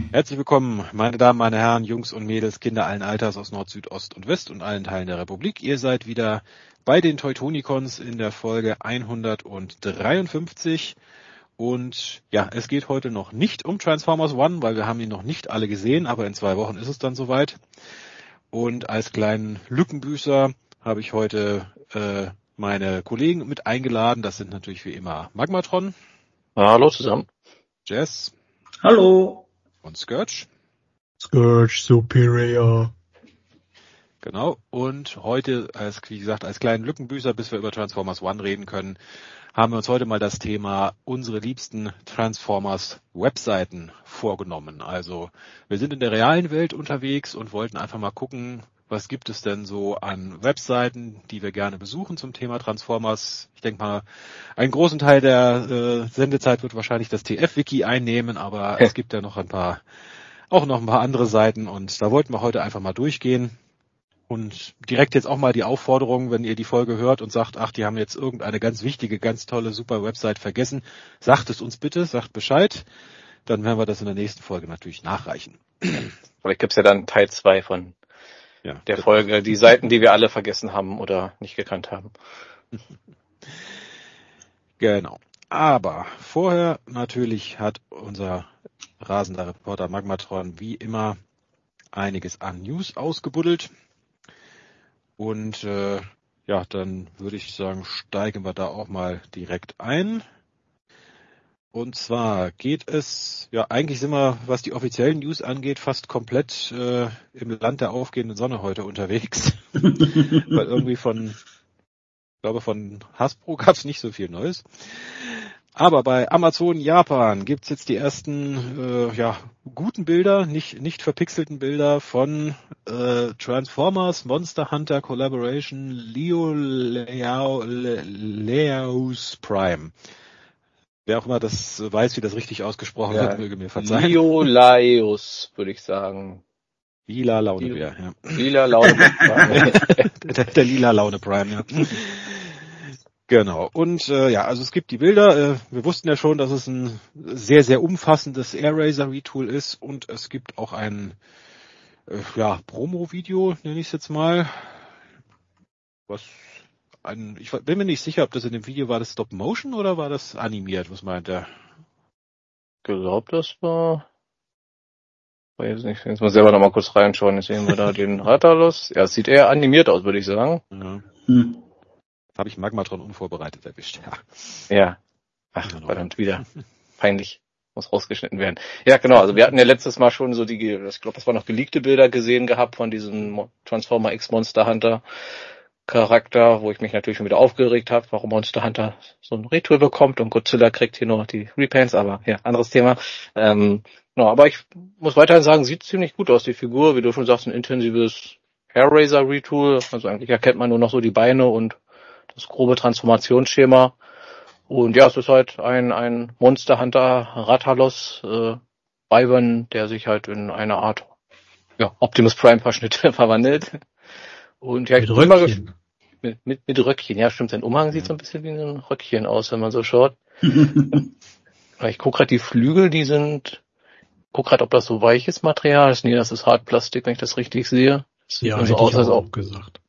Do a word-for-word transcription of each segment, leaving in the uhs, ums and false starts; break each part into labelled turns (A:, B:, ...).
A: Herzlich willkommen, meine Damen, meine Herren, Jungs und Mädels, Kinder allen Alters aus Nord, Süd, Ost und West und allen Teilen der Republik. Ihr seid wieder bei den Teutonicons in der Folge hundertdreiundfünfzig. Und ja, es geht heute noch nicht um Transformers One, weil wir haben ihn noch nicht alle gesehen, aber in zwei Wochen ist es dann soweit. Und als kleinen Lückenbüßer habe ich heute äh, meine Kollegen mit eingeladen. Das sind natürlich wie immer Magmatron.
B: Hallo zusammen.
A: Jess.
C: Hallo.
A: Und Scourge.
D: Scourge Superior.
A: Genau. Und heute, als wie gesagt, als kleinen Lückenbüßer, bis wir über Transformers One reden können, haben wir uns heute mal das Thema unsere liebsten Transformers-Webseiten vorgenommen. Also wir sind in der realen Welt unterwegs und wollten einfach mal gucken, was gibt es denn so an Webseiten, die wir gerne besuchen zum Thema Transformers. Ich denke mal, einen großen Teil der äh, Sendezeit wird wahrscheinlich das T F-Wiki einnehmen, aber es gibt ja noch ein paar, auch noch ein paar andere Seiten und da wollten wir heute einfach mal durchgehen. Und direkt jetzt auch mal die Aufforderung, wenn ihr die Folge hört und sagt, ach, die haben jetzt irgendeine ganz wichtige, ganz tolle, super Website vergessen, sagt es uns bitte, sagt Bescheid. Dann werden wir das in der nächsten Folge natürlich nachreichen.
B: Vielleicht gibt's ja dann Teil zwei von ja, der bitte. Folge, die Seiten, die wir alle vergessen haben oder nicht gekannt haben.
A: Genau. Aber vorher natürlich hat unser rasender Reporter Magmatron wie immer einiges an News ausgebuddelt. Und äh, ja, dann würde ich sagen, steigen wir da auch mal direkt ein. Und zwar geht es, ja eigentlich sind wir, was die offiziellen News angeht, fast komplett äh, im Land der aufgehenden Sonne heute unterwegs. Weil irgendwie von, ich glaube von Hasbro gab es nicht so viel Neues. Aber bei Amazon Japan gibt's jetzt die ersten äh, ja guten Bilder, nicht nicht verpixelten Bilder von äh, Transformers Monster Hunter Collaboration Leo Leao, Le, Leaus Prime. Wer auch immer das weiß, wie das richtig ausgesprochen ja, wird, möge mir verzeihen.
B: Leo Leaus, würde ich sagen.
A: Lila Laune Bär, ja.
B: Lila Laune Prime.
A: der, der Lila Laune Prime, ja. Genau. Und äh, ja, also es gibt die Bilder. Äh, wir wussten ja schon, dass es ein sehr, sehr umfassendes AirRaiser Retool ist und es gibt auch ein äh, ja Promo-Video, nenne ich es jetzt mal. Was ein, ich bin mir nicht sicher, ob das in dem Video war das Stop Motion oder war das animiert. Was meint er?
B: Ich glaube, das war. Weiß nicht. Jetzt mal selber noch mal kurz reinschauen. Jetzt sehen wir da den Rathalos. Ja, es sieht eher animiert aus, würde ich sagen.
A: Ja. Hm. Habe ich Magmatron unvorbereitet erwischt. Ja.
B: Ja. Ach, verdammt, wieder. Peinlich. Muss rausgeschnitten werden. Ja, genau. Also wir hatten ja letztes Mal schon so die, ich glaube, das waren noch geleakte Bilder gesehen gehabt von diesem Transformer X Monster Hunter Charakter, wo ich mich natürlich schon wieder aufgeregt habe, warum Monster Hunter so ein Retool bekommt und Godzilla kriegt hier nur die Repaints, aber ja, anderes Thema. Ähm, no, aber ich muss weiterhin sagen, sieht ziemlich gut aus, die Figur. Wie du schon sagst, ein intensives AirRaiser Retool. Also eigentlich erkennt man nur noch so die Beine und das grobe Transformationsschema. Und ja, es ist halt ein ein Monster Hunter Rathalos äh, Wyvern, der sich halt in eine Art ja, Optimus Prime Verschnitt verwandelt. Und ja,
D: mit Röckchen.
B: Mit, mit, mit Röckchen, ja stimmt, sein Umhang sieht so ein bisschen wie ein Röckchen aus, wenn man so schaut. Ich guck gerade die Flügel, die sind, guck gerade, ob das so weiches Material ist. Nee, das ist Hartplastik, wenn ich das richtig sehe. Das sieht
D: ja,
B: so aus, als
D: auch gesagt.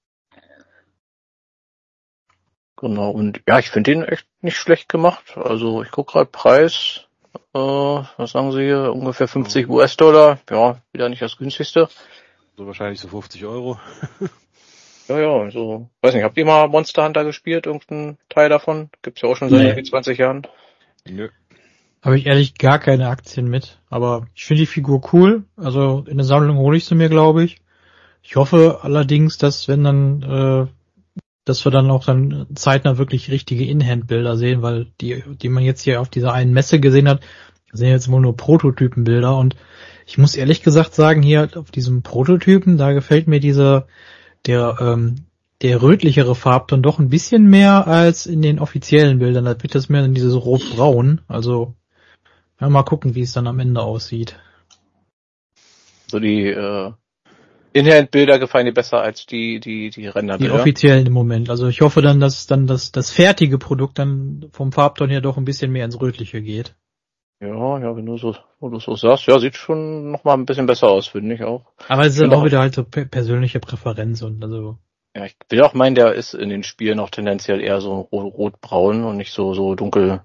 B: Genau, und ja, ich finde den echt nicht schlecht gemacht. Also ich gucke gerade Preis, äh, was sagen Sie hier, ungefähr fünfzig US-Dollar. Ja, wieder nicht das günstigste.
A: So wahrscheinlich so fünfzig Euro.
B: Ja, ja, so, weiß nicht, habt ihr mal Monster Hunter gespielt, irgendein Teil davon? Gibt's ja auch schon seit nee. zwanzig Jahren.
A: Nö.
D: Habe ich ehrlich gar keine Aktien mit, aber ich finde die Figur cool. Also in der Sammlung hole ich sie mir, glaube ich. Ich hoffe allerdings, dass wenn dann äh, dass wir dann auch dann zeitnah wirklich richtige In-Hand-Bilder sehen, weil die, die man jetzt hier auf dieser einen Messe gesehen hat, sind jetzt wohl nur Prototypenbilder und ich muss ehrlich gesagt sagen, hier auf diesem Prototypen, da gefällt mir dieser, der, ähm, der rötlichere Farbton doch ein bisschen mehr als in den offiziellen Bildern. Da wird das mehr in dieses rot-braun, also, ja, mal gucken, wie es dann am Ende aussieht.
B: So die, äh, In-Hand-Bilder gefallen dir besser als die, die, die Renderbilder?
D: Die offiziellen im Moment. Also ich hoffe dann, dass dann das, das fertige Produkt dann vom Farbton her doch ein bisschen mehr ins Rötliche geht.
B: Ja, ja, wenn du so, wo du so sagst, ja, sieht schon noch mal ein bisschen besser aus, finde ich auch.
D: Aber es ist dann auch wieder halt so persönliche Präferenz und also.
B: Ja, ich will auch meinen, der ist in den Spielen auch tendenziell eher so rot-braun und nicht so, so dunkelbraun.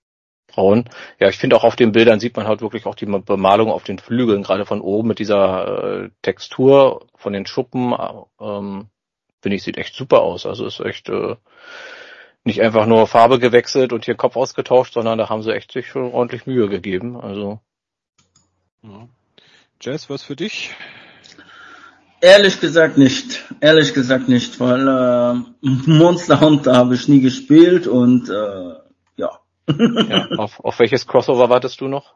B: Ja, ich finde auch auf den Bildern sieht man halt wirklich auch die Bemalung auf den Flügeln, gerade von oben mit dieser äh, Textur von den Schuppen, ähm, finde ich, sieht echt super aus. Also ist echt, äh, nicht einfach nur Farbe gewechselt und hier Kopf ausgetauscht, sondern da haben sie echt sich schon ordentlich Mühe gegeben. Also.
A: Ja. Jess, was für dich?
C: Ehrlich gesagt nicht. Ehrlich gesagt nicht, weil äh, Monster Hunter habe ich nie gespielt und äh, ja.
B: ja auf, auf welches Crossover wartest du noch?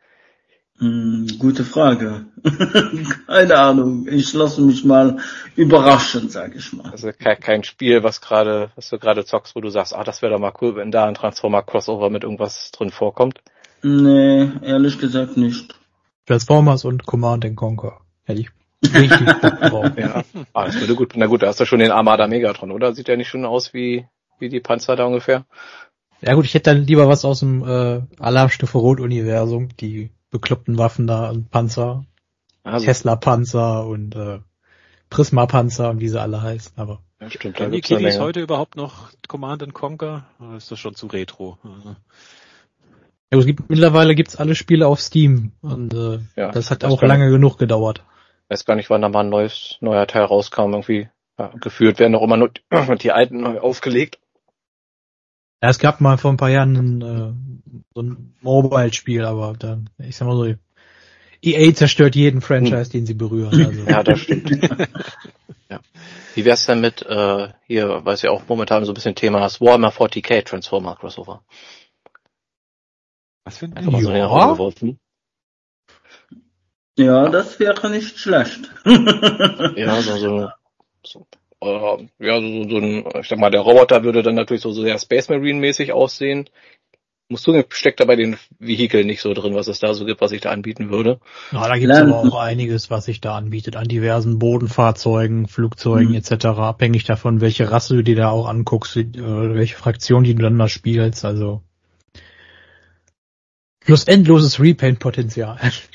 C: Hm, gute Frage. Keine Ahnung. Ich lasse mich mal überraschen, sag ich mal.
B: Also kein, kein Spiel, was gerade, was du gerade zockst, wo du sagst, ah, das wäre doch mal cool, wenn da ein Transformer-Crossover mit irgendwas drin vorkommt.
C: Nee, ehrlich gesagt nicht.
D: Transformers und Command and Conquer. Hätte ich richtig Bock drauf.
B: Ja. Ah, das würde gut. Na gut, da hast du schon den Armada Megatron, oder? Sieht der nicht schon aus wie, wie die Panzer da ungefähr?
D: Ja gut, ich hätte dann lieber was aus dem äh, Alarmstufe Rot-Universum, die bekloppten Waffen da und Panzer, also Tesla-Panzer und äh, Prisma-Panzer und wie sie alle heißen, aber.
A: Ja, stimmt. Kennen die Kiddies heute überhaupt noch Command and Conquer? Oder ist das schon zu retro?
D: Ja, es gibt, mittlerweile gibt's alle Spiele auf Steam und äh, ja, das hat das auch lange genug gedauert.
B: Ich weiß gar nicht, wann da mal ein neues, neuer Teil rauskam, irgendwie. Ja, gefühlt werden auch immer nur die alten neu aufgelegt.
D: Ja, es gab mal vor ein paar Jahren ein, äh, so ein Mobile-Spiel, aber dann, ich sag mal so, E A zerstört jeden Franchise, den sie berühren. Also.
B: Ja, das stimmt. ja. Wie wär's denn mit, äh, hier, weil es ja auch momentan so ein bisschen Thema ist, Warhammer forty K Transformer Crossover?
A: Was für ein
B: Einfach mal so in den Raum geworfen.
C: Ja, das wäre nicht schlecht.
B: ja, so, so, so äh, ja, so, so ein, ich sag mal, der Roboter würde dann natürlich so sehr Space Marine mäßig aussehen. Musst du, steckt da bei den Vehikeln nicht so drin, was es da so gibt, was ich da anbieten würde.
D: Na, da gibt's aber auch einiges, was sich da anbietet, an diversen Bodenfahrzeugen, Flugzeugen mhm. et cetera, abhängig davon, welche Rasse du dir da auch anguckst, welche Fraktion die du dann da spielst, also plus endloses Repaint-Potenzial.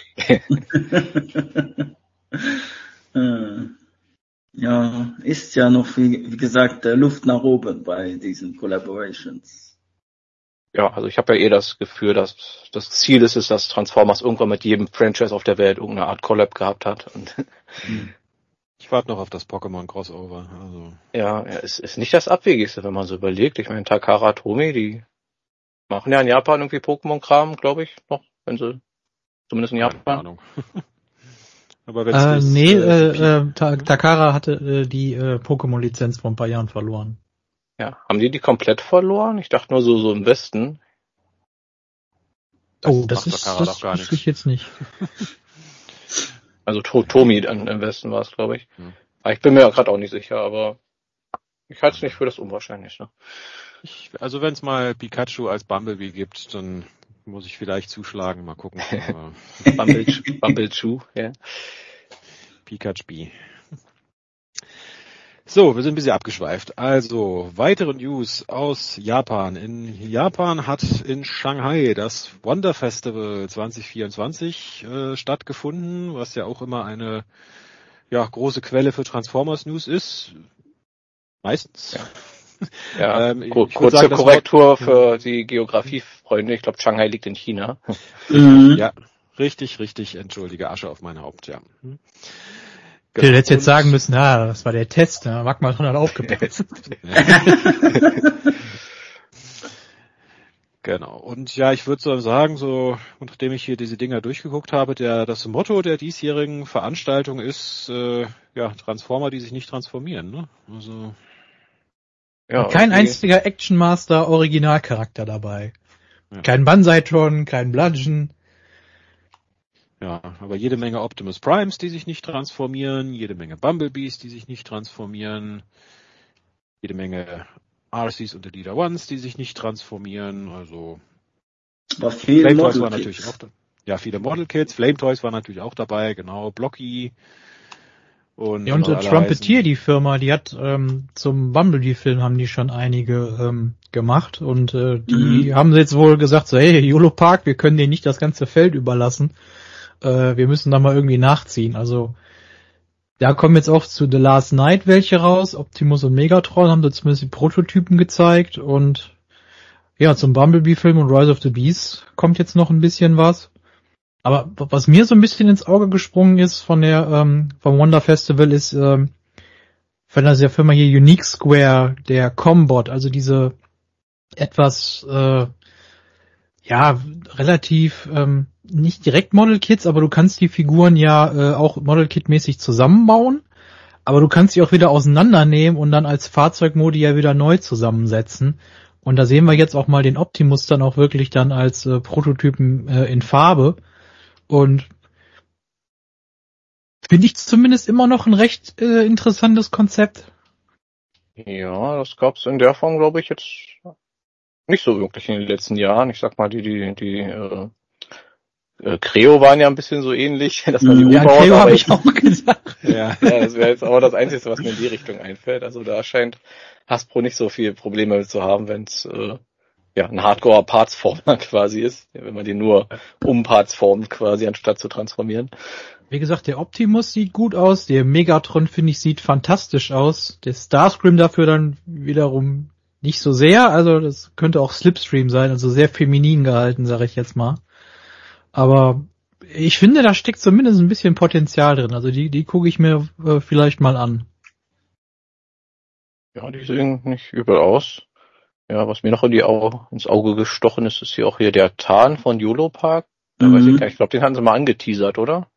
C: Ja, ist ja noch, wie, wie gesagt, Luft nach oben bei diesen Collaborations.
B: Ja, also ich habe ja eh das Gefühl, dass das Ziel ist, ist, dass Transformers irgendwann mit jedem Franchise auf der Welt irgendeine Art Collab gehabt hat. Und
A: ich warte noch auf das Pokémon Crossover. Also.
B: Ja, ja, es ist nicht das Abwegigste, wenn man so überlegt. Ich meine, Takara Tomy, die machen ja in Japan irgendwie Pokémon-Kram, glaube ich, noch, wenn sie zumindest in Japan.
A: Keine Ahnung.
D: Aber wenn's äh, das, nee, äh, äh, Takara hatte äh, die äh, Pokémon-Lizenz vor ein paar Jahren verloren.
B: Ja, haben die die komplett verloren? Ich dachte nur so so im Westen.
D: Das oh, das ist das wusste ich jetzt nicht.
B: Also to- Tomi dann im Westen war es, glaube ich. Hm. Aber ich bin mir ja gerade auch nicht sicher, aber ich halte es nicht für das Unwahrscheinlichste.
A: Ich, also wenn es mal Pikachu als Bumblebee gibt, dann muss ich vielleicht zuschlagen, mal gucken.
B: Bumblebee, ja.
A: Pikachu. So, wir sind ein bisschen abgeschweift. Also, weitere News aus Japan. In Japan hat in Shanghai das Wonder Festival zwanzig vierundzwanzig äh, stattgefunden, was ja auch immer eine ja, große Quelle für Transformers News ist. Meistens.
B: Ja. Ja,
A: ähm,
B: Kur- kurze sagen, Korrektur Wort, für die Geografiefreunde. Ich glaube, Shanghai liegt in China.
A: Mhm. Ja, richtig, richtig. Entschuldige, Asche auf mein Haupt, ja.
D: Genau. Du hättest jetzt sagen müssen, ah, das war der Test, ne? Magmatron hat aufgepasst.
A: Genau. Und ja, ich würde so sagen, so, nachdem ich hier diese Dinger durchgeguckt habe, der, das Motto der diesjährigen Veranstaltung ist, äh, ja, Transformer, die sich nicht transformieren, ne? Also.
D: Ja, kein okay. einziger Action Master Originalcharakter dabei. Ja. Kein Banzai-Tron, kein Bludgeon.
A: Ja, aber jede Menge Optimus Primes, die sich nicht transformieren, jede Menge Bumblebees, die sich nicht transformieren, jede Menge R Cs und Leader Ones, die sich nicht transformieren, also
C: Flame Toys
A: war natürlich auch da. Ja, viele Model Kits, Flame Toys war natürlich auch dabei, genau, Blocky. Und,
D: ja, und äh, Trumpeteer, die Firma, die hat ähm, zum Bumblebee-Film haben die schon einige ähm, gemacht und äh, die mhm. haben jetzt wohl gesagt, so hey, YOLO Park, wir können denen nicht das ganze Feld überlassen, äh, wir müssen da mal irgendwie nachziehen. Also da kommen jetzt auch zu The Last Night welche raus, Optimus und Megatron haben da zumindest die Prototypen gezeigt und ja, zum Bumblebee-Film und Rise of the Beasts kommt jetzt noch ein bisschen was. Aber was mir so ein bisschen ins Auge gesprungen ist von der ähm, vom Wonder Festival ist ähm, von der Firma hier Unique Square, der Combot, also diese etwas äh, ja relativ ähm, nicht direkt Model Kits, aber du kannst die Figuren ja äh, auch Model Kit mäßig zusammenbauen, aber du kannst sie auch wieder auseinandernehmen und dann als Fahrzeugmodi ja wieder neu zusammensetzen. Und da sehen wir jetzt auch mal den Optimus dann auch wirklich dann als äh, Prototypen äh, in Farbe. Und finde ich zumindest immer noch ein recht äh, interessantes Konzept.
B: Ja, das gab's in der Form, glaube ich, jetzt nicht so wirklich in den letzten Jahren. Ich sag mal, die, die, die äh, äh, Creo waren ja ein bisschen so ähnlich, dass man die
D: ja,
B: umbaut.
D: Creo habe ich auch gesagt.
B: ja, ja, das wäre jetzt aber das Einzige, was mir in die Richtung einfällt. Also da scheint Hasbro nicht so viele Probleme zu haben, wenn es äh, ja ein Hardcore-Parts-Former quasi ist, wenn man den nur um Parts formt quasi, anstatt zu transformieren.
D: Wie gesagt, der Optimus sieht gut aus, der Megatron, finde ich, sieht fantastisch aus, der Starscream dafür dann wiederum nicht so sehr, also das könnte auch Slipstream sein, also sehr feminin gehalten, sage ich jetzt mal. Aber ich finde, da steckt zumindest ein bisschen Potenzial drin, also die die gucke ich mir äh, vielleicht mal an.
B: Ja, die sehen nicht übel aus. Ja, was mir noch in die Au- ins Auge gestochen ist, ist hier auch hier der Tarn von YOLO Park. Da
C: Mhm.
B: weiß ich gar nicht, ich glaube, den hatten sie mal angeteasert, oder?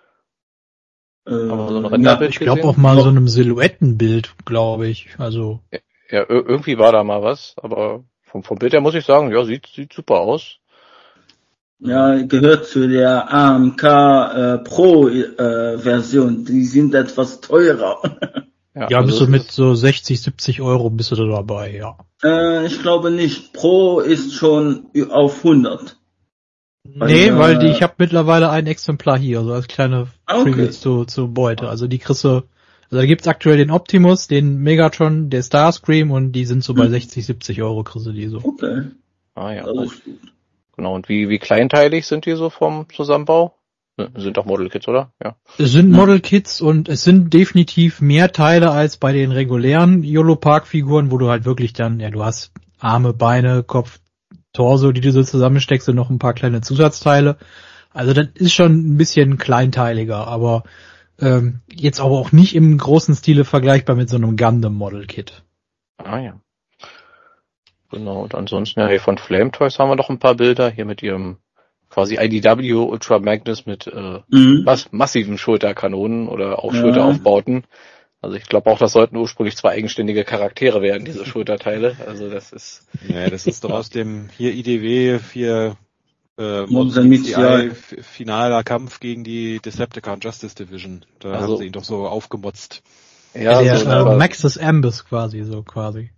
C: Äh,
B: Aber so ein
C: ja,
B: Renderbild
D: Ich glaube
B: gesehen?
D: auch mal so einem Silhouettenbild, glaube ich, also
B: Ja, ir- irgendwie war da mal was, aber vom, vom Bild her muss ich sagen, ja, sieht, sieht super aus.
C: ja, gehört zu der A M K äh, Pro äh, Version. Die sind etwas teurer.
D: ja, bist
B: also
D: du mit
B: es-
D: so sechzig, siebzig Euro bist du da dabei, ja.
C: äh, ich glaube nicht. Pro ist schon auf hundert.
D: Nee,
C: äh,
D: weil die, ich habe mittlerweile ein Exemplar hier, so als kleine
C: Ah, okay.
D: Freebie zu, zu Beute. Also die kriegst du, also da gibt's aktuell den Optimus, den Megatron, der Starscream und die sind so bei
C: Hm.
D: sechzig, siebzig Euro kriegst du die so.
C: Okay.
B: Ah ja,
C: Das
B: gut.
C: ist gut.
B: Genau. Und wie, wie kleinteilig sind die so vom Zusammenbau? Ne, sind doch Model Kits, oder? Ja.
D: Es sind Model Kits und es sind definitiv mehr Teile als bei den regulären YOLO Park Figuren, wo du halt wirklich dann, ja, du hast Arme, Beine, Kopf, Torso, die du so zusammensteckst und noch ein paar kleine Zusatzteile. Also das ist schon ein bisschen kleinteiliger, aber ähm, jetzt aber auch nicht im großen Stile vergleichbar mit so einem Gundam Model Kit.
B: Ah ja. Genau. Und ansonsten, ja, hier von Flame Toys haben wir noch ein paar Bilder, hier mit ihrem quasi I D W Ultra Magnus mit äh,
C: Mhm.
B: was massiven Schulterkanonen oder auch
C: Ja.
B: Schulteraufbauten. Also ich glaube auch, das sollten ursprünglich zwei eigenständige Charaktere werden, diese Schulterteile. Also das ist
A: Ja, das ist doch aus dem hier I D W vier äh,
C: Monster
A: Model
C: Meets
A: T
C: the Eye.
A: I finaler Kampf gegen die Decepticon Justice Division. Da
B: Also-
A: haben sie ihn doch so aufgemotzt.
B: ja,
D: der
B: so
D: äh,
B: aber-
D: Maxis Ambus quasi, so quasi.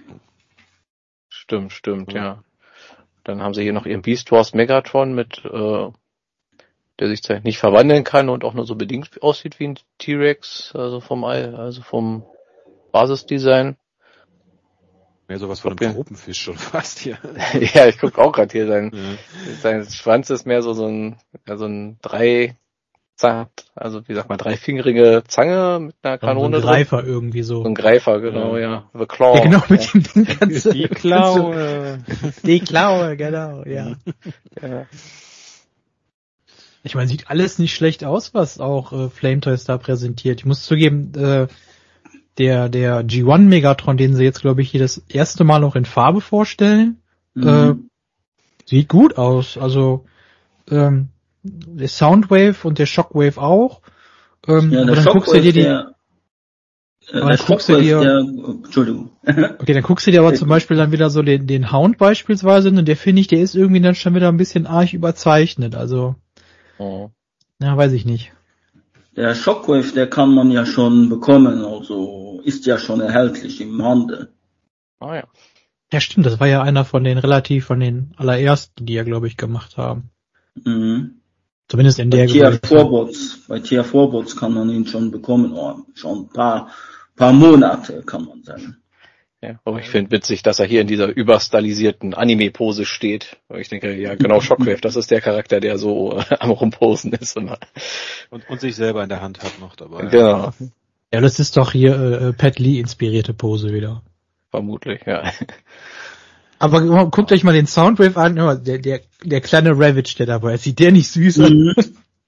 B: Stimmt, stimmt,
A: Ja.
B: ja. Dann haben sie hier noch ihren Beast Wars Megatron mit, äh, der sich zwar nicht verwandeln kann und auch nur so bedingt aussieht wie ein T-Rex, also vom Ei, also vom Basisdesign.
A: Mehr sowas von einem
B: Okay.
A: Tropenfisch schon fast hier.
B: ja, ich guck auch gerade hier, sein,
A: Ja.
B: sein Schwanz ist mehr so, so ein, ja, so ein drei, Zang, also wie sagt man, dreifingerige Zange mit einer
D: So
B: Kanone
D: ein
B: drin.
D: Greifer irgendwie so.
B: So ein Greifer, genau,
A: Ja.
B: ja. The Claw.
D: Ja, genau, mit dem Ding kannst du,
A: Die
D: kannst
A: Klaue.
D: du- Die Klaue, genau, ja.
B: Ja.
D: Ich meine, sieht alles nicht schlecht aus, was auch äh, Flame Toys da präsentiert. Ich muss zugeben, äh, der der G eins Megatron, den sie jetzt, glaube ich, hier das erste Mal noch in Farbe vorstellen,
C: Mhm.
D: äh, sieht gut aus. Also ähm, der Soundwave und der Shockwave auch. Ähm,
C: Ja,
D: aber
C: der
D: dann guckst du dir
C: Shockwave,
D: die,
C: der, äh,
D: Aber
C: der
D: dann guckst du
C: Shockwave,
D: dir-
C: der, Entschuldigung.
D: okay, dann guckst du dir aber zum Beispiel dann wieder so den den Hound beispielsweise, und der finde ich, der ist irgendwie dann schon wieder ein bisschen arg überzeichnet. Also,
B: Oh.
D: ja, weiß ich nicht.
C: Der Shockwave, der kann man ja schon bekommen, also ist ja schon erhältlich im Handel.
B: Ah ja.
D: Ja, stimmt, das war ja einer von den relativ, von den allerersten, die ja, glaube ich, gemacht haben.
C: Mhm.
D: Zumindest in
C: Bei
D: der
C: T F
D: Größe.
C: Vorbots, bei T F Vorbots kann man ihn schon bekommen, oder schon ein paar, paar Monate, kann man sagen.
B: Ja, aber ich finde witzig, dass er hier in dieser überstylisierten Anime-Pose steht. Ich denke, ja, genau, Shockwave, das ist der Charakter, der so äh, am Rumposen ist. Und,
A: und sich selber in der Hand hat noch dabei.
B: Genau.
D: Ja, das ist doch hier äh, Pat Lee inspirierte Pose wieder.
B: Vermutlich, ja.
D: Aber guckt euch mal den Soundwave an, der, der, der kleine Ravage, der dabei ist. Sieht der nicht süß aus? Mhm.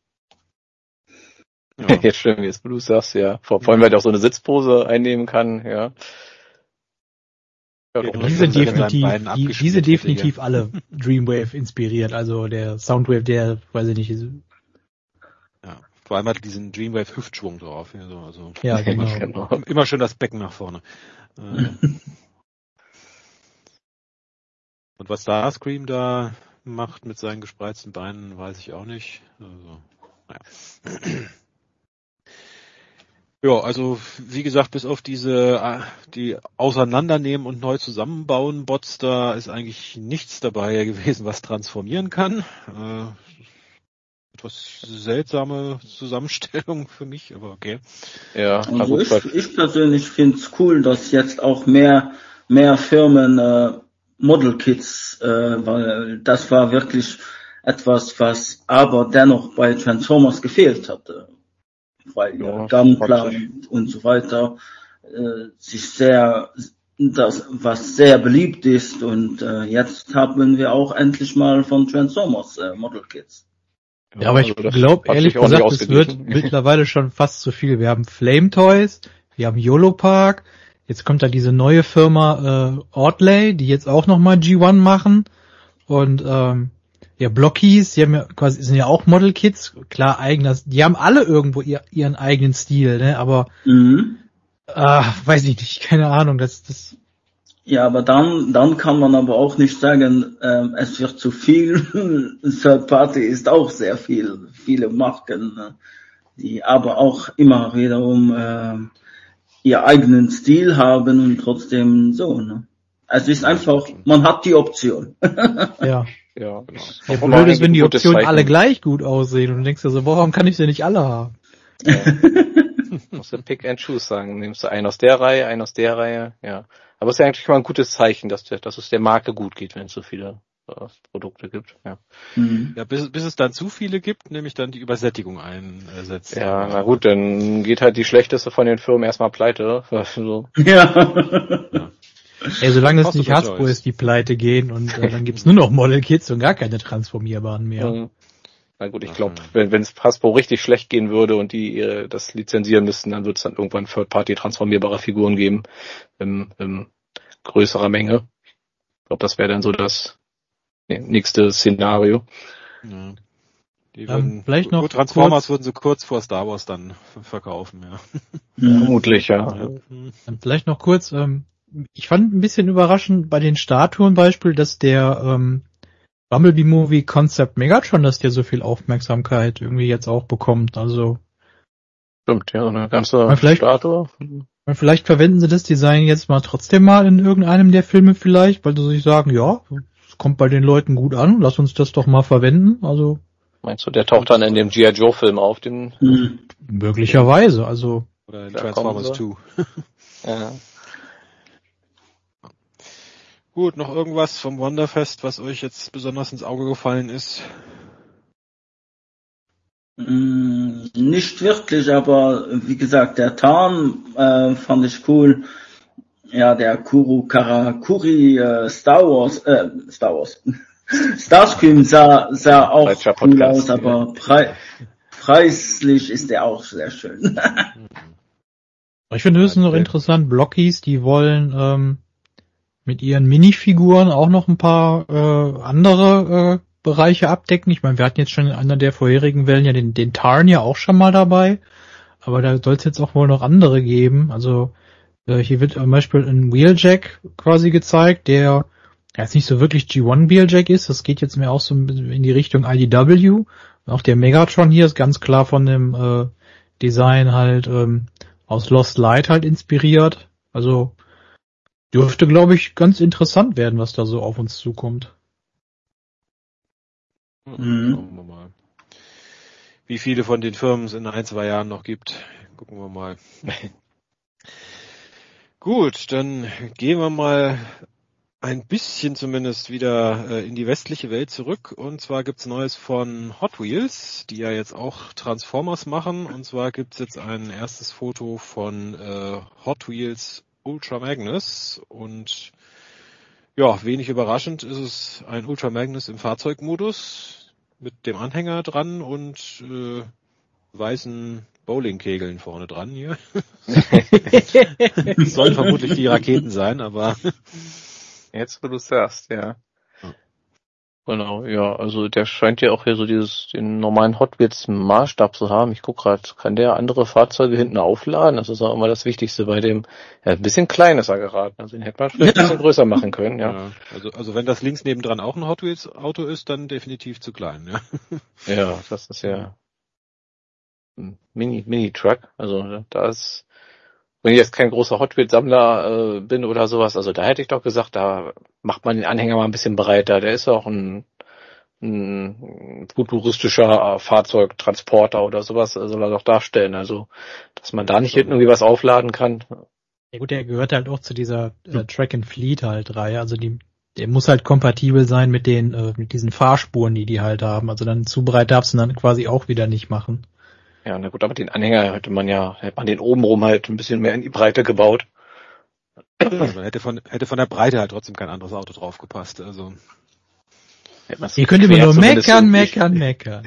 B: Ja. Jetzt stimmt, wie es du sagst, ja. Vor, vor allem, weil er auch so eine Sitzpose einnehmen kann, ja.
D: Ja, die sind definitiv, die, diese definitiv alle Dreamwave inspiriert, also der Soundwave, der, weiß ich nicht, ist,
A: ja, vor allem hat diesen Dreamwave Hüftschwung drauf, ja, so, also
D: ja, genau.
A: genau. Immer schön das Becken nach vorne. Und was Starscream da macht mit seinen gespreizten Beinen, weiß ich auch nicht. Also, naja. Ja, also wie gesagt, bis auf diese die Auseinandernehmen und neu zusammenbauen Bots, da ist eigentlich nichts dabei gewesen, was transformieren kann. Äh, etwas seltsame Zusammenstellung für mich, aber okay.
C: Ja, also ich, ich persönlich finde es cool, dass jetzt auch mehr mehr Firmen äh, Model Kits, äh, weil das war wirklich etwas, was aber dennoch bei Transformers gefehlt hatte. Weil ja, Gunpla und so weiter äh, sich sehr, das was sehr beliebt ist und äh, jetzt haben wir auch endlich mal von Transformers äh, Model Kits.
D: Ja, aber ich glaube ehrlich gesagt, es wird mittlerweile schon fast zu viel. Wir haben Flame Toys, wir haben YOLO Park, jetzt kommt da diese neue Firma äh, Ortley, die jetzt auch nochmal G eins machen und ähm, ja, Blockies, die haben ja quasi, sind ja auch Model Kits, klar, eigener, die haben alle irgendwo ihr, ihren eigenen Stil, ne, aber,
C: mhm.
D: äh, weiß ich nicht, keine Ahnung, das, das.
C: Ja, aber dann, dann kann man aber auch nicht sagen, ähm, es wird zu viel, Third Party ist auch sehr viel, viele Marken, ne, die aber auch immer wiederum, äh, ihr eigenen Stil haben und trotzdem so, ne. Also es ist einfach, man hat die Option.
D: Ja.
B: Ja, genau.
D: Ja, blöd ist, wenn die Optionen alle gleich gut aussehen und du denkst dir so, warum kann ich sie nicht alle haben?
B: Ja. Musst du Pick and Choose sagen. Nimmst du einen aus der Reihe, einen aus der Reihe, ja. Aber es ist ja eigentlich mal ein gutes Zeichen, dass, der, dass es der Marke gut geht, wenn es so viele äh, Produkte gibt, ja.
A: Mhm. Ja, bis, bis es dann zu viele gibt, nämlich dann die Übersättigung einsetzt.
B: Ja, na gut, dann geht halt die schlechteste von den Firmen erstmal pleite. So.
C: Ja.
A: Ja.
D: Ey, solange es nicht Hasbro ist, die pleite gehen und äh, dann gibt's nur noch Model Kits und gar keine transformierbaren mehr.
B: Mhm. Na gut, ich glaube, wenn wenn es Hasbro richtig schlecht gehen würde und die ihre, das lizenzieren müssten, dann wird es dann irgendwann Third-Party transformierbare Figuren geben in, in größerer Menge. Ich glaube, das wäre dann so das nächste Szenario.
A: Ja. Die
D: ähm,
A: würden,
D: vielleicht noch
A: gut, Transformers
D: kurz,
A: würden sie kurz vor Star Wars dann verkaufen, ja.
B: ja vermutlich, ja.
A: ja.
D: Ähm, vielleicht noch kurz, ähm, ich fand ein bisschen überraschend bei den Statuen Beispiel, dass der ähm, Bumblebee Movie Concept Megatron, dass der so viel Aufmerksamkeit irgendwie jetzt auch bekommt. Also
B: stimmt, ja, eine ganze
D: vielleicht,
B: Statue.
D: Vielleicht verwenden sie das Design jetzt mal trotzdem mal in irgendeinem der Filme vielleicht, weil sie sich sagen, ja, es kommt bei den Leuten gut an, lass uns das doch mal verwenden. Also
B: meinst du, der taucht dann in dem G I. Joe Film auf, dem
C: mhm.
D: möglicherweise, also
A: oder in Transformers zwei.
B: Ja.
A: Gut, noch irgendwas vom Wonderfest, was euch jetzt besonders ins Auge gefallen ist?
C: Mm, nicht wirklich, aber wie gesagt, der Tarn äh, fand ich cool. Ja, der Kuru Karakuri äh, Star Wars, äh, Star Wars, Starscream sah, sah auch cool Podcast, aus, aber prei- preislich ist der auch sehr schön.
D: Ich finde höchstens noch interessant, Blockies, die wollen ähm, mit ihren Minifiguren auch noch ein paar äh, andere äh, Bereiche abdecken. Ich meine, wir hatten jetzt schon in einer der vorherigen Wellen ja den, den Tarn ja auch schon mal dabei, aber da soll es jetzt auch wohl noch andere geben. Also äh, hier wird zum Beispiel ein Wheeljack quasi gezeigt, der jetzt nicht so wirklich G eins Wheeljack ist. Das geht jetzt mehr auch so in die Richtung I D W. Und auch der Megatron hier ist ganz klar von dem äh, Design halt ähm, aus Lost Light halt inspiriert. Also dürfte, glaube ich, ganz interessant werden, was da so auf uns zukommt.
A: Mhm. Schauen wir mal. Wie viele von den Firmen es in ein, zwei Jahren noch gibt. Gucken wir mal. Gut, dann gehen wir mal ein bisschen zumindest wieder äh, in die westliche Welt zurück. Und zwar gibt's Neues von Hot Wheels, die ja jetzt auch Transformers machen. Und zwar gibt's jetzt ein erstes Foto von äh, Hot Wheels Ultra Magnus. Und ja, wenig überraschend ist es ein Ultra Magnus im Fahrzeugmodus mit dem Anhänger dran und äh, weißen Bowlingkegeln vorne dran hier. Das sollen vermutlich die Raketen sein, aber
B: jetzt, wo du sagst, ja. ja. Genau, ja, also der scheint ja auch hier so dieses, den normalen Hot Wheels Maßstab zu haben. Ich guck gerade, kann der andere Fahrzeuge hinten aufladen? Das ist auch immer das Wichtigste bei dem. Ja, ein bisschen klein ist er geraten. Also den hätte man vielleicht ja. ein bisschen größer machen können, ja. ja.
A: Also, also wenn das links nebendran auch ein Hot Wheels Auto ist, dann definitiv zu klein, ja.
B: Ja, das ist ja ein Mini, Mini-Truck. Also da ist, wenn ich jetzt kein großer Hot Wheels Sammler äh, bin oder sowas, also da hätte ich doch gesagt, da macht man den Anhänger mal ein bisschen breiter. Der ist auch ein, ein futuristischer Fahrzeugtransporter oder sowas, soll er doch darstellen. Also, dass man da nicht hinten irgendwie was aufladen kann.
D: Ja gut, der gehört halt auch zu dieser äh, Track and Fleet halt Reihe. Also die, der muss halt kompatibel sein mit den, äh, mit diesen Fahrspuren, die die halt haben. Also dann zu breit darfst du dann quasi auch wieder nicht machen.
B: Ja, na gut, aber den Anhänger hätte man ja, hätte man den obenrum halt ein bisschen mehr in die Breite gebaut.
A: Also hätte von, hätte von der Breite halt trotzdem kein anderes Auto drauf gepasst, also.
D: Ihr könnt immer nur meckern, meckern, meckern.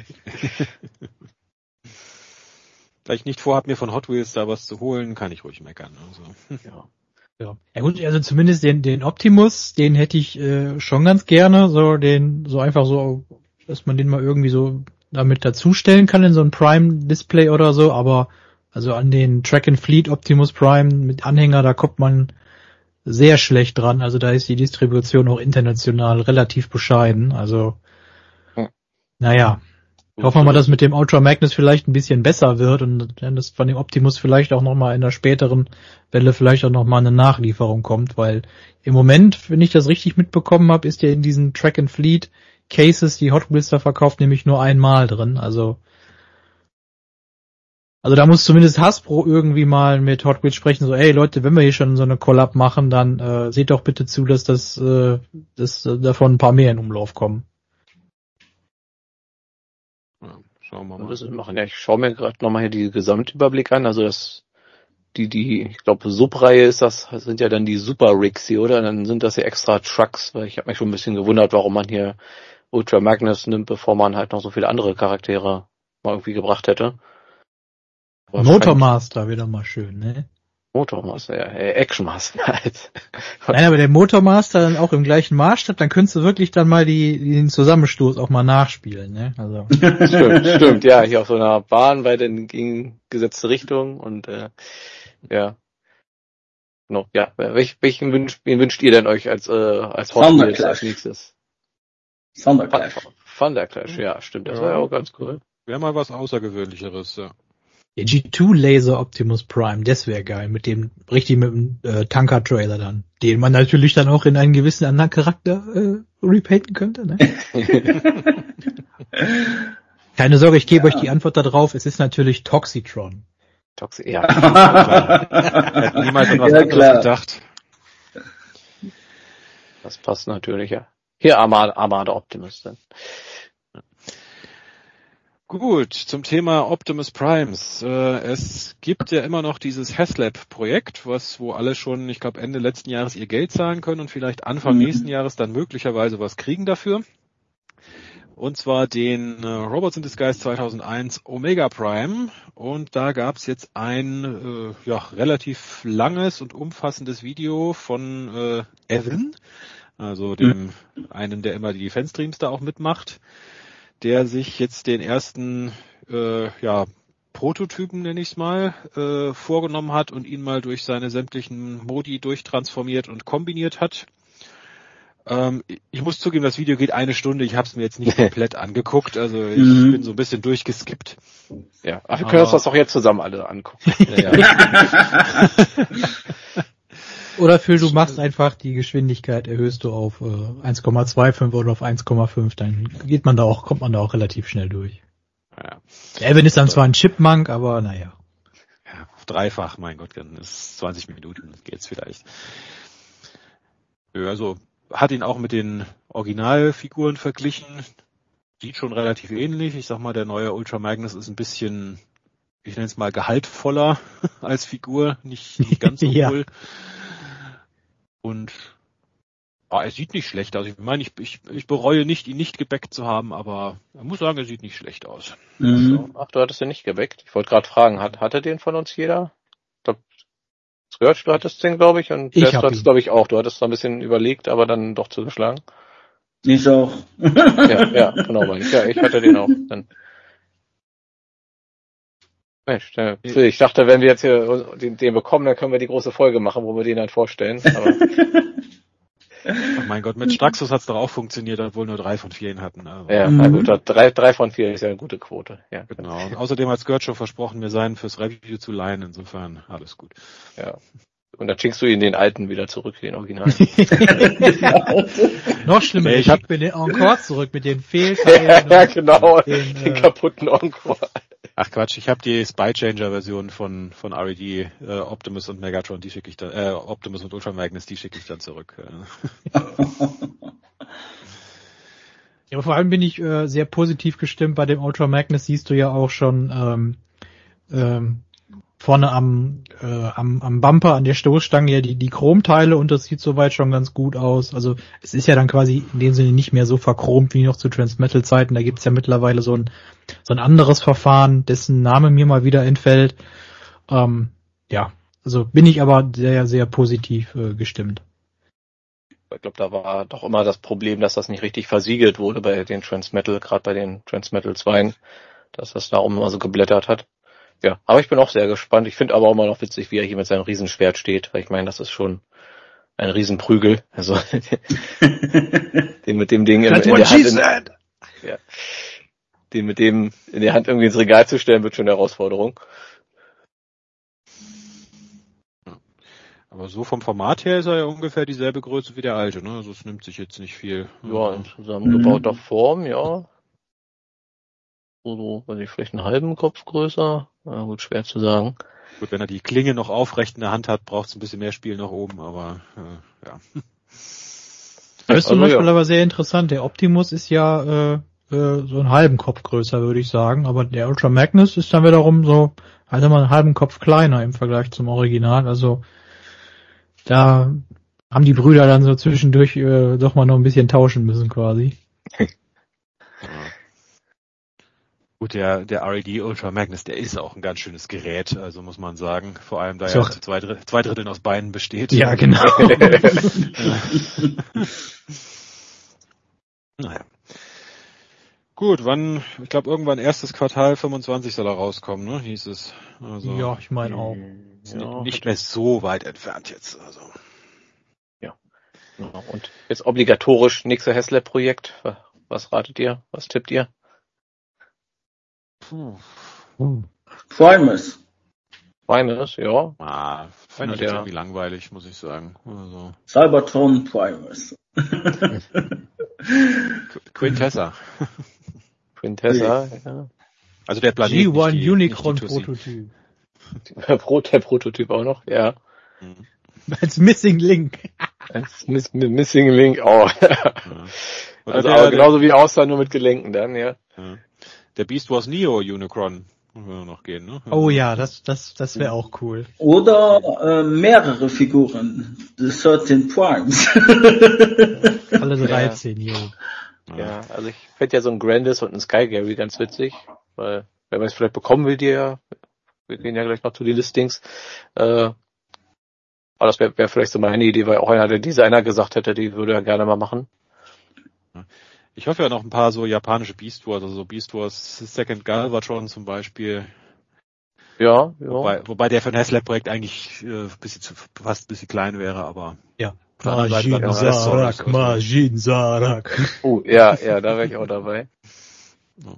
A: Da ich nicht vorhabe, mir von Hot Wheels da was zu holen, kann ich ruhig meckern, also.
D: Ja. Ja. Ja gut, also zumindest den, den Optimus, den hätte ich äh, schon ganz gerne, so den, so einfach so, dass man den mal irgendwie so damit dazustellen kann in so ein Prime-Display oder so, aber also an den Track and Fleet Optimus Prime mit Anhänger, da kommt man sehr schlecht dran. Also da ist die Distribution auch international relativ bescheiden. Also hm. naja, hoffen wir mal, dass mit dem Ultra Magnus vielleicht ein bisschen besser wird und dass von dem Optimus vielleicht auch nochmal in der späteren Welle vielleicht auch nochmal eine Nachlieferung kommt, weil im Moment, wenn ich das richtig mitbekommen habe, ist ja in diesen Track and Fleet Cases, die Hot Wheels da verkauft, nämlich nur einmal drin. Also also da muss zumindest Hasbro irgendwie mal mit Hot Wheels sprechen, so, ey Leute, wenn wir hier schon so eine Collab machen, dann äh, seht doch bitte zu, dass das äh, dass äh, davon ein paar mehr in Umlauf kommen.
B: Ja, schauen wir mal. Das machen. Ja, ich schaue mir gerade nochmal hier die Gesamtüberblick an. Also das die, die, ich glaube, Subreihe ist das, sind ja dann die Super Rigs hier, oder? Dann sind das ja extra Trucks, weil ich habe mich schon ein bisschen gewundert, warum man hier Ultra Magnus nimmt, bevor man halt noch so viele andere Charaktere mal irgendwie gebracht hätte.
D: Aber Motormaster wieder mal schön, ne?
B: Motormaster, ja, Actionmaster halt.
D: Nein, aber der Motormaster dann auch im gleichen Maßstab, dann könntest du wirklich dann mal die, den Zusammenstoß auch mal nachspielen, ne? Also.
B: Stimmt, stimmt, ja, hier auf so einer Bahn bei den entgegengesetzte Richtung und äh, ja. No, ja, welch, welchen wünscht, wen wünscht ihr denn euch als äh, als Hot Wheels als nächstes?
C: Thunderclash.
B: Thunderclash, ja, stimmt, das ja. war ja auch ganz cool.
A: Wäre mal was Außergewöhnlicheres, ja.
D: Der G zwei Laser Optimus Prime, das wäre geil, mit dem, richtig mit dem äh, Tanker-Trailer dann, den man natürlich dann auch in einen gewissen anderen Charakter äh, repainten könnte, ne? Keine Sorge, ich gebe ja. euch die Antwort da drauf, es ist natürlich Toxitron.
B: Toxi, ja.
A: Hätte niemals an was ja, anderes klar. gedacht.
B: Das passt natürlich, ja. Hier Armada, Armada Optimus dann.
A: Gut, zum Thema Optimus Primes. Äh, es gibt ja immer noch dieses HasLab-Projekt, was wo alle schon, ich glaube, Ende letzten Jahres ihr Geld zahlen können und vielleicht Anfang mhm. nächsten Jahres dann möglicherweise was kriegen dafür. Und zwar den äh, Robots in Disguise zweitausendeins Omega Prime. Und da gab's jetzt ein äh, ja relativ langes und umfassendes Video von äh, Evan, also dem mhm. einen, der immer die Fanstreams da auch mitmacht, der sich jetzt den ersten äh, ja Prototypen, nenne ich es mal, äh, vorgenommen hat und ihn mal durch seine sämtlichen Modi durchtransformiert und kombiniert hat. Ähm, ich muss zugeben, das Video geht eine Stunde, ich habe es mir jetzt nicht komplett angeguckt, also ich mhm. bin so ein bisschen durchgeskippt.
B: Ja, aber wir können uns das doch jetzt zusammen alle angucken. Ja, ja.
D: Oder Phil, du machst einfach die Geschwindigkeit, erhöhst du auf äh, eins Komma fünfundzwanzig oder auf eins Komma fünf, dann geht man da auch, kommt man da auch relativ schnell durch. Ja. Evan ist dann zwar ein Chipmunk, aber naja.
A: Ja, dreifach, mein Gott, dann ist zwanzig Minuten, geht's vielleicht. Ja, also hat ihn auch mit den Originalfiguren verglichen. Sieht schon relativ ähnlich. Ich sag mal, der neue Ultra Magnus ist ein bisschen, ich nenne es mal, gehaltvoller als Figur, nicht, nicht ganz so
D: ja.
A: cool. Und ah, er sieht nicht schlecht aus. Ich meine, ich, ich, ich bereue nicht, ihn nicht gebackt zu haben, aber ich muss sagen, er sieht nicht schlecht aus.
B: Mhm. Ach, du hattest den nicht gebackt? Ich wollte gerade fragen, hat hatte den von uns jeder? Ich glaube, Scourge, du hattest den, glaube ich, und
D: ich
B: du hattest, glaube ich, auch. Du hattest da ein bisschen überlegt, aber dann doch zugeschlagen.
C: Ich auch.
B: ja, ja, genau, meine ich. Ja, ich hatte den auch. Dann. Mensch, der, ich dachte, wenn wir jetzt hier den, den bekommen, dann können wir die große Folge machen, wo wir den dann vorstellen. Aber
A: ach mein Gott, mit Straxus hat's doch auch funktioniert, obwohl nur drei von vier ihn hatten. Aber
B: ja, na gut, drei, drei von vier ist ja eine gute Quote. Ja,
A: genau. Und außerdem hat Scourge schon versprochen, wir seien fürs Review zu leihen, insofern alles gut.
B: Ja. Und dann schickst du ihn den alten wieder zurück, den Original.
D: Noch schlimmer, nee, ich schick mir den Encore zurück mit den
B: Fehlteilen. ja, genau, den, den äh, kaputten Encore.
A: Ach Quatsch, ich habe die Spy-Changer-Version von von R E D, äh, Optimus und Megatron, die schicke ich dann, äh, Optimus und Ultra Magnus, die schicke ich dann zurück.
D: Ja, aber vor allem bin ich äh, sehr positiv gestimmt. Bei dem Ultra Magnus siehst du ja auch schon ähm, ähm, vorne am, äh, am am Bumper, an der Stoßstange ja die die Chromteile, und das sieht soweit schon ganz gut aus. Also es ist ja dann quasi in dem Sinne nicht mehr so verchromt wie noch zu Transmetal-Zeiten. Da gibt's ja mittlerweile so ein so ein anderes Verfahren, dessen Name mir mal wieder entfällt. Ähm, ja, also bin ich aber sehr, sehr positiv äh, gestimmt.
B: Ich glaube, da war doch immer das Problem, dass das nicht richtig versiegelt wurde bei den Transmetal, gerade bei den Transmetal zwei, dass das da immer so geblättert hat. Ja, aber ich bin auch sehr gespannt. Ich finde aber auch immer noch witzig, wie er hier mit seinem Riesenschwert steht, weil ich meine, das ist schon ein Riesenprügel. Also den mit dem Ding in, in der Hand. In, ja, den mit dem in der Hand irgendwie ins Regal zu stellen, wird schon eine Herausforderung.
A: Aber so vom Format her ist er ja ungefähr dieselbe Größe wie der alte, ne? Also es nimmt sich jetzt nicht viel.
B: Ja, in zusammengebauter mhm. Form, ja. So, so, weiß ich, vielleicht einen halben Kopf größer. Ja, gut, schwer zu sagen.
A: Gut, wenn er die Klinge noch aufrecht in der Hand hat, braucht es ein bisschen mehr Spiel nach oben, aber äh, ja.
D: Das ist zum also, Beispiel ja. aber sehr interessant. Der Optimus ist ja äh, äh, so einen halben Kopf größer, würde ich sagen, aber der Ultra Magnus ist dann wiederum so, also mal einen halben Kopf kleiner im Vergleich zum Original. Also da haben die Brüder dann so zwischendurch äh, doch mal noch ein bisschen tauschen müssen quasi.
A: Gut, der, der R E D Ultra Magnus, der ist auch ein ganz schönes Gerät, also muss man sagen. Vor allem, da so. er zu zwei, zwei Dritteln aus Beinen besteht.
D: Ja, genau.
A: Naja. Gut, wann, ich glaube irgendwann erstes Quartal fünfundzwanzig soll er rauskommen, ne, hieß es. Also,
D: ja, ich meine auch.
A: Ja, nicht mehr so weit entfernt jetzt, also.
B: Ja. Genau. Und jetzt obligatorisch nächste Haslab-Projekt. Was ratet ihr? Was tippt ihr?
A: Puh.
C: Uh. Primus.
B: Primus, ja.
A: Ah, fand ich jetzt irgendwie langweilig, muss ich sagen. Also.
C: Cybertron Primus.
A: Quintessa.
B: Quintessa, ja.
A: Also der Planet.
D: G eins Unicron Prototyp.
B: Der Prototyp auch noch, ja.
D: Mhm. Als Missing Link.
B: Als Miss, Missing Link, oh. Ja. Also der, aber genauso der, wie aussah, nur mit Gelenken dann, ja.
A: ja. Der Beast Wars Neo Unicron. Muss wir noch gehen, ne?
D: Oh ja, das, das, das wäre auch cool.
C: Oder äh, mehrere Figuren. The thirteen Primes.
D: Alle dreizehn, ja.
B: Jo. Ja, also ich fände ja so ein Grandis und ein Sky Gary ganz witzig, weil, wenn man es vielleicht bekommen will, die ja, wir gehen ja gleich noch zu den Listings, äh, aber das wäre wär vielleicht so meine Idee, weil auch einer der Designer gesagt hätte, die würde er gerne mal machen.
A: Ich hoffe ja noch ein paar so japanische Beast Wars, also so Beast Wars Second Galvatron zum Beispiel.
B: Ja, ja.
A: Wobei, wobei der für ein Haslab-Projekt eigentlich äh, bisschen zu, fast ein bisschen klein wäre, aber
D: ja.
A: Majin
D: Zarak, Majin Zarak.
B: Oh, ja, ja, da wäre ich auch dabei.
A: Ja.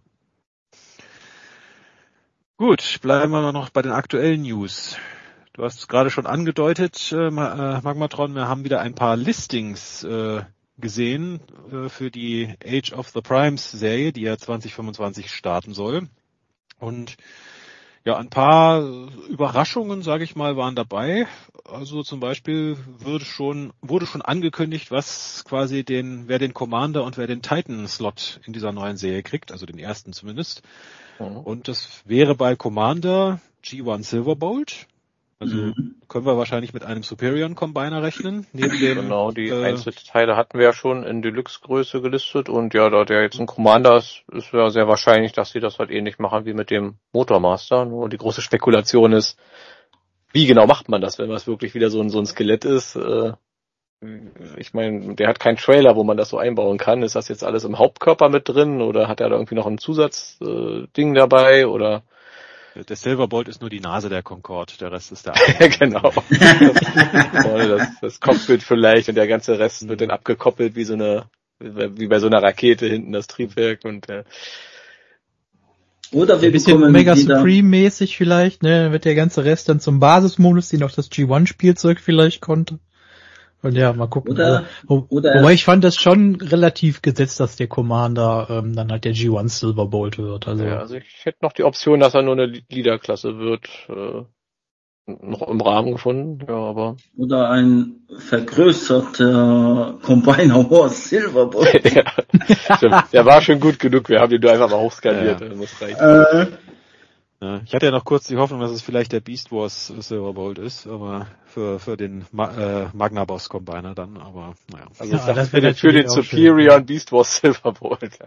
A: Gut, bleiben wir noch bei den aktuellen News. Du hast es gerade schon angedeutet, äh, Magmatron, wir haben wieder ein paar Listings äh, gesehen äh, für die Age of the Primes Serie, die ja zwanzig fünfundzwanzig starten soll. Und Ja, ein paar Überraschungen, sage ich mal, waren dabei. Also zum Beispiel wurde schon, wurde schon angekündigt, was quasi den, wer den Commander und wer den Titan-Slot in dieser neuen Serie kriegt, also den ersten zumindest. Mhm. Und das wäre bei Commander G eins Silverbolt. Also mhm. können wir wahrscheinlich mit einem Superior Combiner rechnen. Neben dem,
B: genau, die äh, Einzelteile hatten wir ja schon in Deluxe-Größe gelistet und ja, da der jetzt ein Commander ist, ist ja sehr wahrscheinlich, dass sie das halt ähnlich machen wie mit dem Motormaster. Nur die große Spekulation ist, wie genau macht man das, wenn das wirklich wieder so ein, so ein Skelett ist? Äh, ich meine, der hat keinen Trailer, wo man das so einbauen kann. Ist das jetzt alles im Hauptkörper mit drin oder hat er da irgendwie noch ein Zusatzding äh, dabei oder?
A: Der Silverbolt ist nur die Nase der Concorde, der Rest ist der
B: Genau. Das, das, das Cockpit vielleicht und der ganze Rest mhm. wird dann abgekoppelt wie so eine, wie bei so einer Rakete hinten das Triebwerk und äh,
D: oder wir ein bisschen Omega Supreme-mäßig vielleicht, ne? Dann wird der ganze Rest dann zum Basismodus, den auch das G eins Spielzeug vielleicht konnte. Und ja, mal gucken.
C: Oder,
D: also, wo, oder wobei ich fand das schon relativ gesetzt, dass der Commander ähm, dann halt der G eins Silverbolt wird. Also.
B: Ja, also ich hätte noch die Option, dass er nur eine Leader-Klasse wird, äh, noch im Rahmen gefunden. Ja, aber
C: oder ein vergrößerter Combiner Wars Silverbolt.
B: Ja, stimmt. Der war schon gut genug. Wir haben den nur einfach mal hochskaliert. Ja. Muss reichen.
A: Äh, Ja, ich hatte ja noch kurz die Hoffnung, dass es vielleicht der Beast Wars Silverbolt ist, aber für für den Ma- äh, Magna-Boss Combiner dann, aber naja.
B: Also ja, ich dachte, für den, für den Superior und Beast Wars Silverbolt.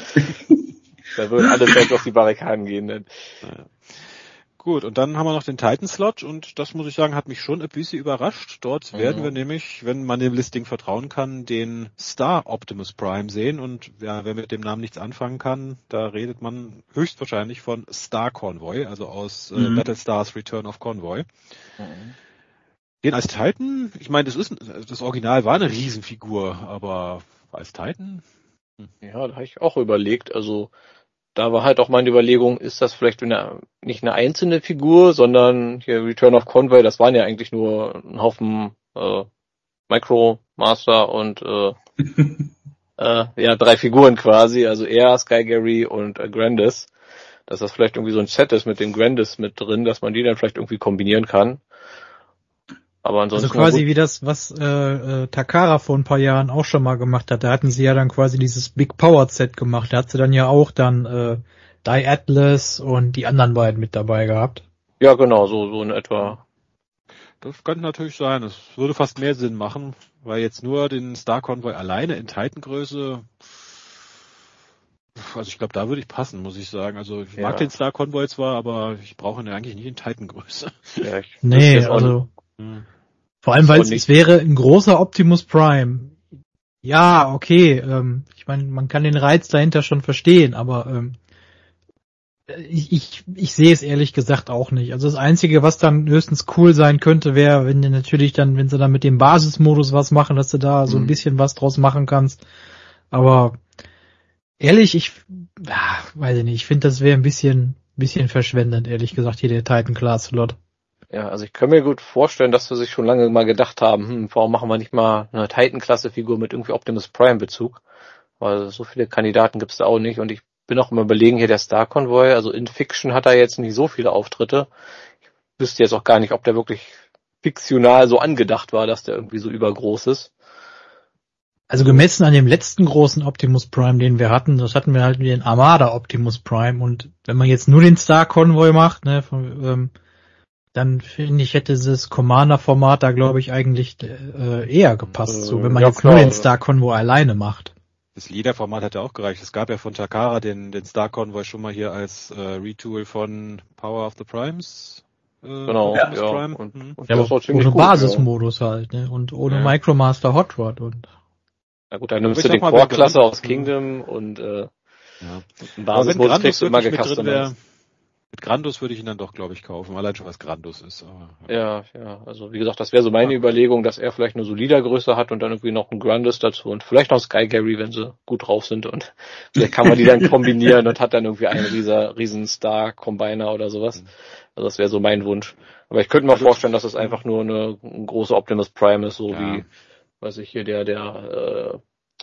B: Da würden alle Fans auf die Barrikaden gehen. Dann.
A: Naja. Gut, und dann haben wir noch den Titan-Slot und das muss ich sagen, hat mich schon ein bisschen überrascht. Dort mhm. werden wir nämlich, wenn man dem Listing vertrauen kann, den Star Optimus Prime sehen und ja, wer mit dem Namen nichts anfangen kann, da redet man höchstwahrscheinlich von Star Convoy, also aus mhm. äh, Battlestars Return of Convoy. Mhm. Den als Titan, ich meine, das ist das Original war eine Riesenfigur, aber als Titan?
B: Hm. Ja, da habe ich auch überlegt, also da war halt auch meine Überlegung, ist das vielleicht eine, nicht eine einzelne Figur, sondern hier Return of Convoy, das waren ja eigentlich nur ein Haufen äh, Micromaster und äh, äh, ja, drei Figuren quasi, also er, Sky Gary und äh, Grandis, dass das vielleicht irgendwie so ein Set ist mit den Grandis mit drin, dass man die dann vielleicht irgendwie kombinieren kann. Aber ansonsten
D: also quasi wie das, was äh, äh, Takara vor ein paar Jahren auch schon mal gemacht hat. Da hatten sie ja dann quasi dieses Big Power Set gemacht. Da hat sie dann ja auch dann äh, Die Atlas und die anderen beiden mit dabei gehabt.
B: Ja, genau, so so in etwa.
A: Das könnte natürlich sein. Es würde fast mehr Sinn machen, weil jetzt nur den Star Convoy alleine in Titan-Größe, also ich glaube, da würde ich passen, muss ich sagen. Also ich ja. mag den Star Convoy zwar, aber ich brauche ihn eigentlich nicht in Titan-Größe.
B: Ja, ich
D: nee, also hm. vor allem, weil es, es wäre ein großer Optimus Prime. Ja, okay, ähm, ich meine, man kann den Reiz dahinter schon verstehen, aber ähm, ich, ich, ich sehe es ehrlich gesagt auch nicht. Also das Einzige, was dann höchstens cool sein könnte, wäre, wenn du natürlich dann, wenn sie dann mit dem Basismodus was machen, dass du da so ein bisschen was draus machen kannst. Aber ehrlich, ich ah, weiß ich nicht, ich finde, das wäre ein bisschen, bisschen verschwendend, ehrlich gesagt, hier der Titan-Class-Slot.
B: Ja, also ich kann mir gut vorstellen, dass sie sich schon lange mal gedacht haben, hm, warum machen wir nicht mal eine Titan-Klasse-Figur mit irgendwie Optimus Prime-Bezug? Weil so viele Kandidaten gibt's da auch nicht und ich bin auch immer überlegen, hier der Star Convoy, also in Fiction hat er jetzt nicht so viele Auftritte. Ich wüsste jetzt auch gar nicht, ob der wirklich fiktional so angedacht war, dass der irgendwie so übergroß ist.
D: Also gemessen an dem letzten großen Optimus Prime, den wir hatten, das hatten wir halt wie den Armada Optimus Prime und wenn man jetzt nur den Star Convoy macht, ne, von, ähm, dann finde ich, hätte dieses Commander-Format da, glaube ich, eigentlich äh, eher gepasst, äh, so wenn man ja, jetzt klar, nur den Star Convoy alleine macht.
A: Das Leader-Format hat ja auch gereicht. Es gab ja von Takara den, den Star Convoy schon mal hier als äh, Retool von Power of the Primes.
B: Äh, genau, ja.
A: Prime.
B: Und,
A: mhm.
B: und
D: ja, aber ohne gut, Basismodus ja. halt, ne? Und ohne ja. Micromaster Hot Rod und.
B: Na gut, dann nimmst du den Core-Klasse aus Kingdom und äh,
A: ja.
B: einen Basismodus kriegst du immer gecustomized.
A: Mit Grandus würde ich ihn dann doch, glaube ich, kaufen, allein schon was Grandus ist. Aber,
B: ja. ja, ja, also wie gesagt, das wäre so meine ja. Überlegung, dass er vielleicht eine solide Größe hat und dann irgendwie noch einen Grandus dazu und vielleicht noch Sky Gary, wenn sie gut drauf sind und vielleicht kann man die dann kombinieren und hat dann irgendwie einen riesen, riesen Star Combiner oder sowas. Also das wäre so mein Wunsch. Aber ich könnte mir also, vorstellen, dass es einfach nur eine, eine große Optimus Prime ist, so ja. wie, weiß ich hier, der, der, äh,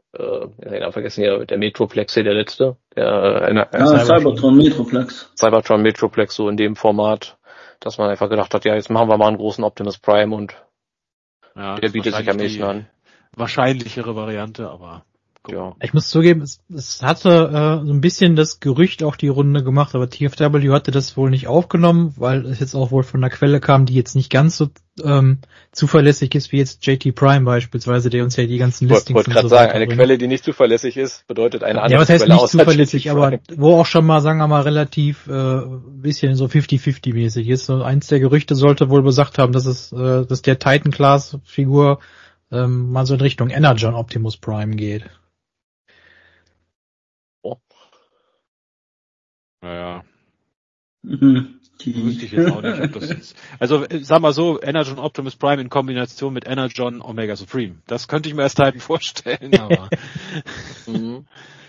B: äh, ja, vergessen ja, der Metroplex hier, der letzte. Der, äh,
C: ja, Cybertron, Cybertron Metroplex.
B: Cybertron Metroplex, so in dem Format, dass man einfach gedacht hat, ja, jetzt machen wir mal einen großen Optimus Prime und
A: ja,
B: der bietet sich am nächsten an.
A: Wahrscheinlichere Variante, aber
B: ja.
D: Ich muss zugeben, es, es hatte äh, so ein bisschen das Gerücht auch die Runde gemacht, aber T F W hatte das wohl nicht aufgenommen, weil es jetzt auch wohl von einer Quelle kam, die jetzt nicht ganz so ähm, zuverlässig ist wie jetzt J T Prime beispielsweise, der uns ja die ganzen Listings
B: Ich wollte gerade so sagen, eine bringt. Quelle, die nicht zuverlässig ist, bedeutet eine andere
D: ja, was heißt
B: Quelle
D: nicht zuverlässig, aber wo auch schon mal, sagen wir mal, relativ äh, bisschen so fifty fifty mäßig ist. So eins der Gerüchte sollte wohl besagt haben, dass es äh, dass der Titan-Class-Figur ähm, mal so in Richtung Energon Optimus Prime geht.
A: Naja.
C: Mhm.
A: Wüsste ich jetzt auch nicht, ob das jetzt... Also, sag mal so, Energon Optimus Prime in Kombination mit Energon Omega Supreme. Das könnte ich mir erst Titan vorstellen, aber...
B: mhm.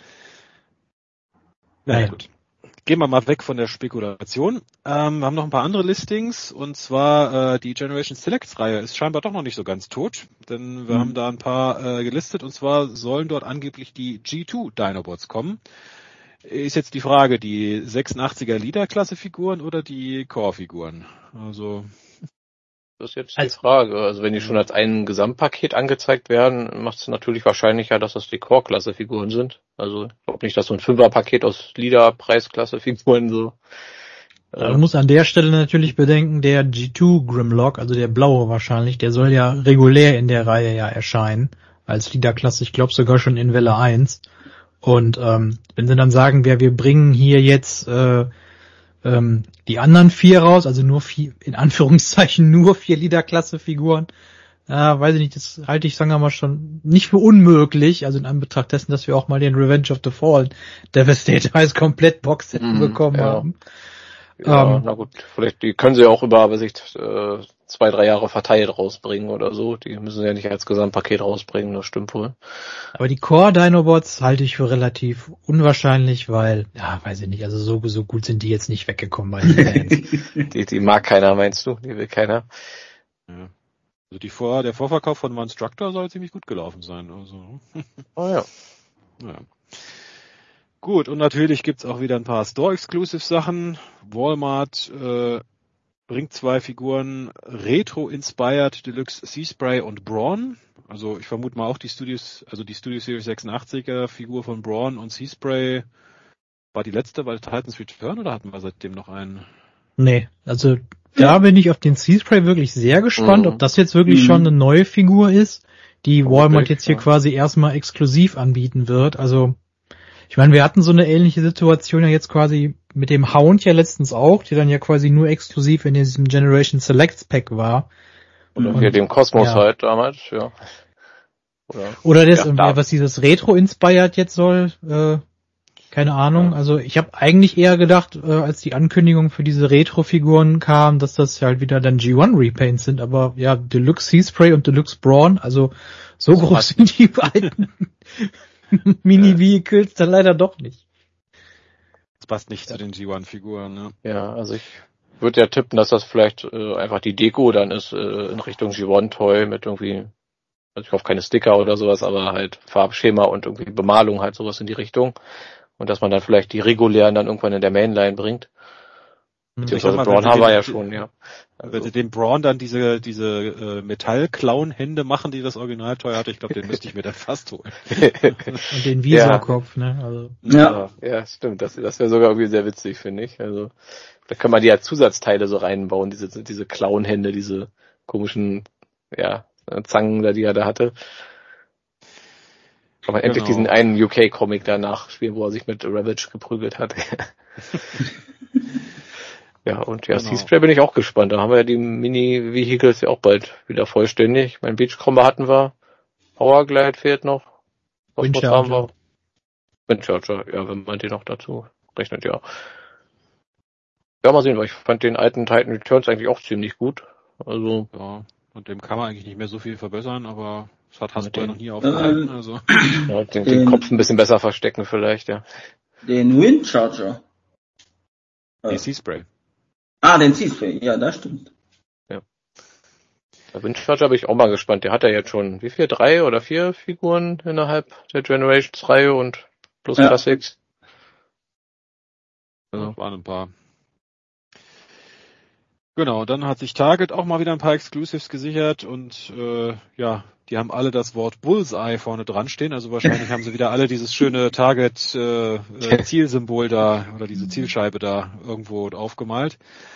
A: Naja, gut. Gehen wir mal weg von der Spekulation. Ähm, wir haben noch ein paar andere Listings, und zwar äh, die Generation Selects Reihe ist scheinbar doch noch nicht so ganz tot, denn wir mhm. haben da ein paar äh, gelistet, und zwar sollen dort angeblich die G zwei Dinobots kommen. Ist jetzt die Frage, die sechsundachtziger Leader-Klasse-Figuren oder die Core-Figuren? Also
B: das ist jetzt die Frage. Also wenn die schon als ein Gesamtpaket angezeigt werden, macht es natürlich wahrscheinlicher, dass das die Core-Klasse-Figuren sind. Also ich glaube nicht, dass so ein Fünfer-Paket aus Leader-Preis-Klasse-Figuren so...
D: Äh Man muss an der Stelle natürlich bedenken, der G zwei Grimlock, also der blaue wahrscheinlich, der soll ja regulär in der Reihe ja erscheinen, als Leader-Klasse, ich glaube sogar schon in Welle eins. Und ähm, wenn sie dann sagen, wir, wir bringen hier jetzt äh, ähm, die anderen vier raus, also nur vier, in Anführungszeichen nur vier Leader-Klasse-Figuren, äh, weiß ich nicht, das halte ich, sagen wir mal, schon nicht für unmöglich, also in Anbetracht dessen, dass wir auch mal den Revenge of the Fallen Devastator als Komplett-Box-Set mm, bekommen ja. haben.
B: Ja, ähm, na gut, vielleicht die können sie ja auch über, weiß ich, äh, zwei, drei Jahre verteilt rausbringen oder so. Die müssen sie ja nicht als Gesamtpaket rausbringen, das stimmt wohl.
D: Aber die Core Dinobots halte ich für relativ unwahrscheinlich, weil, ja, weiß ich nicht, also so, so gut sind die jetzt nicht weggekommen bei den Fans.
B: die, die mag keiner, meinst du? Die will keiner?
A: Ja. Also die Vor, der Vorverkauf von Monstructor soll ziemlich gut gelaufen sein. Also.
B: Oh ja.
A: Ja. Gut, und natürlich gibt's auch wieder ein paar Store-Exclusive-Sachen. Walmart äh, bringt zwei Figuren, Retro-Inspired Deluxe Seaspray und Brawn. Also ich vermute mal auch die Studios, also die Studio Series sechsundachtziger Figur von Brawn und Seaspray war die letzte bei Titans Return, oder hatten wir seitdem noch einen?
D: Nee, also da bin ich auf den Seaspray wirklich sehr gespannt, mhm. ob das jetzt wirklich mhm. schon eine neue Figur ist, die okay, Walmart jetzt hier ja. quasi erstmal exklusiv anbieten wird. Also ich meine, wir hatten so eine ähnliche Situation ja jetzt quasi mit dem Hound ja letztens auch, die dann ja quasi nur exklusiv in diesem Generation Selects Pack war.
B: Oder hier dem Kosmos ja. halt damals, ja.
D: Oder, Oder das, ja, was dieses Retro-Inspired jetzt soll, äh, keine Ahnung. Ja. Also ich habe eigentlich eher gedacht, äh, als die Ankündigung für diese Retro-Figuren kam, dass das halt wieder dann G eins Repaints sind, aber ja, Deluxe Seaspray und Deluxe Brawn, also so, so groß sind die beiden Mini-Vehicles dann leider doch nicht.
A: Das passt nicht ja. zu den G eins Figuren, ne?
B: Ja, also ich würde ja tippen, dass das vielleicht äh, einfach die Deko dann ist, äh, in Richtung G eins Toy mit irgendwie, also ich hoffe keine Sticker oder sowas, aber halt Farbschema und irgendwie Bemalung halt sowas in die Richtung. Und dass man dann vielleicht die regulären dann irgendwann in der Mainline bringt. Beziehungsweise Brawn haben wir ja schon, ja.
A: Also. Wenn sie dem Brawn dann diese diese äh, Metall-Clown-Hände machen, die das Original-Toy hatte, ich glaube, den müsste ich mir dann fast holen.
D: Und den Visorkopf, ja. ne? Also.
B: Ja. ja, stimmt. Das, das wäre sogar irgendwie sehr witzig, finde ich. Also da kann man die als Zusatzteile so reinbauen, diese diese Clown-Hände, diese komischen, ja, Zangen, die er da hatte. Kann man genau. endlich diesen einen U K-Comic danach spielen, wo er sich mit Ravage geprügelt hat. Ja, und ja, genau. Seaspray bin ich auch gespannt. Da haben wir ja die Mini-Vehicles ja auch bald wieder vollständig. Mein Beachcomber hatten wir. Powerglide fehlt noch.
D: Windcharger. Haben wir.
B: Windcharger, ja, wenn man den noch dazu rechnet, ja. Ja, mal sehen, weil ich fand den alten Titan Returns eigentlich auch ziemlich gut. Also.
A: Ja, und dem kann man eigentlich nicht mehr so viel verbessern, aber das hat Hasbro noch nie aufgehalten, ähm, also.
B: Ja, den, den, den Kopf ein bisschen besser verstecken vielleicht, ja.
C: Den Windcharger.
A: Den Seaspray.
C: Ah, den Seaspray, ja, das stimmt.
B: Ja. Bei Windcharger bin ich auch mal gespannt. Der hat ja jetzt schon, wie viel, drei oder vier Figuren innerhalb der Generations-Reihe und plus ja. Classics.
A: Ja, waren ein paar. Genau, dann hat sich Target auch mal wieder ein paar Exclusives gesichert und äh, ja, die haben alle das Wort Bullseye vorne dran stehen, also wahrscheinlich haben sie wieder alle dieses schöne Target äh, äh, Zielsymbol da oder diese Zielscheibe da irgendwo aufgemalt.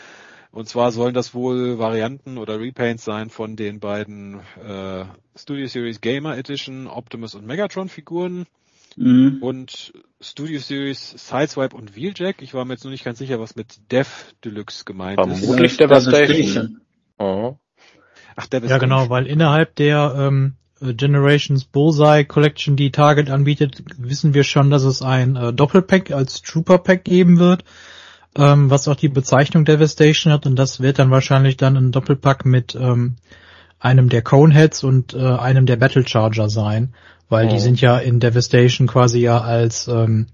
A: Und zwar sollen das wohl Varianten oder Repaints sein von den beiden äh, Studio Series Gamer Edition Optimus und Megatron Figuren mhm. und Studio Series Sideswipe und Wheeljack. Ich war mir jetzt noch nicht ganz sicher, was mit Dev Deluxe gemeint
B: ist. Vermutlich Devastation.
D: Oh. Ach, Devastation. Ja genau, weil innerhalb der ähm, Generations Bullseye Collection, die Target anbietet, wissen wir schon, dass es ein äh, Doppelpack als Trooper Pack geben wird. Ähm, was auch die Bezeichnung Devastation hat, und das wird dann wahrscheinlich dann ein Doppelpack mit ähm, einem der Coneheads und äh, einem der Battle Charger sein, weil oh. die sind ja in Devastation quasi ja als ähm,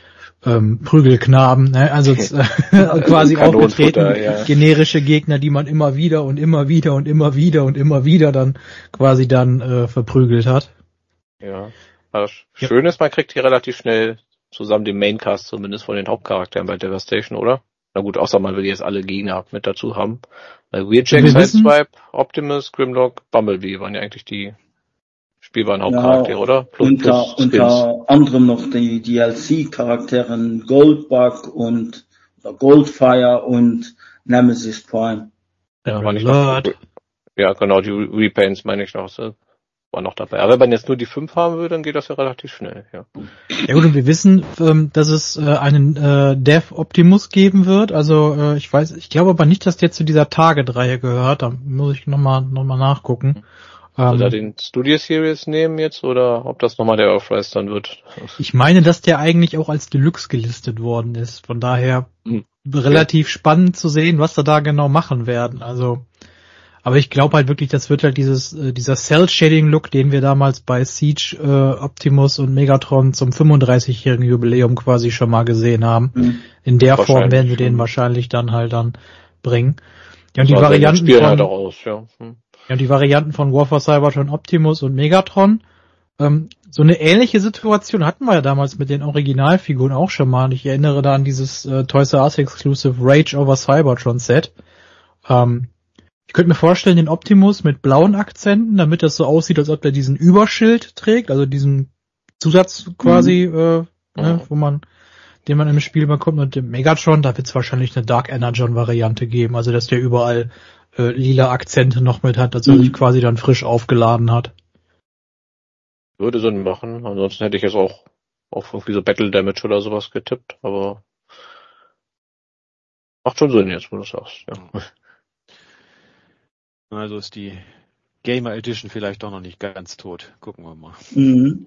D: ähm, Prügelknaben, ne? Also äh, quasi aufgetreten, ja. Generische Gegner, die man immer wieder und immer wieder und immer wieder und immer wieder dann quasi dann äh, verprügelt hat.
B: Ja, also schön ist, man kriegt hier relativ schnell zusammen den Maincast zumindest von den Hauptcharakteren bei Devastation, oder? Na gut, außer man will jetzt alle Gegner mit dazu haben. Weil Wheeljack, Sideswipe, Optimus, Grimlock, Bumblebee waren ja eigentlich die spielbaren Hauptcharaktere, ja, oder?
C: Plus, unter, plus unter anderem noch die D L C-Charakteren Goldbug und Goldfire und Nemesis Prime.
B: Ja, ja, noch, ja genau, die Repaints meine ich noch. So. War noch dabei. Aber wenn man jetzt nur die fünf haben will, dann geht das ja relativ schnell, ja.
D: Ja gut, und wir wissen, ähm, dass es äh, einen äh, Dev Optimus geben wird. Also äh, ich weiß, ich glaube aber nicht, dass der zu dieser Target-Reihe gehört. Da muss ich nochmal noch mal nachgucken.
B: Ähm, Soll er den Studio Series nehmen jetzt oder ob das nochmal der Earthrise dann wird?
D: Ich meine, dass der eigentlich auch als Deluxe gelistet worden ist. Von daher hm. relativ ja. spannend zu sehen, was sie da genau machen werden. Also aber ich glaube halt wirklich, das wird halt dieses äh, dieser Cell-Shading-Look, den wir damals bei Siege, äh, Optimus und Megatron zum fünfunddreißigjährigen Jubiläum quasi schon mal gesehen haben. Mhm. In der Form werden wir den wahrscheinlich dann halt dann bringen. Ja, und die Varianten von,
B: halt auch aus, ja. Hm.
D: ja, die Varianten von War for Cybertron, Optimus und Megatron. Ähm, so eine ähnliche Situation hatten wir ja damals mit den Originalfiguren auch schon mal. Und ich erinnere da an dieses äh, Toys R Us Exclusive Rage over Cybertron Set. Ähm, Ich könnte mir vorstellen, den Optimus mit blauen Akzenten, damit das so aussieht, als ob der diesen Überschild trägt, also diesen Zusatz quasi, mhm. äh, ne, wo man, den man im Spiel bekommt. Und den Megatron, da wird es wahrscheinlich eine Dark Energon-Variante geben, also dass der überall äh, lila Akzente noch mit hat, dass er mhm. sich quasi dann frisch aufgeladen hat.
B: Würde Sinn machen, ansonsten hätte ich jetzt auch auf irgendwie so Battle Damage oder sowas getippt, aber macht schon Sinn jetzt, wo du sagst, ja.
A: Also ist die Gamer Edition vielleicht doch noch nicht ganz tot. Gucken wir mal.
C: Mhm.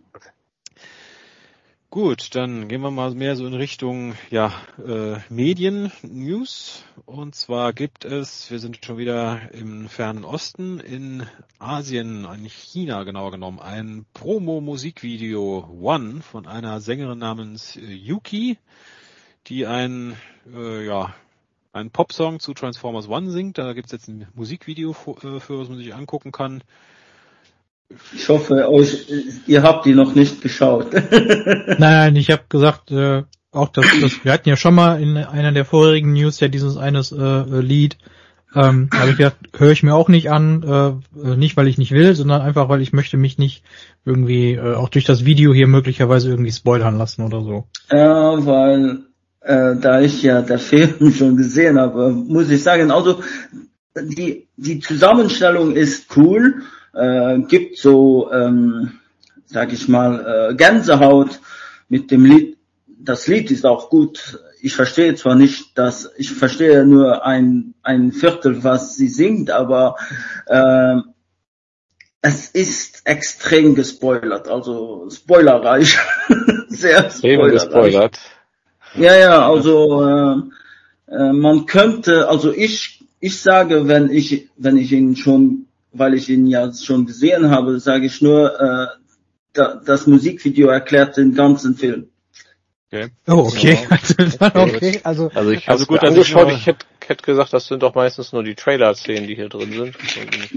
A: Gut, dann gehen wir mal mehr so in Richtung ja äh, Medien-News. Und zwar gibt es, wir sind schon wieder im fernen Osten, in Asien, in China genauer genommen, ein Promo-Musikvideo One von einer Sängerin namens äh, Yuki, die ein äh, ja einen Popsong zu Transformers One singt. Da gibt's jetzt ein Musikvideo für, für was man sich angucken kann.
C: Ich hoffe, euch, ihr habt die noch nicht geschaut.
D: Nein, nein, ich habe gesagt, äh, auch das, das, wir hatten ja schon mal in einer der vorherigen News ja dieses eines äh, Lied. Ähm, habe ich gedacht, höre ich mir auch nicht an, äh, nicht weil ich nicht will, sondern einfach weil ich möchte mich nicht irgendwie äh, auch durch das Video hier möglicherweise irgendwie spoilern lassen oder so.
C: Ja, weil Äh, da ich ja der Film schon gesehen habe, muss ich sagen, also die die Zusammenstellung ist cool, äh, gibt so, ähm, sag ich mal, äh, Gänsehaut mit dem Lied. Das Lied ist auch gut. Ich verstehe zwar nicht, dass ich verstehe nur ein ein Viertel, was sie singt, aber äh, es ist extrem gespoilert, also spoilerreich, sehr spoilerreich. Gespoilert. Ja, ja, also äh, äh, man könnte, also ich ich sage, wenn ich wenn ich ihn schon, weil ich ihn ja schon gesehen habe, sage ich nur, äh, da, das Musikvideo erklärt den ganzen Film.
B: Okay.
D: Oh, okay. Also, okay. Also,
B: also ich habe also gut angeschaut, ich hätte hätte gesagt, das sind doch meistens nur die Trailer-Szenen, die hier drin sind.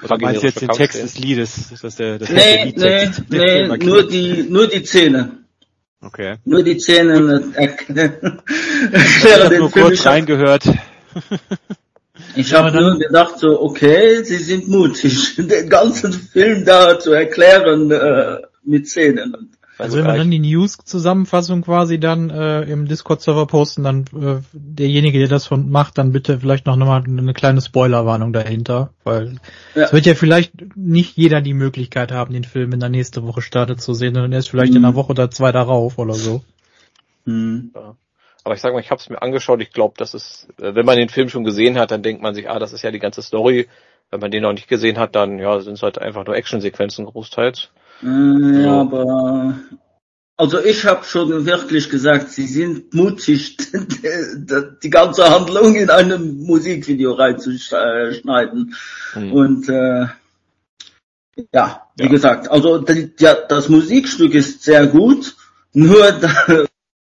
A: Oder meinst du jetzt den Text des Liedes? Dass der, das
C: nee, der nee, nee, nee nur die, nur die Szene.
A: Okay.
C: Nur die Szenen erklären.
A: Ich habe nur kurz ich reingehört.
C: Ich habe nur gedacht so, okay, sie sind mutig, den ganzen Film da zu erklären äh, mit Szenen.
D: Also wenn wir dann die News-Zusammenfassung quasi dann äh, im Discord-Server posten, dann äh, derjenige, der das von macht, dann bitte vielleicht noch nochmal eine kleine Spoilerwarnung dahinter, weil ja. Es wird ja vielleicht nicht jeder die Möglichkeit haben, den Film in der nächsten Woche startet zu sehen, sondern erst vielleicht mhm. in einer Woche oder zwei darauf oder so.
B: Mhm. Ja. Aber ich sag mal, ich habe es mir angeschaut, ich glaube, das ist, wenn man den Film schon gesehen hat, dann denkt man sich, ah, das ist ja die ganze Story. Wenn man den noch nicht gesehen hat, dann ja, sind es halt einfach nur Actionsequenzen großteils.
C: Ja, so. Aber also ich habe schon wirklich gesagt, sie sind mutig, die ganze Handlung in einem Musikvideo reinzuschneiden. Mhm. Und äh, ja, wie ja. gesagt, also die, ja, das Musikstück ist sehr gut, nur da,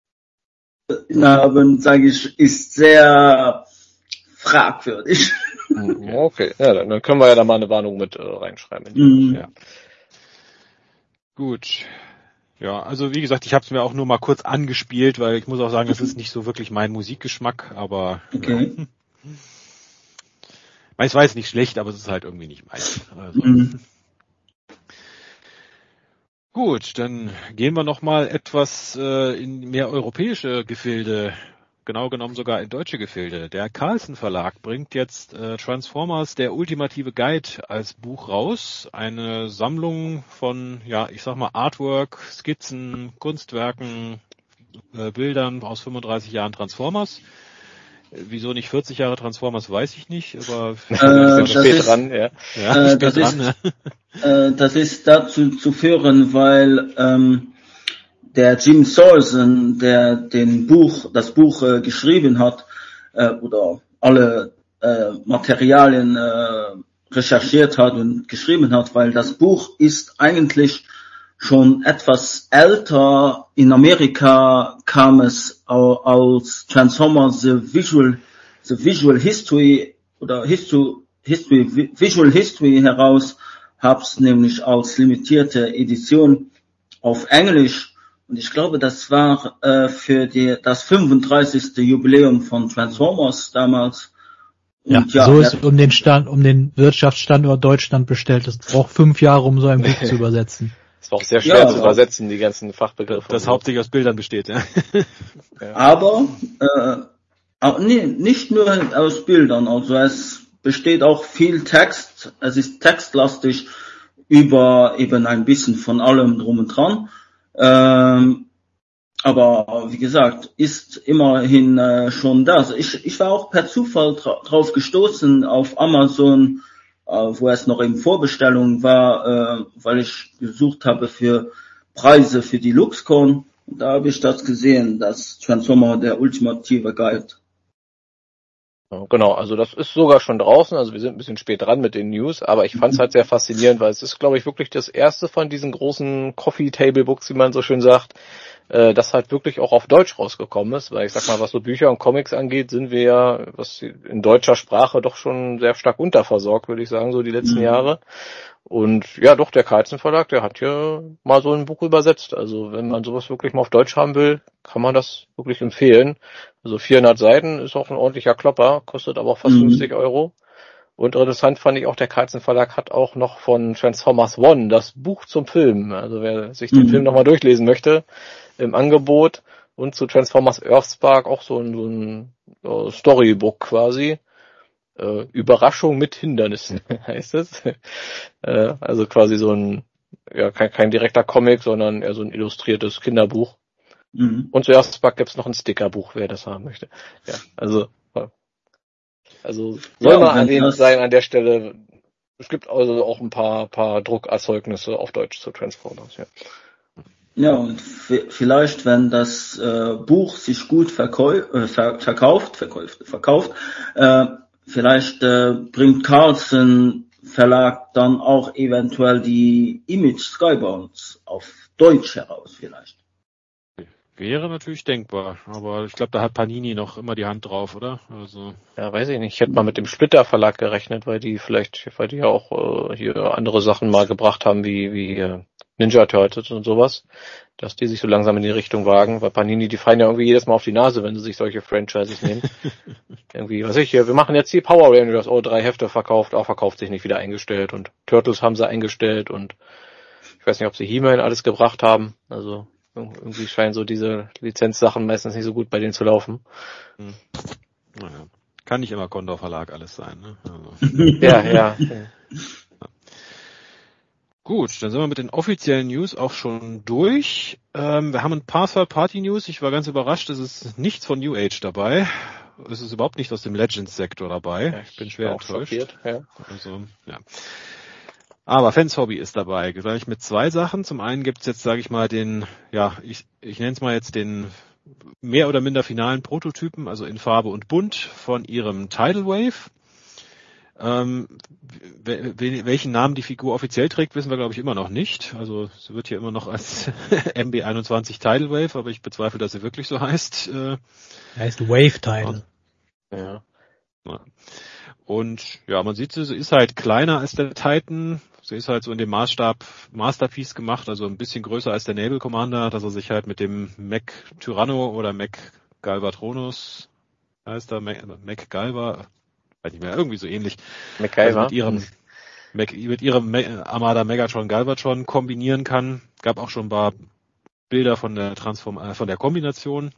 C: sage ich, ist sehr fragwürdig.
B: Okay, ja, dann können wir ja da mal eine Warnung mit äh, reinschreiben.
C: Mhm. Ja.
A: Gut. Ja, also wie gesagt, ich habe es mir auch nur mal kurz angespielt, weil ich muss auch sagen, das ist nicht so wirklich mein Musikgeschmack, aber
C: okay.
A: Ja. Es war jetzt nicht schlecht, aber es ist halt irgendwie nicht meins. Also.
C: Mhm.
A: Gut, dann gehen wir nochmal etwas äh, in mehr europäische Gefilde, genau genommen sogar in deutsche Gefilde. Der Carlsen Verlag bringt jetzt äh, Transformers, der ultimative Guide als Buch raus. Eine Sammlung von, ja, ich sag mal Artwork, Skizzen, Kunstwerken, äh, Bildern aus fünfunddreißig Jahren Transformers. Wieso nicht vierzig Jahre Transformers, weiß ich nicht, aber
C: äh, das
B: spät
C: ist,
B: dran, ja.
A: ja
C: äh,
A: spät
C: das
A: dran,
C: ist, äh, das ist dazu zu führen, weil ähm, der Jim Sorsen, der den Buch, das Buch äh, geschrieben hat, äh, oder alle äh, Materialien äh, recherchiert hat und geschrieben hat, weil das Buch ist eigentlich schon etwas älter. In Amerika kam es als Transformers The Visual, The Visual History oder History, History Visual History heraus, hab's nämlich als limitierte Edition auf Englisch. Und ich glaube, das war äh, für die, das fünfunddreißigste Jubiläum von Transformers damals.
D: Und ja, ja, so ist ja, um den Stand, um den Wirtschaftsstandort Deutschland bestellt. Es braucht fünf Jahre, um so ein Buch zu übersetzen.
B: Es war auch sehr schwer ja, zu übersetzen, die ganzen Fachbegriffe.
A: Das hauptsächlich aus Bildern besteht, ja.
C: Aber äh, nee, nicht nur aus Bildern, also es besteht auch viel Text. Es ist textlastig über eben ein bisschen von allem drum und dran. Ähm, aber wie gesagt, ist immerhin äh, schon das. Ich, ich war auch per Zufall dra- drauf gestoßen auf Amazon, äh, wo es noch in Vorbestellung war, äh, weil ich gesucht habe für Preise für die LuxCon. Und da habe ich das gesehen, das Transformer der ultimative Guide.
B: Genau, also das ist sogar schon draußen, also wir sind ein bisschen spät dran mit den News, aber ich fand es halt sehr faszinierend, weil es ist, glaube ich, wirklich das erste von diesen großen Coffee-Table-Books, wie man so schön sagt, äh, das halt wirklich auch auf Deutsch rausgekommen ist, weil ich sag mal, was so Bücher und Comics angeht, sind wir ja was in deutscher Sprache doch schon sehr stark unterversorgt, würde ich sagen, so die letzten mhm. Jahre. Und ja, doch, der Carlsen Verlag, der hat hier mal so ein Buch übersetzt. Also wenn man sowas wirklich mal auf Deutsch haben will, kann man das wirklich empfehlen. Also vierhundert Seiten ist auch ein ordentlicher Klopper, kostet aber auch fast mhm. fünfzig Euro. Und interessant fand ich auch, der Carlsen Verlag hat auch noch von Transformers One das Buch zum Film. Also wer sich den mhm. Film nochmal durchlesen möchte, im Angebot. Und zu Transformers Earthspark auch so ein, so ein uh, Storybook quasi. Äh, Überraschung mit Hindernissen heißt es. äh, also quasi so ein, ja, kein, kein direkter Comic, sondern eher so ein illustriertes Kinderbuch. Mhm. Und zuerst gibt's noch ein Stickerbuch, wer das haben möchte. Ja, also, also soll ja, mal erwähnt sein an der Stelle. Es gibt also auch ein paar, paar Druckerzeugnisse auf Deutsch zu Transformers, ja.
C: Ja, und f- vielleicht, wenn das äh, Buch sich gut verkäu- äh, ver- verkauft, verkauft, verkauft, äh, vielleicht äh, bringt Carlsen Verlag dann auch eventuell die Image Skybounds auf Deutsch heraus vielleicht.
A: Wäre natürlich denkbar, aber ich glaube, da hat Panini noch immer die Hand drauf, oder? Also
B: ja, weiß ich nicht. Ich hätte mal mit dem Splitter Verlag gerechnet, weil die vielleicht, weil die ja auch äh, hier andere Sachen mal gebracht haben, wie wie äh, Ninja Turtles und sowas, dass die sich so langsam in die Richtung wagen, weil Panini, die fallen ja irgendwie jedes Mal auf die Nase, wenn sie sich solche Franchises nehmen. Irgendwie, was ich hier, wir machen jetzt die Power Rangers, oh, drei Hefte verkauft, auch verkauft sich nicht, wieder eingestellt, und Turtles haben sie eingestellt, und ich weiß nicht, ob sie He-Man alles gebracht haben, also irgendwie scheinen so diese Lizenzsachen meistens nicht so gut bei denen zu laufen.
A: Hm. Naja. Kann nicht immer Condor Verlag alles sein, ne? Also.
B: ja, ja, ja.
A: Gut, dann sind wir mit den offiziellen News auch schon durch. Ähm, wir haben ein paar Third-Party-News. Ich war ganz überrascht, es ist nichts von New Age dabei. Es ist überhaupt nicht aus dem Legends-Sektor dabei.
B: Ja, ich bin schwer enttäuscht. Ja.
A: Also, ja. Aber Fans Hobby ist dabei, gleich mit zwei Sachen. Zum einen gibt's jetzt, sage ich mal, den, ja, ich, ich nenne es mal jetzt den mehr oder minder finalen Prototypen, also in Farbe und bunt, von ihrem Tidal Wave. Ähm, welchen Namen die Figur offiziell trägt, wissen wir, glaube ich, immer noch nicht. Also sie wird hier immer noch als M B einundzwanzig Tidal Wave, aber ich bezweifle, dass sie wirklich so heißt. Äh,
D: heißt Wave Tidal.
A: Ja. ja. Und ja, man sieht, sie ist halt kleiner als der Titan. Sie ist halt so in dem Maßstab Masterpiece gemacht, also ein bisschen größer als der Naval Commander, dass er sich halt mit dem Mech Tyranno oder Mech Galvatronus, heißt er, Mech Galva, weiß nicht mehr, irgendwie so ähnlich.
B: MacGyver.
A: Also mit ihrem, mit ihrem Armada Megatron Galvatron kombinieren kann. Gab auch schon ein paar Bilder von der Transform, äh, von der Kombination.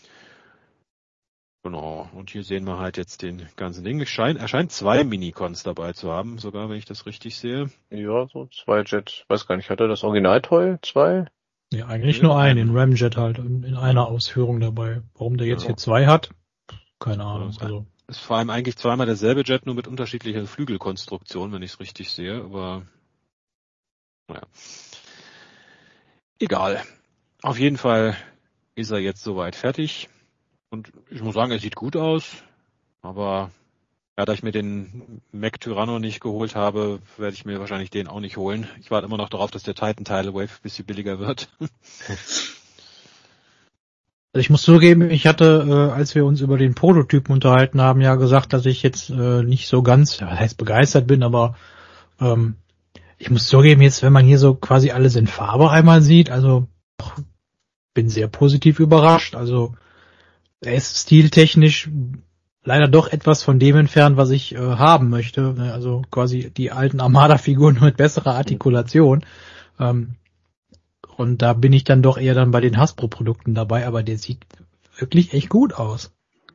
A: Genau. Und hier sehen wir halt jetzt den ganzen Ding. Es scheint, er scheint zwei Minicons dabei zu haben, sogar, wenn ich das richtig sehe.
B: Ja, so zwei Jets. Weiß gar nicht, hat er das Original-Toy? Zwei?
D: Ja, eigentlich ja, nur einen, den Ramjet halt, in einer Ausführung dabei. Warum der jetzt ja. hier zwei hat? Keine Ahnung.
A: Ja,
D: also.
A: Ist vor allem eigentlich zweimal derselbe Jet, nur mit unterschiedlicher Flügelkonstruktion, wenn ich es richtig sehe, aber naja. Egal. Auf jeden Fall ist er jetzt soweit fertig. Und ich muss sagen, er sieht gut aus, aber ja, da ich mir den Mech Tyranno nicht geholt habe, werde ich mir wahrscheinlich den auch nicht holen. Ich warte immer noch darauf, dass der Titan Tidal Wave ein bisschen billiger wird.
D: Also ich muss zugeben, ich hatte, äh, als wir uns über den Prototypen unterhalten haben, ja gesagt, dass ich jetzt äh, nicht so ganz, ja, was heißt begeistert bin, aber ähm, ich muss zugeben, jetzt, wenn man hier so quasi alles in Farbe einmal sieht, also bin sehr positiv überrascht. Also er ist stiltechnisch leider doch etwas von dem entfernt, was ich äh, haben möchte. Also quasi die alten Armada-Figuren mit besserer Artikulation. Ähm, und da bin ich dann doch eher dann bei den Hasbro-Produkten dabei, aber der sieht wirklich echt gut aus.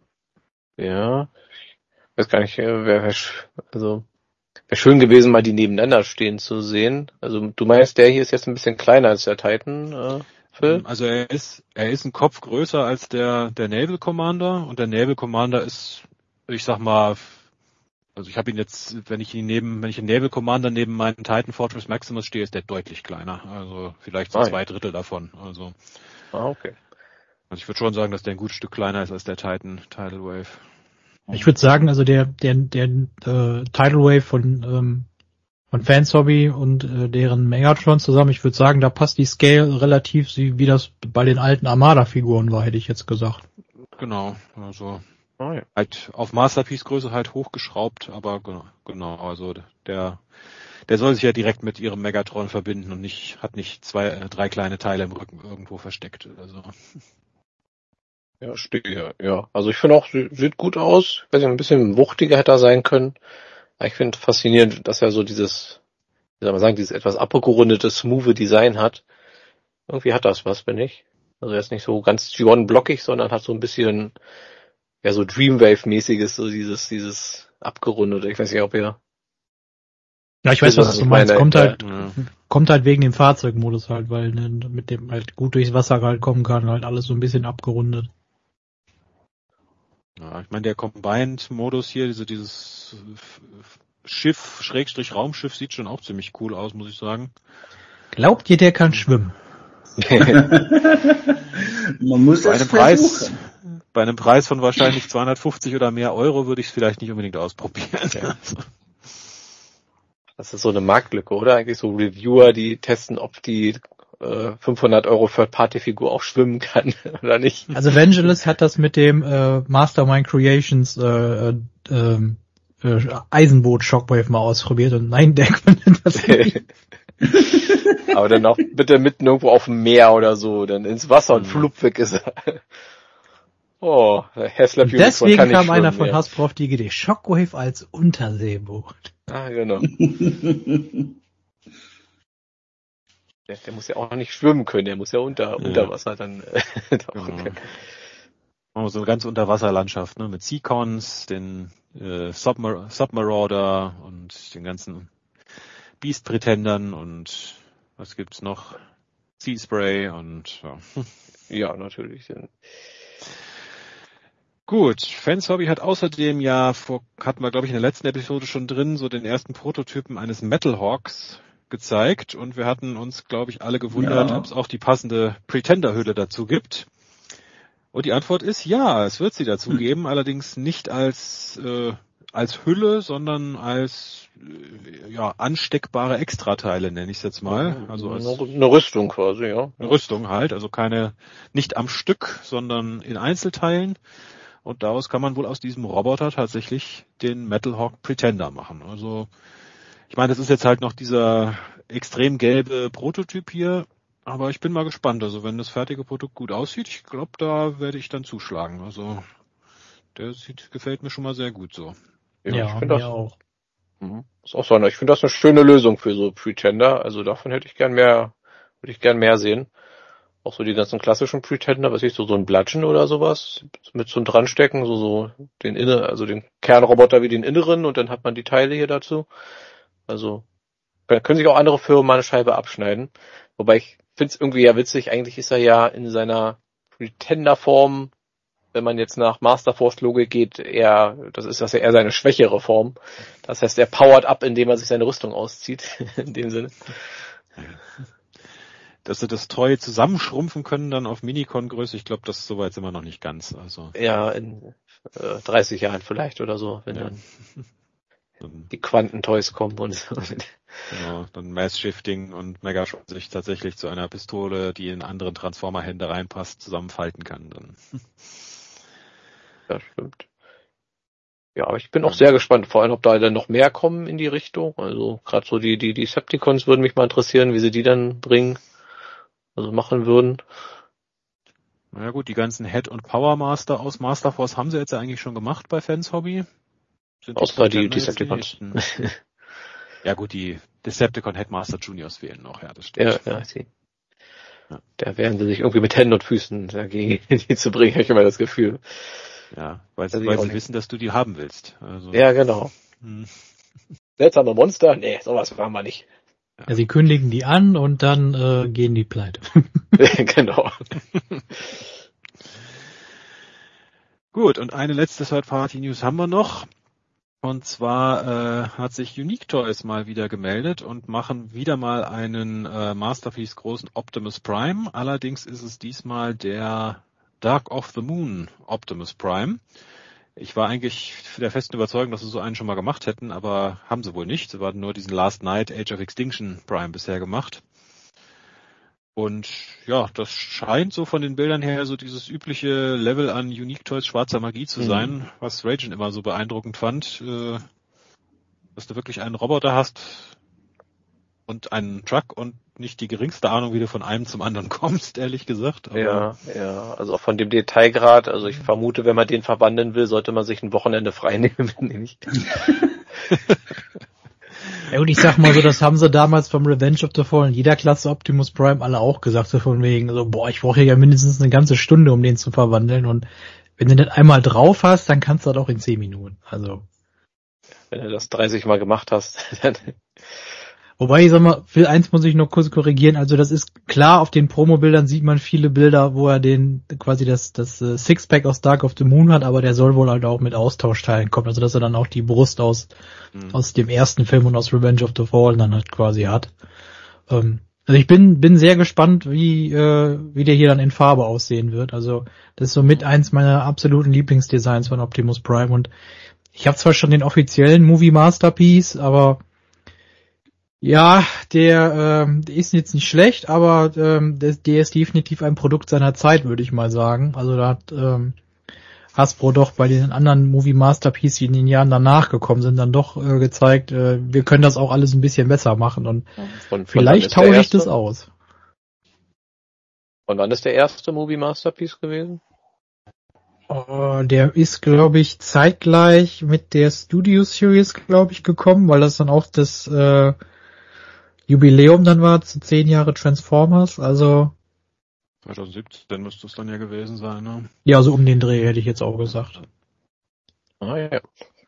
B: Ja, ich weiß gar nicht, wäre wär, also wäre schön gewesen, mal die nebeneinander stehen zu sehen. Also du meinst, der hier ist jetzt ein bisschen kleiner als der Titan, äh, Phil?
A: Also er ist er ist ein Kopf größer als der der Naval Commander, und der Naval Commander ist, ich sag mal, also ich habe ihn jetzt, wenn ich ihn neben, wenn ich den Naval Commander neben meinen Titan Fortress Maximus stehe, ist der deutlich kleiner. Also vielleicht so ah, zwei ja. Drittel davon. Also.
B: Ah, okay.
A: Also ich würde schon sagen, dass der ein gutes Stück kleiner ist als der Titan Tidal Wave.
D: Ich würde sagen, also der der der äh, Tidal Wave von ähm, von Fans Hobby und äh, deren Megatron zusammen, ich würde sagen, da passt die Scale relativ, wie das bei den alten Armada-Figuren war, hätte ich jetzt gesagt.
A: Genau, also
B: oh, ja.
A: halt auf Masterpiece-Größe halt hochgeschraubt, aber genau, genau, also der der soll sich ja direkt mit ihrem Megatron verbinden und nicht hat nicht zwei, äh, drei kleine Teile im Rücken irgendwo versteckt oder so.
B: Ja, stehe, ja. Also ich finde auch, sieht gut aus. Ich weiß nicht, ein bisschen wuchtiger hätte er sein können. Aber ich finde faszinierend, dass er so dieses, wie soll man sagen, dieses etwas abgerundete, smooth Design hat. Irgendwie hat das was, finde ich. Also er ist nicht so ganz G eins blockig, sondern hat so ein bisschen, ja, so Dreamwave-mäßiges, so dieses, dieses abgerundete. Ich weiß nicht, ob er...
D: Ja, ich weiß, was du meinst. Kommt halt, ja. kommt halt wegen dem Fahrzeugmodus halt, weil ne, mit dem halt gut durchs Wasser halt kommen kann, halt alles so ein bisschen abgerundet.
A: Ja, ich meine, der Combined-Modus hier, diese, dieses Schiff, Schrägstrich Raumschiff, sieht schon auch ziemlich cool aus, muss ich sagen.
D: Glaubt ihr, der kann schwimmen?
C: Man muss
A: bei
C: das
A: einem Preis, bei einem Preis von wahrscheinlich zweihundertfünfzig oder mehr Euro würde ich es vielleicht nicht unbedingt ausprobieren.
B: Ja. Das ist so eine Marktlücke, oder? Eigentlich so Reviewer, die testen, ob die äh, fünfhundert Euro Third-Party-Figur auch schwimmen kann, oder nicht?
D: Also Vangelis hat das mit dem äh, Mastermind Creations äh, äh, äh, Eisenboot Shockwave mal ausprobiert und nein, der findet das nicht.
B: Aber dann auch bitte mitten irgendwo auf dem Meer oder so, dann ins Wasser und flupp weg ist er. Oh, Haslab
D: Unicorn deswegen kann kam einer von Hasbro auf die Idee, Shockwave als Unterseeboot.
B: Ah, genau. der, der muss ja auch nicht schwimmen können, der muss ja unter, ja. unter Wasser dann äh, tauchen können.
A: Oh, so eine ganz Unterwasserlandschaft, ne, mit Seacons, den äh, Submar- Submarauder und den ganzen Beast Pretendern und was gibt's noch? Sea Spray und ja.
B: Ja, natürlich.
A: Gut, Fans Hobby hat außerdem ja vor, hatten wir glaube ich in der letzten Episode schon drin, so den ersten Prototypen eines Metal Hawks gezeigt und wir hatten uns glaube ich alle gewundert, ja. ob es auch die passende Pretender-Hülle dazu gibt. Und die Antwort ist ja, es wird sie dazu hm. geben, allerdings nicht als äh, als Hülle, sondern als äh, ja ansteckbare Extrateile, nenne ich es jetzt mal. Also als
B: eine Rüstung quasi, ja.
A: Eine Rüstung halt, also keine, nicht am Stück, sondern in Einzelteilen. Und daraus kann man wohl aus diesem Roboter tatsächlich den Metal Hawk Pretender machen. Also ich meine, das ist jetzt halt noch dieser extrem gelbe Prototyp hier, aber ich bin mal gespannt. Also wenn das fertige Produkt gut aussieht, ich glaube, da werde ich dann zuschlagen. Also der sieht, gefällt mir schon mal sehr gut so.
B: Ja, ja, ich finde das auch. Mhm. Ist auch so eine, ich finde das eine schöne Lösung für so Pretender. Also davon hätte ich gern mehr, würde ich gern mehr sehen. Auch so die ganzen klassischen Pretender, was ich so, so ein Bludgeon oder sowas, mit so einem Dranstecken, so, so den Inne, also den Kernroboter wie den inneren und dann hat man die Teile hier dazu. Also, können sich auch andere Firmen mal eine Scheibe abschneiden. Wobei ich finde es irgendwie ja witzig, eigentlich ist er ja in seiner Pretender-Form, wenn man jetzt nach Master Force-Logik geht, eher, das ist das ja eher seine schwächere Form. Das heißt, er powert up, indem er sich seine Rüstung auszieht, in dem Sinne.
A: Dass sie das Toy zusammenschrumpfen können dann auf Minicon-Größe, ich glaube, das ist soweit immer noch nicht ganz. Also
B: ja, in äh, dreißig Jahren vielleicht oder so, wenn ja. dann die Quantentoys kommen und so.
A: Genau, dann Mass-Shifting und Megatron sich tatsächlich zu einer Pistole, die in anderen Transformer-Hände reinpasst, zusammenfalten kann. Dann.
B: Ja, stimmt. Ja, aber ich bin auch sehr gespannt, vor allem, ob da dann noch mehr kommen in die Richtung. Also gerade so die die die Decepticons würden mich mal interessieren, wie sie die dann bringen, also machen würden.
A: Na ja, gut, die ganzen Head- und Powermaster aus Master Force haben sie jetzt ja eigentlich schon gemacht bei Fans Hobby.
B: Sind Außer die, die Decepticons.
A: Ja gut, die Decepticon Headmaster Juniors fehlen noch, ja, das stimmt.
B: Ja, ja, sie. Ja. Da werden sie sich irgendwie mit Händen und Füßen dagegen die zu bringen, habe ich immer das Gefühl.
A: Ja, weil, also weil sie nicht. wissen, dass du die haben willst. Also,
B: ja, genau. Hm. Seltsame Monster? Nee, sowas machen wir nicht.
D: Ja, sie kündigen die an und dann äh, gehen die pleite.
B: Genau.
A: Gut, und eine letzte Third-Party-News haben wir noch. Und zwar äh, hat sich Unique Toys mal wieder gemeldet und machen wieder mal einen äh, Masterpiece großen Optimus Prime. Allerdings ist es diesmal der Dark of the Moon Optimus Prime. Ich war eigentlich der festen Überzeugung, dass sie so einen schon mal gemacht hätten, aber haben sie wohl nicht. Sie hatten nur diesen Last Night Age of Extinction Prime bisher gemacht. Und ja, das scheint so von den Bildern her so dieses übliche Level an Unique Toys schwarzer Magie zu sein, mhm. was Ragen immer so beeindruckend fand, äh, dass du wirklich einen Roboter hast und einen Truck und nicht die geringste Ahnung, wie du von einem zum anderen kommst, ehrlich gesagt.
B: Aber ja, ja, also auch von dem Detailgrad, also ich vermute, wenn man den verwandeln will, sollte man sich ein Wochenende frei nehmen, nicht.
D: Ja, und ich sag mal so, das haben sie damals beim Revenge of the Fallen jeder Klasse Optimus Prime alle auch gesagt, so von wegen, so, boah, ich brauche ja mindestens eine ganze Stunde, um den zu verwandeln, und wenn du das einmal drauf hast, dann kannst du das auch in zehn Minuten, also.
B: Wenn du das dreißig Mal gemacht hast, dann.
D: Wobei, ich sag mal, für eins muss ich noch kurz korrigieren, also das ist klar, auf den Promobildern sieht man viele Bilder, wo er den, quasi das, das uh, Sixpack aus Dark of the Moon hat, aber der soll wohl halt auch mit Austauschteilen kommen, also dass er dann auch die Brust aus, mhm. aus dem ersten Film und aus Revenge of the Fallen dann halt quasi hat. Ähm, also ich bin, bin sehr gespannt, wie, äh, wie der hier dann in Farbe aussehen wird, also das ist so mit eins meiner absoluten Lieblingsdesigns von Optimus Prime, und ich habe zwar schon den offiziellen Movie Masterpiece, aber Ja, der, ähm, der ist jetzt nicht schlecht, aber ähm, der, der ist definitiv ein Produkt seiner Zeit, würde ich mal sagen. Also da hat ähm, Hasbro doch bei den anderen Movie Masterpiece, die in den Jahren danach gekommen sind, dann doch äh, gezeigt, äh, wir können das auch alles ein bisschen besser machen und von, von vielleicht tausche ich das aus.
B: Und wann ist der erste Movie Masterpiece gewesen?
D: Oh, der ist, glaube ich, zeitgleich mit der Studio Series, glaube ich, gekommen, weil das dann auch das äh, Jubiläum dann war zu zehn Jahre Transformers, also
A: zwanzig siebzehn müsste es dann ja gewesen sein, ne?
D: Ja, so um den Dreh hätte ich jetzt auch gesagt.
B: Ah ja.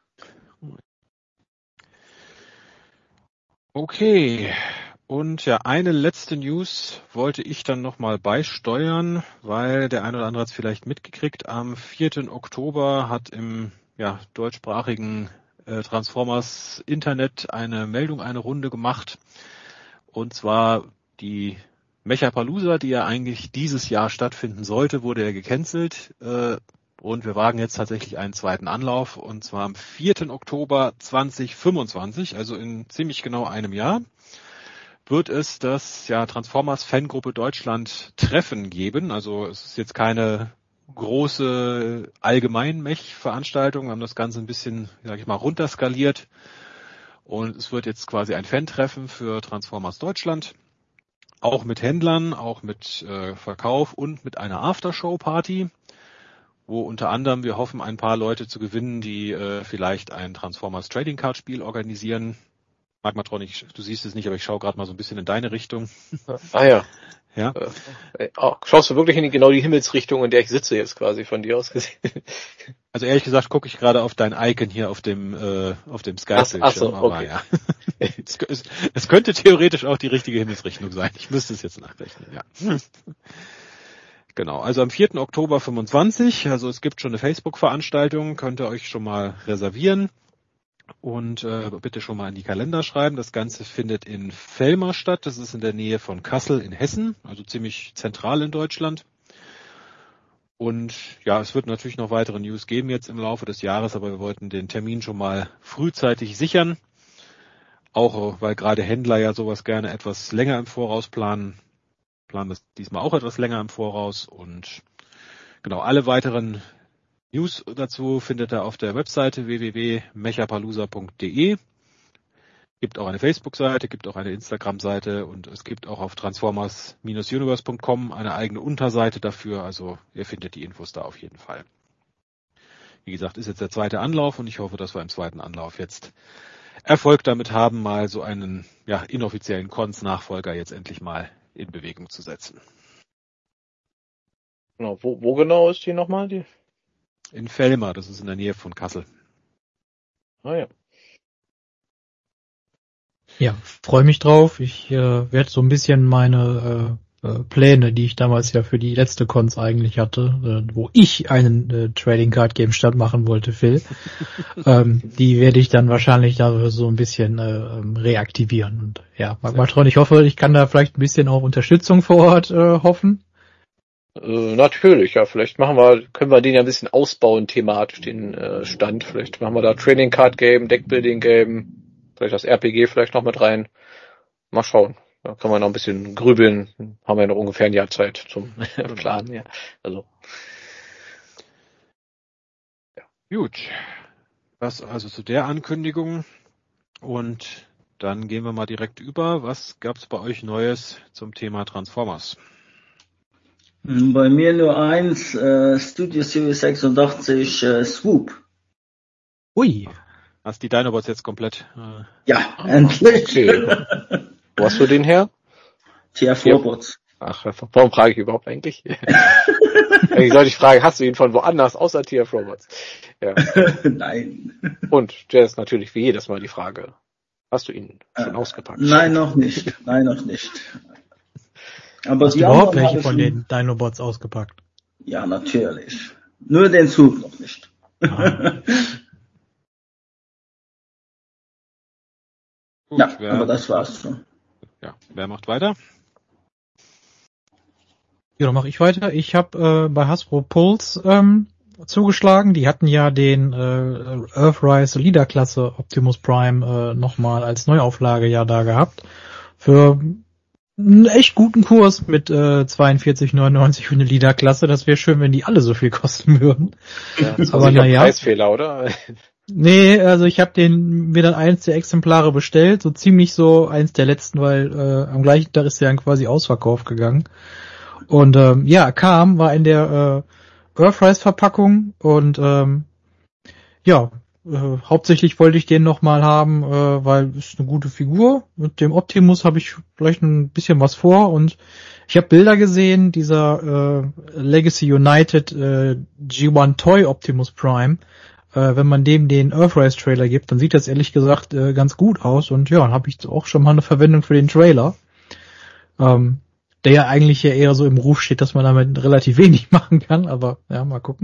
A: Okay. Und ja, eine letzte News wollte ich dann nochmal beisteuern, weil der eine oder andere hat es vielleicht mitgekriegt. Am vierten Oktober hat im ja, deutschsprachigen äh, Transformers Internet eine Meldung, eine Runde gemacht. Und zwar die Mechapalooza, die ja eigentlich dieses Jahr stattfinden sollte, wurde ja gecancelt. Äh, und wir wagen jetzt tatsächlich einen zweiten Anlauf. Und zwar am vierten Oktober zweitausendfünfundzwanzig, also in ziemlich genau einem Jahr, wird es das ja Transformers Fangruppe Deutschland Treffen geben. Also es ist jetzt keine große Allgemein-Mech-Veranstaltung. Wir haben das Ganze ein bisschen, sag ich mal, runterskaliert. Und es wird jetzt quasi ein Fan-Treffen für Transformers Deutschland. Auch mit Händlern, auch mit äh, Verkauf und mit einer Aftershow-Party, wo unter anderem wir hoffen, ein paar Leute zu gewinnen, die äh, vielleicht ein Transformers Trading Card Spiel organisieren. Magmatron, ich, du siehst es nicht, aber ich schaue gerade mal so ein bisschen in deine Richtung.
B: Ah ja.
A: Ja.
B: Äh, oh, schaust du wirklich in die, genau die Himmelsrichtung, in der ich sitze jetzt quasi von dir aus gesehen?
A: Also ehrlich gesagt gucke ich gerade auf dein Icon hier auf dem äh, auf dem Skype-Bildschirm.
B: Ach, ach so, okay.
A: Aber ja. es, es, es könnte theoretisch auch die richtige Himmelsrichtung sein. Ich müsste es jetzt nachrechnen, ja. Genau, also am vierten Oktober fünfundzwanzig, also es gibt schon eine Facebook-Veranstaltung, könnt ihr euch schon mal reservieren. Und äh, bitte schon mal in die Kalender schreiben. Das Ganze findet in Vellmar statt. Das ist in der Nähe von Kassel in Hessen, also ziemlich zentral in Deutschland. Und ja, es wird natürlich noch weitere News geben jetzt im Laufe des Jahres, aber wir wollten den Termin schon mal frühzeitig sichern. Auch weil gerade Händler ja sowas gerne etwas länger im Voraus planen. Planen das diesmal auch etwas länger im Voraus. Und genau, alle weiteren News dazu findet ihr auf der Webseite w w w punkt mechapalooza punkt d e. Gibt auch eine Facebook-Seite, gibt auch eine Instagram-Seite und es gibt auch auf transformers Bindestrich universe punkt com eine eigene Unterseite dafür. Also ihr findet die Infos da auf jeden Fall. Wie gesagt, ist jetzt der zweite Anlauf und ich hoffe, dass wir im zweiten Anlauf jetzt Erfolg damit haben, mal so einen ja, inoffiziellen Cons-Nachfolger jetzt endlich mal in Bewegung zu setzen.
B: Genau, wo, wo genau ist die nochmal? Die?
A: In Vellmar, das ist in der Nähe von Kassel.
B: Ah ja.
D: Ja, freue mich drauf. Ich äh, werde so ein bisschen meine äh, äh, Pläne, die ich damals ja für die letzte Cons eigentlich hatte, äh, wo ich einen äh, Trading Card Game Start machen wollte, Phil, ähm, die werde ich dann wahrscheinlich da so ein bisschen äh, reaktivieren. Und ja, Magmatron, ich hoffe, ich kann da vielleicht ein bisschen auch Unterstützung vor Ort äh, hoffen.
B: Äh, natürlich, ja, vielleicht machen wir, können wir den ja ein bisschen ausbauen thematisch, den äh, Stand. Vielleicht machen wir da Trading Card Game, Deckbuilding Game, vielleicht das R P G vielleicht noch mit rein. Mal schauen. Da kann man noch ein bisschen grübeln. Haben wir noch ungefähr ein Jahr Zeit zum Planen, ja. Also.
A: Ja. Gut. Das also zu der Ankündigung. Und dann gehen wir mal direkt über. Was gab's bei euch Neues zum Thema Transformers?
C: Bei mir nur eins, äh, Studio Series sechsundachtzig äh, Swoop.
D: Ui.
A: Hast die Dinobots jetzt komplett? Äh...
C: Ja, endlich.
B: Okay. Wo hast du den her?
C: T F Robots.
B: Ach, warum frage ich überhaupt eigentlich? Ich sollte ich fragen, hast du ihn von woanders außer T F Robots? Ja.
C: Nein.
B: Und Jazz natürlich wie jedes Mal die Frage, hast du ihn schon äh, ausgepackt?
C: Nein, noch nicht. Nein, noch nicht. Aber
D: hast du überhaupt welche von den Dinobots ausgepackt?
C: Ja, natürlich. Nur den Zug noch nicht. Ah.
A: Gut,
C: ja,
A: wer,
C: aber das war's schon.
A: Ja, wer macht weiter?
D: Ja, dann mache ich weiter. Ich habe äh, bei Hasbro Pulse ähm, zugeschlagen. Die hatten ja den äh, Earthrise Leader-Klasse Optimus Prime äh, nochmal als Neuauflage ja da gehabt. Für einen echt guten Kurs mit äh, zweiundvierzig neunundneunzig für eine Leader-Klasse. Das wäre schön, wenn die alle so viel kosten würden.
B: Ja, das war sicher ein Preisfehler, oder?
D: Nee, also ich habe den mir dann eins der Exemplare bestellt, so ziemlich so eins der letzten, weil äh, am gleichen Tag ist der dann quasi ausverkauft gegangen. Und ähm, ja, kam, war in der äh, Earthrise-Verpackung und ähm, ja, äh, hauptsächlich wollte ich den nochmal haben, äh, weil es eine gute Figur. Mit dem Optimus habe ich vielleicht ein bisschen was vor und ich habe Bilder gesehen, dieser äh, Legacy United äh, G eins Toy Optimus Prime. Äh, wenn man dem den Earthrise-Trailer gibt, dann sieht das ehrlich gesagt äh, ganz gut aus und ja, dann habe ich auch schon mal eine Verwendung für den Trailer. Ähm, der ja eigentlich ja eher so im Ruf steht, dass man damit relativ wenig machen kann, aber ja, mal gucken.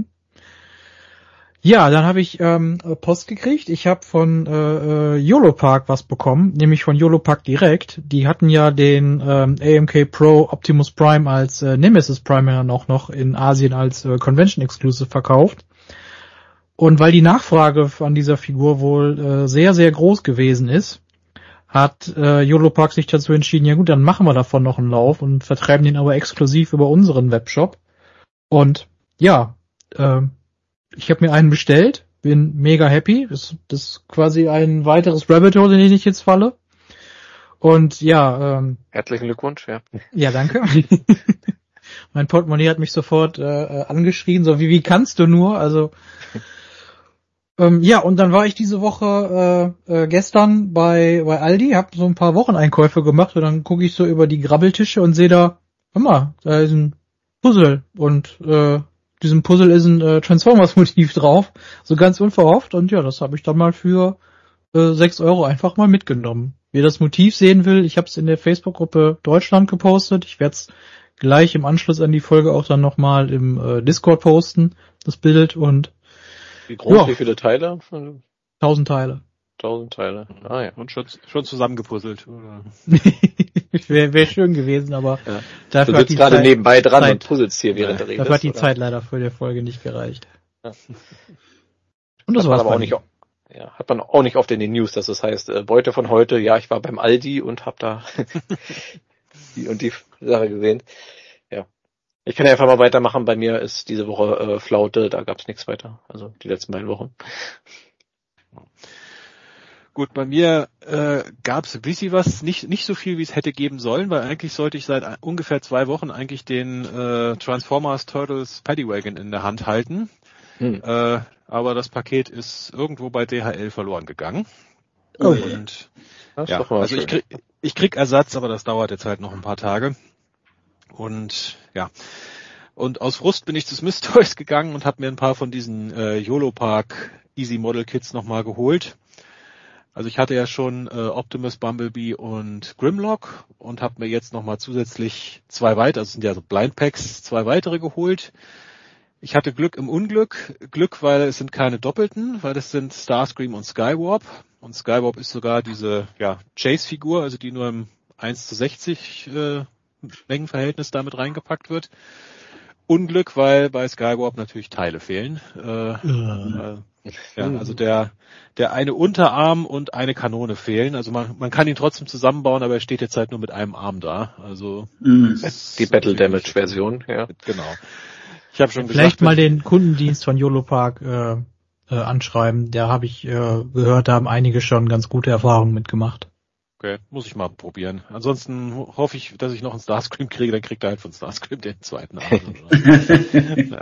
D: Ja, dann habe ich ähm, Post gekriegt. Ich habe von äh, YOLOPark was bekommen, nämlich von YOLOPark direkt. Die hatten ja den ähm, A M K Pro Optimus Prime als äh, Nemesis Prime ja noch, noch in Asien als äh, Convention Exclusive verkauft. Und weil die Nachfrage an dieser Figur wohl äh, sehr, sehr groß gewesen ist, hat äh, YOLOPark sich dazu entschieden, ja gut, dann machen wir davon noch einen Lauf und vertreiben den aber exklusiv über unseren Webshop. Und ja, äh, ich habe mir einen bestellt, bin mega happy. Das, das ist quasi ein weiteres Rabbit Hole, in den ich jetzt falle. Und ja, ähm,
B: herzlichen Glückwunsch, ja.
D: Ja, danke. Mein Portemonnaie hat mich sofort äh, angeschrien, so wie wie kannst du nur? Also Ähm, ja, und dann war ich diese Woche äh, äh, gestern bei bei Aldi, hab so ein paar Wocheneinkäufe gemacht und dann gucke ich so über die Grabbeltische und sehe da, hör mal, da ist ein Puzzle und äh, diesem Puzzle ist ein äh, Transformers-Motiv drauf, so ganz unverhofft und ja, das habe ich dann mal für äh, sechs Euro einfach mal mitgenommen. Wer das Motiv sehen will, ich habe es in der Facebook-Gruppe Deutschland gepostet, ich werde es gleich im Anschluss an die Folge auch dann nochmal im äh, Discord posten, das Bild und
B: wie groß, ja. Wie viele Teile?
D: Tausend Teile.
B: Tausend Teile. Ah ja.
A: Und schon, schon zusammengepuzzelt.
D: Wäre wär schön gewesen, aber
B: ja. Dafür du sitzt gerade Zeit, nebenbei dran Zeit, und puzzelst hier während ja. der Rede.
D: Dafür hat die oder? Zeit leider für die Folge nicht gereicht.
B: Ja.
D: Und das war aber
B: auch nicht. Ja, hat man auch nicht oft in den News, dass es heißt, äh, Beute von heute, ja, ich war beim Aldi und hab da die und die Sache gesehen. Ja. Ich kann ja einfach mal weitermachen. Bei mir ist diese Woche äh, Flaute, da gab's nichts weiter. Also die letzten beiden Wochen.
A: Gut, bei mir äh, gab's ein bisschen was, nicht nicht so viel, wie es hätte geben sollen, weil eigentlich sollte ich seit ein, ungefähr zwei Wochen eigentlich den äh, Transformers Turtles Paddywagon in der Hand halten. Hm. Äh, aber das Paket ist irgendwo bei D H L verloren gegangen.
B: Oh.
A: Und
B: das
A: ja, also ich krieg, ich krieg Ersatz, aber das dauert jetzt halt noch ein paar Tage. Und ja, und aus Frust bin ich zu Smith Toys gegangen und habe mir ein paar von diesen äh, YOLOPark Easy Model Kits nochmal geholt. Also ich hatte ja schon äh, Optimus, Bumblebee und Grimlock und habe mir jetzt nochmal zusätzlich zwei weitere, also sind ja so Blind Packs, zwei weitere geholt. Ich hatte Glück im Unglück. Glück, weil es sind keine doppelten, weil das sind Starscream und Skywarp. Und Skywarp ist sogar diese ja Chase-Figur, also die nur im eins zu sechzig äh, Mengenverhältnis damit reingepackt wird. Unglück, weil bei Skywarp natürlich Teile fehlen. Äh, äh, ja, also der der eine Unterarm und eine Kanone fehlen. Also man man kann ihn trotzdem zusammenbauen, aber er steht jetzt halt nur mit einem Arm da. Also
B: mhm. Die Battle Damage Version, ja.
A: Genau. Ich habe schon
D: vielleicht
A: gesagt,
D: mal den Kundendienst von YOLOPark äh, äh, anschreiben. Da habe ich äh, gehört, da haben einige schon ganz gute Erfahrungen mitgemacht.
A: Okay, muss ich mal probieren. Ansonsten hoffe ich, dass ich noch einen Starscream kriege, dann kriegt er halt von Starscream den zweiten Arm. Ja.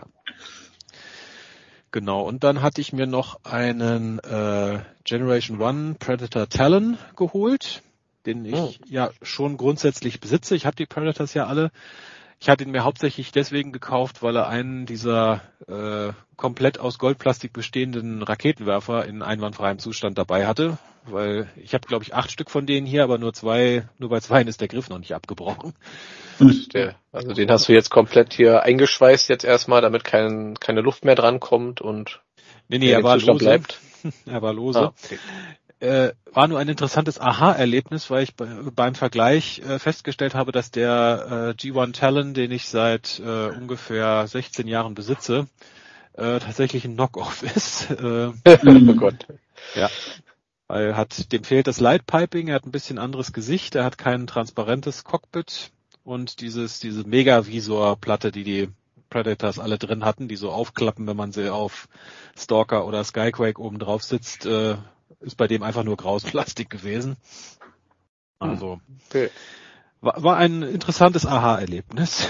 A: Genau, und dann hatte ich mir noch einen äh, Generation One Predator Talon geholt, den ich oh. ja schon grundsätzlich besitze. Ich habe die Predators ja alle. Ich hatte ihn mir hauptsächlich deswegen gekauft, weil er einen dieser äh, komplett aus Goldplastik bestehenden Raketenwerfer in einwandfreiem Zustand dabei hatte. Weil ich habe, glaube ich, acht Stück von denen hier, aber nur zwei, nur bei zweien ist der Griff noch nicht abgebrochen.
B: Der, also den hast du jetzt komplett hier eingeschweißt jetzt erstmal, damit kein, keine Luft mehr drankommt und
A: nee, nee, er war lose.
B: Bleibt.
A: Er war lose.
B: Ah, okay.
A: Äh, war nur ein interessantes Aha-Erlebnis, weil ich be- beim Vergleich äh, festgestellt habe, dass der äh, G eins Talon, den ich seit äh, ungefähr sechzehn Jahren besitze, äh, tatsächlich ein Knock-off ist. Äh,
B: oh Gott.
A: Ja. Weil er hat, dem fehlt das Lightpiping, er hat ein bisschen anderes Gesicht, er hat kein transparentes Cockpit und dieses, diese Megavisor-Platte, die die Predators alle drin hatten, die so aufklappen, wenn man sie auf Stalker oder Skyquake oben drauf sitzt, äh, ist bei dem einfach nur graues Plastik gewesen. Also,
B: okay.
A: war, war ein interessantes Aha-Erlebnis.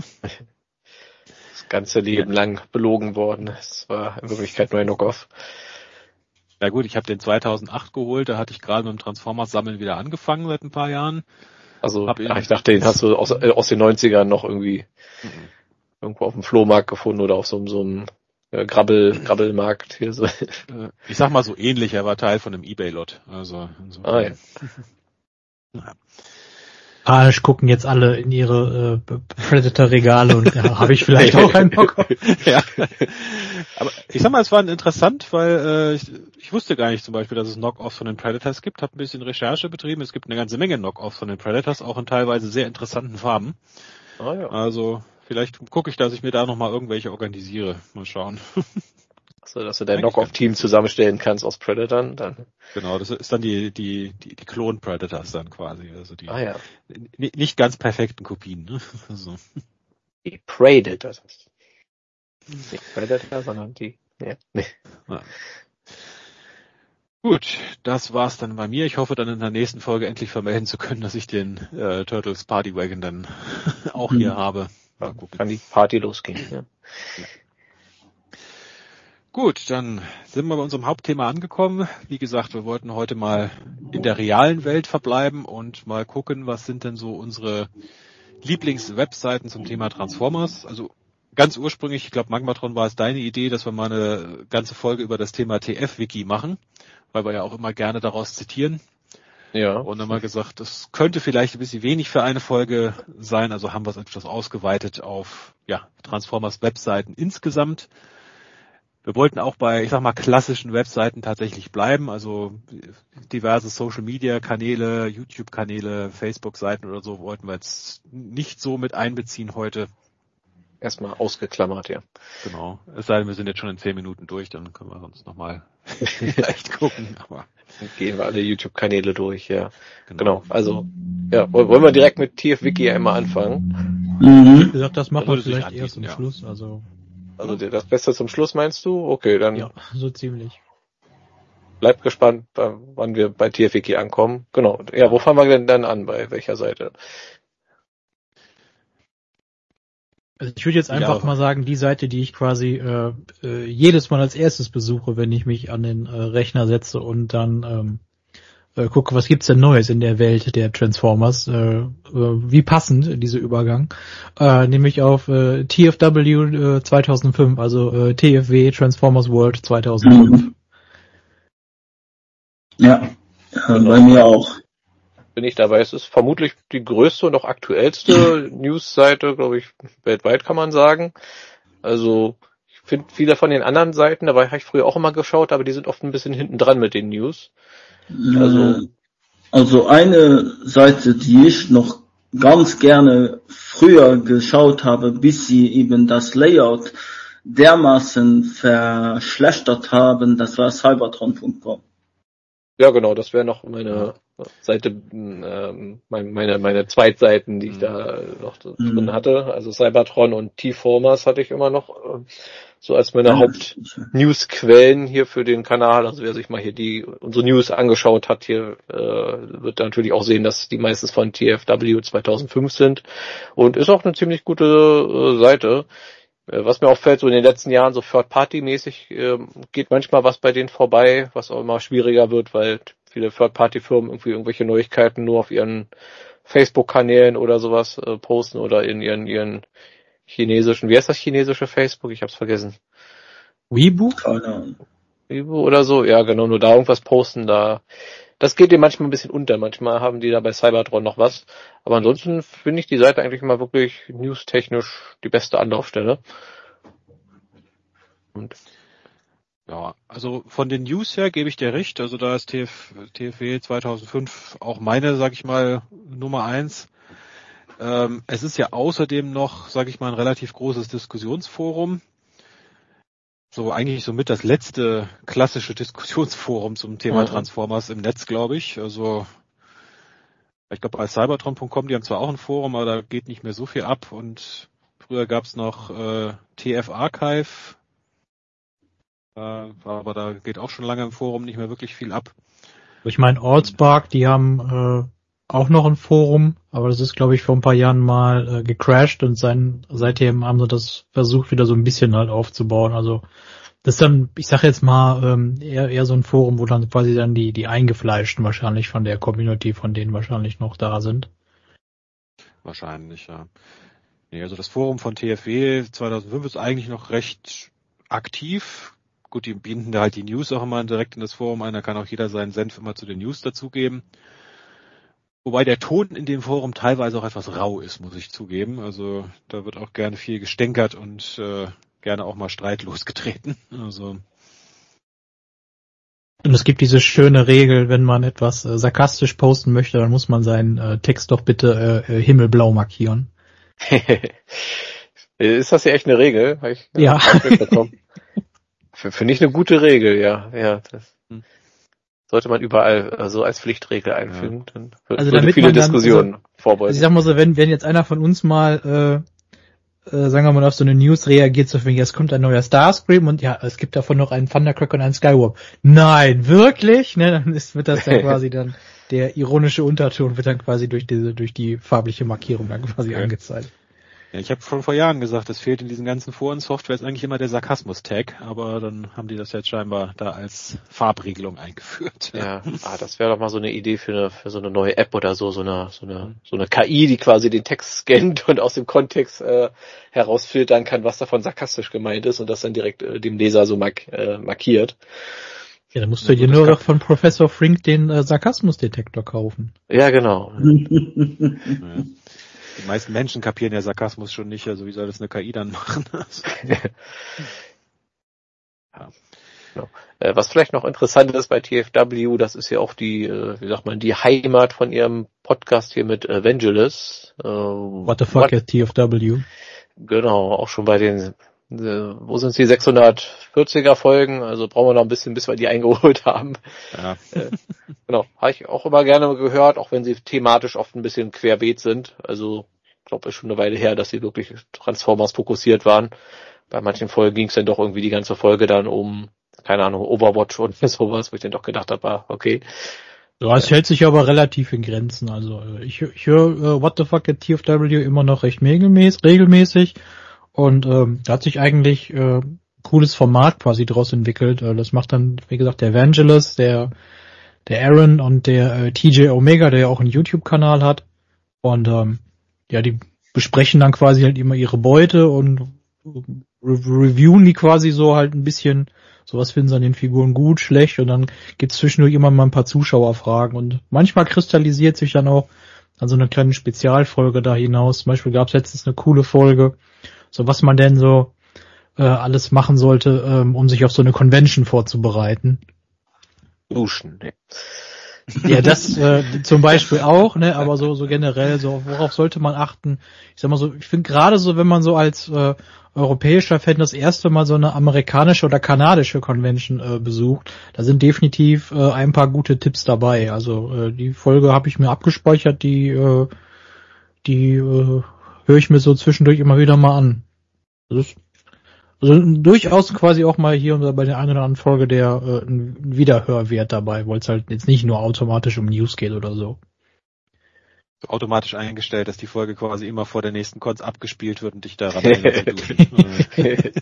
B: Das ganze Leben lang belogen worden. Es war in Wirklichkeit nur ein Knock-off.
A: Na gut, ich habe den zweitausendacht geholt, da hatte ich gerade mit dem Transformers-Sammeln wieder angefangen seit ein paar Jahren.
B: Also, ach, ich dachte, den hast du aus, äh, aus den neunzigern noch irgendwie mhm. irgendwo auf dem Flohmarkt gefunden oder auf so, so einem äh, Grabbel, Grabbelmarkt hier so.
A: Ich sag mal so ähnlich, er war Teil von einem Ebay-Lot. Also, so
B: ah, ja.
D: Ja. Ah, gucken jetzt alle in ihre äh, Predator-Regale und ja, habe ich vielleicht auch einen Bock.
A: Ja. Aber ich sag mal, es war interessant, weil äh, ich, ich wusste gar nicht zum Beispiel, dass es Knock-offs von den Predators gibt. Habe ein bisschen Recherche betrieben. Es gibt eine ganze Menge Knock-offs von den Predators, auch in teilweise sehr interessanten Farben.
B: Ah, ja.
A: Also vielleicht gucke ich, dass ich mir da nochmal irgendwelche organisiere. Mal schauen.
B: So, dass du dein Knock-off-Team zusammenstellen kannst aus Predators, dann.
A: Genau, das ist dann die, die, die, die Klon-Predators dann quasi, also die,
B: ah, ja.
A: n- nicht ganz perfekten Kopien, ne? Also.
B: Die Predators. Nicht Predator, sondern die, ja. Nee.
A: Ja. Gut, das war's dann bei mir. Ich hoffe dann in der nächsten Folge endlich vermelden zu können, dass ich den, äh, Turtles Party Wagon dann auch hier mhm. habe.
B: Mal gucken. Kann die Party losgehen, ja. ja.
A: Gut, dann sind wir bei unserem Hauptthema angekommen. Wie gesagt, wir wollten heute mal in der realen Welt verbleiben und mal gucken, was sind denn so unsere Lieblingswebseiten zum Thema Transformers. Also ganz ursprünglich, ich glaube Magmatron war es deine Idee, dass wir mal eine ganze Folge über das Thema T F-Wiki machen, weil wir ja auch immer gerne daraus zitieren.
B: Ja.
A: Und dann mal gesagt, das könnte vielleicht ein bisschen wenig für eine Folge sein, also haben wir es etwas ausgeweitet auf ja Transformers Webseiten insgesamt. Wir wollten auch bei, ich sag mal, klassischen Webseiten tatsächlich bleiben, also diverse Social-Media-Kanäle, YouTube-Kanäle, Facebook-Seiten oder so wollten wir jetzt nicht so mit einbeziehen heute.
B: Erstmal ausgeklammert, ja.
A: Genau, es sei denn, wir sind jetzt schon in zehn Minuten durch, dann können wir sonst nochmal vielleicht gucken. Aber
B: dann gehen wir alle YouTube-Kanäle durch, ja. Genau. genau, also ja, wollen wir direkt mit T F-Wiki einmal anfangen?
D: Mhm. Wie gesagt, das machen wir vielleicht erst zum ja. Schluss, also...
B: Also das Beste zum Schluss meinst du? Okay, dann
D: ja, so ziemlich.
B: Bleibt gespannt, wann wir bei T F-Wiki ankommen. Genau. Ja, wo fangen wir denn dann an? Bei welcher Seite?
D: Also ich würde jetzt einfach ja. mal sagen, die Seite, die ich quasi äh, äh, jedes Mal als erstes besuche, wenn ich mich an den äh, Rechner setze und dann ähm, äh, gucke, was gibt's denn Neues in der Welt der Transformers, äh, äh, wie passend dieser Übergang, äh, nämlich auf äh, T F W äh, zweitausendfünf, also äh, T F W Transformers World zweitausendfünf.
C: Ja, ja genau. Bei mir auch.
B: Bin ich dabei. Es ist vermutlich die größte und auch aktuellste News-Seite, glaube ich, weltweit kann man sagen. Also ich finde viele von den anderen Seiten, dabei habe ich früher auch immer geschaut, aber die sind oft ein bisschen hinten dran mit den News.
C: Also, also eine Seite, die ich noch ganz gerne früher geschaut habe, bis sie eben das Layout dermaßen verschlechtert haben, das war cybertron punkt com.
B: Ja, genau, das wäre noch meine Seite, ähm, meine meine Zweitseiten, die ich da noch mhm. drin hatte. Also Cybertron und T-Formers hatte ich immer noch äh, so als meine Haupt-News-Quellen hier für den Kanal. Also wer sich mal hier die unsere News angeschaut hat, hier äh, wird natürlich auch sehen, dass die meistens von T F W zweitausendfünf sind und ist auch eine ziemlich gute äh, Seite. Was mir auffällt, so in den letzten Jahren, so Third-Party-mäßig, äh, geht manchmal was bei denen vorbei, was auch immer schwieriger wird, weil viele Third-Party-Firmen irgendwie irgendwelche Neuigkeiten nur auf ihren Facebook-Kanälen oder sowas äh, posten oder in ihren ihren chinesischen, wie heißt das chinesische Facebook? Ich hab's vergessen.
D: Weibo?
B: Weibo oder so? Ja, genau, nur da irgendwas posten, da das geht dir manchmal ein bisschen unter. Manchmal haben die da bei Cybertron noch was. Aber ansonsten finde ich die Seite eigentlich mal wirklich newstechnisch die beste Anlaufstelle.
A: Und ja, also von den News her gebe ich dir recht. Also da ist T F, T F W zweitausendfünf auch meine, sag ich mal, Nummer eins. Ähm, es ist ja außerdem noch, sag ich mal, ein relativ großes Diskussionsforum. so eigentlich so mit das letzte klassische Diskussionsforum zum Thema
B: Mhm.
A: Transformers im Netz, glaube ich. Also ich glaube bei Cybertron Punkt com, die haben zwar auch ein Forum, aber da geht nicht mehr so viel ab. Und früher gab's noch äh, T F Archive, äh, aber da geht auch schon lange im Forum nicht mehr wirklich viel ab.
D: Ich meine, Allspark, die haben äh, auch noch ein Forum, aber das ist, glaube ich, vor ein paar Jahren mal äh, gecrashed und sein, seitdem haben sie das versucht, wieder so ein bisschen halt aufzubauen. Also das ist dann, ich sage jetzt mal, ähm, eher, eher so ein Forum, wo dann quasi dann die die Eingefleischten wahrscheinlich von der Community, von denen wahrscheinlich noch da sind.
A: Wahrscheinlich, ja. Nee, also das Forum von T F W zweitausendfünf ist eigentlich noch recht aktiv. Gut, die binden da halt die News auch immer direkt in das Forum ein, da kann auch jeder seinen Senf immer zu den News dazugeben. Wobei der Ton in dem Forum teilweise auch etwas rau ist, muss ich zugeben. Also da wird auch gerne viel gestänkert und äh, gerne auch mal Streit losgetreten. Also
D: Und es gibt diese schöne Regel, wenn man etwas äh, sarkastisch posten möchte, dann muss man seinen äh, Text doch bitte äh, himmelblau markieren.
B: Ist das ja echt eine Regel? Hab ich,
D: Ja.
B: Finde ich eine gute Regel, ja. Ja, das sollte man überall äh, so als Pflichtregel einfügen.
D: Ja.
B: Dann wird,
D: also
B: würde
D: damit
B: viele
D: man dann,
B: Diskussionen
D: also,
B: vorbeugen.
D: Also ich sag mal so, wenn, wenn jetzt einer von uns mal, äh, äh, sagen wir mal, auf so eine News reagiert, so wie jetzt kommt ein neuer Starscream und ja, es gibt davon noch einen Thundercracker und einen Skywarp. Nein, wirklich? Ne, dann ist, wird das dann quasi dann, der ironische Unterton wird dann quasi durch diese, durch die farbliche Markierung dann quasi okay. angezeigt.
A: Ja, ich habe schon vor Jahren gesagt, es fehlt in diesen ganzen Foren-Software ist eigentlich immer der Sarkasmus-Tag, aber dann haben die das jetzt scheinbar da als Farbregelung eingeführt.
B: Ja, ah, das wäre doch mal so eine Idee für eine für so eine neue App oder so, so eine so eine so eine K I, die quasi den Text scannt und aus dem Kontext äh, herausfiltern kann, was davon sarkastisch gemeint ist und das dann direkt äh, dem Leser so mark, äh, markiert.
D: Ja, dann musst du ja, dir nur noch von Professor Frink den äh, Sarkasmusdetektor kaufen.
B: Ja, genau.
A: Ja. Die meisten Menschen kapieren ja Sarkasmus schon nicht, also wie soll das eine K I dann machen?
B: Ja. Genau. Äh, was vielleicht noch interessant ist bei T F W, das ist ja auch die, äh, wie sagt man, die Heimat von ihrem Podcast hier mit äh, Vangelis.
D: Äh, What the fuck what? At T F W?
B: Genau, auch schon bei den, äh, wo sind die sechshundertvierziger Folgen, also brauchen wir noch ein bisschen, bis wir die eingeholt haben.
A: Ja.
B: Äh, genau, habe ich auch immer gerne gehört, auch wenn sie thematisch oft ein bisschen querbeet sind. Also ich glaube, es ist schon eine Weile her, dass sie wirklich Transformers fokussiert waren. Bei manchen Folgen ging es dann doch irgendwie die ganze Folge dann um, keine Ahnung, Overwatch und sowas, wo ich dann doch gedacht habe, ah, okay.
D: Ja, es ja. hält sich aber relativ in Grenzen. Also ich, ich höre uh, What the fuck at T F W immer noch recht regelmäßig, regelmäßig. Und ähm, da hat sich eigentlich äh, cooles Format quasi draus entwickelt. Äh, das macht dann, wie gesagt, der Vangelis, der der Aaron und der äh, T J Omega, der ja auch einen YouTube-Kanal hat. Und ähm, ja, die besprechen dann quasi halt immer ihre Beute und re- reviewen die quasi so halt ein bisschen, so was finden sie an den Figuren gut, schlecht und dann gibt's zwischendurch immer mal ein paar Zuschauerfragen und manchmal kristallisiert sich dann auch an so eine kleine Spezialfolge da hinaus. Zum Beispiel gab's letztens eine coole Folge, so was man denn so äh, alles machen sollte, ähm, um sich auf so eine Convention vorzubereiten.
B: Duschen, ne.
D: Ja, das äh, zum Beispiel auch, ne, aber so so generell, so worauf sollte man achten? Ich sag mal so, ich finde gerade so, wenn man so als äh, europäischer Fan das erste Mal so eine amerikanische oder kanadische Convention äh, besucht, da sind definitiv äh, ein paar gute Tipps dabei. Also äh, die Folge habe ich mir abgespeichert, die äh, die äh, höre ich mir so zwischendurch immer wieder mal an. Das ist Also durchaus quasi auch mal hier und bei der einen oder anderen Folge der äh, ein Wiederhörwert dabei, weil es halt jetzt nicht nur automatisch um News geht oder so.
A: Automatisch eingestellt, dass die Folge quasi immer vor der nächsten Cons abgespielt wird und dich daran erinnert zu duschen.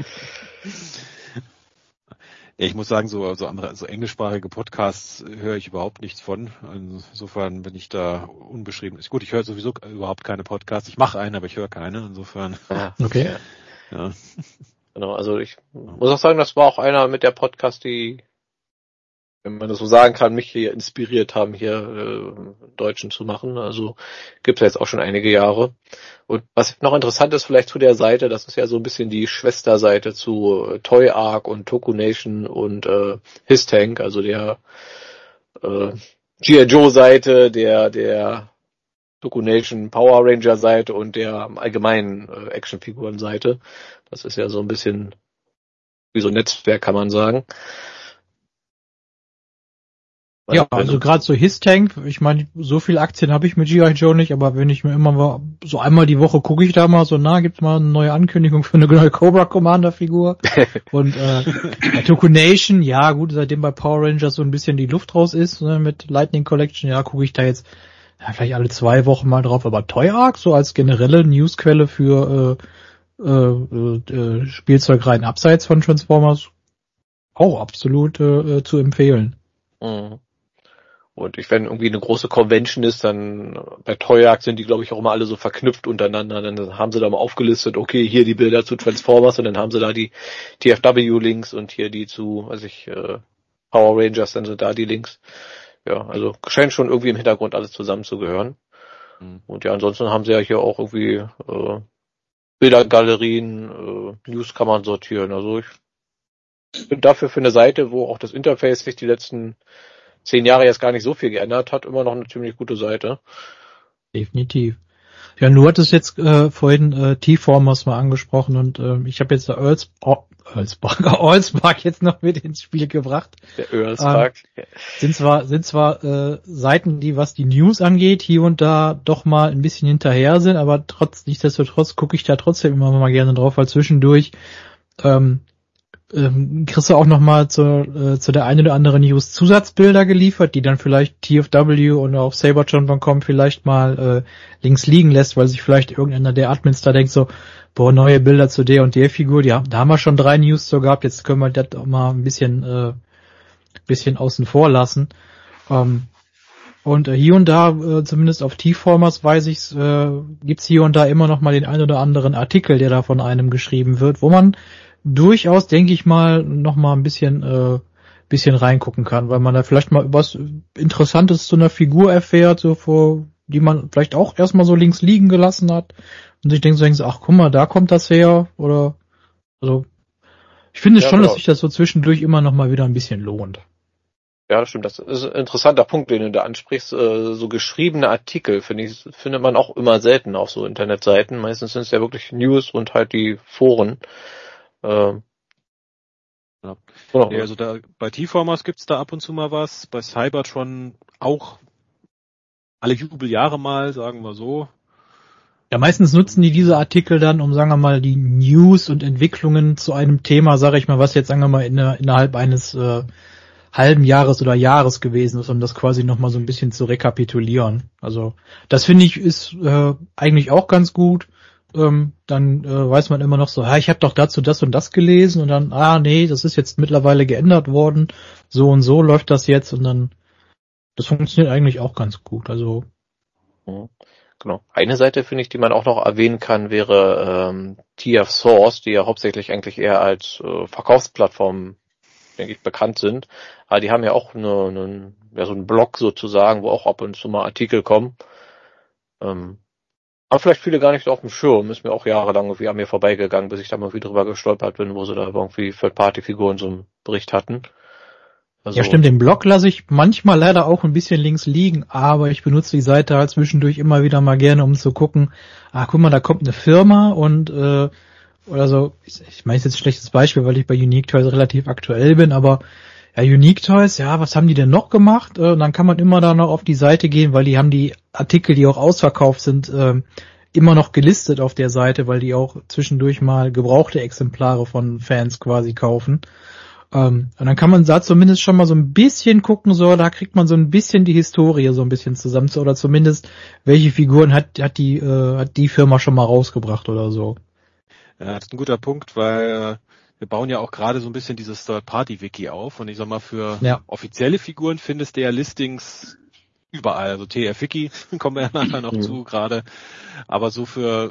A: Ja, ich muss sagen, so, so andere, so englischsprachige Podcasts höre ich überhaupt nichts von. Insofern bin ich da unbeschrieben. Ist gut, ich höre sowieso überhaupt keine Podcasts. Ich mache einen, aber ich höre keine. Insofern.
B: Ah,
D: okay.
B: Ja. Genau, also ich muss auch sagen, das war auch einer mit der Podcast, die, wenn man das so sagen kann, mich hier inspiriert haben, hier äh, Deutschen zu machen. Also gibt's ja jetzt auch schon einige Jahre. Und was noch interessant ist vielleicht zu der Seite, das ist ja so ein bisschen die Schwesterseite zu äh, Toy Arc und Toku Nation und äh, His Tank, also der äh, G I. Joe Seite, der der Toku Nation Power Ranger Seite und der allgemeinen äh, Actionfiguren Seite. Das ist ja so ein bisschen wie so ein Netzwerk, kann man sagen.
D: Ja, also gerade so Histank, ich meine, so viel Aktien habe ich mit G I. Joe nicht, aber wenn ich mir immer mal, so einmal die Woche gucke ich da mal so, na, gibt's mal eine neue Ankündigung für eine neue Cobra Commander Figur. Und äh, bei Tokunation, ja gut, seitdem bei Power Rangers so ein bisschen die Luft raus ist, ne, mit Lightning Collection, ja, gucke ich da jetzt ja, vielleicht alle zwei Wochen mal drauf, aber Toy Arc so als generelle Newsquelle für äh, äh, äh, Spielzeugreihen abseits von Transformers auch absolut äh, zu empfehlen.
B: Mhm. Und ich, wenn irgendwie eine große Convention ist, dann bei Toy Arc sind die, glaube ich, auch immer alle so verknüpft untereinander. Dann haben sie da mal aufgelistet, okay, hier die Bilder zu Transformers und dann haben sie da die T F W-Links und hier die zu, also ich, äh, Power Rangers, dann sind da die Links. Ja, also scheint schon irgendwie im Hintergrund alles zusammenzugehören. Mhm. Und ja, ansonsten haben sie ja hier auch irgendwie äh, Bildergalerien, äh, News kann man sortieren. Also ich bin dafür für eine Seite, wo auch das Interface sich die letzten zehn Jahre jetzt gar nicht so viel geändert hat, immer noch eine ziemlich gute Seite.
D: Definitiv. Ja, du hattest jetzt äh, vorhin äh, T-Formers mal angesprochen und äh, ich habe jetzt der Earls, oh, Earlspark, Earlspark jetzt noch mit ins Spiel gebracht.
B: Der Earlspark.
D: Ähm, sind zwar sind zwar äh, Seiten, die was die News angeht, hier und da doch mal ein bisschen hinterher sind, aber trotz nichtsdestotrotz gucke ich da trotzdem immer mal gerne drauf, weil zwischendurch ähm, ähm, kriegst du auch noch mal zu, äh, zu der einen oder anderen News Zusatzbilder geliefert, die dann vielleicht T F W und auf Sabertron Punkt com vielleicht mal äh, links liegen lässt, weil sich vielleicht irgendeiner der Admins da denkt so, boah, neue Bilder zu der und der Figur, die haben, da haben wir schon drei News so gehabt, jetzt können wir das auch mal ein bisschen äh, bisschen außen vor lassen. Ähm, und äh, hier und da, äh, zumindest auf T-Formers weiß ich's, äh, gibt's hier und da immer noch mal den ein oder anderen Artikel, der da von einem geschrieben wird, wo man durchaus, denke ich mal, noch mal ein bisschen äh, bisschen reingucken kann, weil man da vielleicht mal was Interessantes zu einer Figur erfährt, so vor, die man vielleicht auch erstmal so links liegen gelassen hat und sich denkt so, ach guck mal, da kommt das her, oder also ich finde ja, schon, genau, dass sich das so zwischendurch immer noch mal wieder ein bisschen lohnt.
B: Ja, das stimmt. Das ist ein interessanter Punkt, den du da ansprichst. So geschriebene Artikel, finde ich, findet man auch immer selten auf so Internetseiten. Meistens sind es ja wirklich News und halt die Foren. Ähm,
A: ja. Ja, also da, bei T-Formers gibt's da ab und zu mal was, bei Cybertron auch alle Jubeljahre mal, sagen wir so.
D: Ja, meistens nutzen die diese Artikel dann, um, sagen wir mal, die News und Entwicklungen zu einem Thema, sage ich mal, was jetzt, sagen wir mal, in, innerhalb eines äh, halben Jahres oder Jahres gewesen ist, um das quasi nochmal so ein bisschen zu rekapitulieren. Also das finde ich ist äh, eigentlich auch ganz gut. Ähm, dann äh, weiß man immer noch so, ja, ich habe doch dazu das und das gelesen und dann, ah nee, das ist jetzt mittlerweile geändert worden, so und so läuft das jetzt und dann, das funktioniert eigentlich auch ganz gut. Also
B: genau. Eine Seite, finde ich, die man auch noch erwähnen kann, wäre ähm, T F Source, die ja hauptsächlich eigentlich eher als äh, Verkaufsplattform, denke ich, bekannt sind. Aber die haben ja auch eine, eine, ja, so einen Blog sozusagen, wo auch ab und zu mal Artikel kommen. Ähm, Aber vielleicht viele gar nicht so auf dem Schirm, ist mir auch jahrelang irgendwie an mir vorbeigegangen, bis ich da mal irgendwie drüber gestolpert bin, wo sie da irgendwie Third-Party-Figuren so einen Bericht hatten.
D: Also ja stimmt, den Blog lasse ich manchmal leider auch ein bisschen links liegen, aber ich benutze die Seite halt zwischendurch immer wieder mal gerne, um zu gucken, ah guck mal, da kommt eine Firma und äh, oder so, ich, ich meine, ist jetzt ein schlechtes Beispiel, weil ich bei Unique Toys relativ aktuell bin, aber ja, Unique Toys, ja, was haben die denn noch gemacht? Und dann kann man immer da noch auf die Seite gehen, weil die haben die Artikel, die auch ausverkauft sind, ähm, immer noch gelistet auf der Seite, weil die auch zwischendurch mal gebrauchte Exemplare von Fans quasi kaufen. Ähm, und dann kann man da zumindest schon mal so ein bisschen gucken, so, da kriegt man so ein bisschen die Historie so ein bisschen zusammen, oder zumindest welche Figuren hat, hat die, äh, hat die Firma schon mal rausgebracht oder so.
A: Ja, das ist ein guter Punkt, weil wir bauen ja auch gerade so ein bisschen dieses Third-Party-Wiki auf und ich sag mal, für ja. offizielle Figuren findest du ja Listings überall, also T F-Wiki kommen wir ja nachher noch mhm. zu gerade, aber so für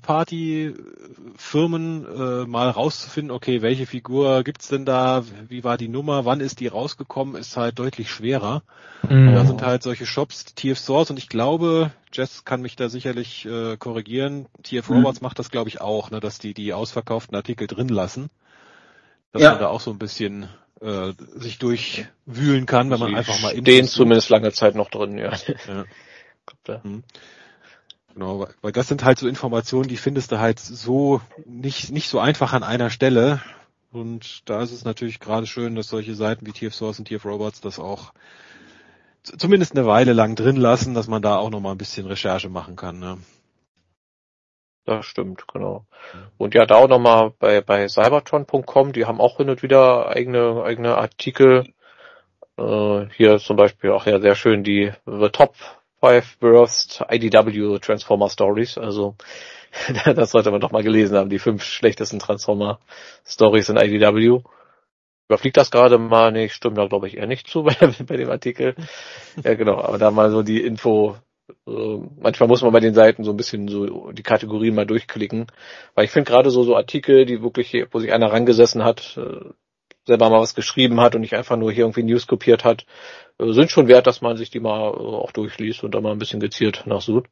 A: Third-Party-Firmen äh, mal rauszufinden, okay, welche Figur gibt's denn da, wie war die Nummer, wann ist die rausgekommen, ist halt deutlich schwerer. Mhm. Und da sind halt solche Shops, T F Source, und ich glaube, Jess kann mich da sicherlich äh, korrigieren, T F Robots mhm. macht das glaube ich auch, ne, dass die die ausverkauften Artikel drin lassen. Dass ja. man da auch so ein bisschen äh, sich durchwühlen kann, wenn man Sie einfach mal
B: stehen zumindest lange Zeit noch drin, ja.
A: ja. Mhm. Genau, weil das sind halt so Informationen, die findest du halt so nicht nicht so einfach an einer Stelle. Und da ist es natürlich gerade schön, dass solche Seiten wie T F Source und T F Robots das auch z- zumindest eine Weile lang drin lassen, dass man da auch noch mal ein bisschen Recherche machen kann. Ne?
B: Das stimmt, genau. Und ja, da auch nochmal bei, bei cybertron punkt com, die haben auch hin und wieder eigene, eigene Artikel. Äh, hier zum Beispiel auch ja sehr schön die The Top five Worst I D W Transformer Stories. Also, das sollte man doch mal gelesen haben, die fünf schlechtesten Transformer Stories in I D W. Überfliegt das gerade mal? Nee, stimmt da glaube ich eher nicht zu bei, bei dem Artikel. Ja, genau, aber da mal so die Info. Uh, manchmal muss man bei den Seiten so ein bisschen so die Kategorien mal durchklicken, weil ich finde gerade so so Artikel, die wirklich, wo sich einer rangesessen hat, äh, selber mal was geschrieben hat und nicht einfach nur hier irgendwie News kopiert hat, äh, sind schon wert, dass man sich die mal äh, auch durchliest und da mal ein bisschen gezielt nachsucht.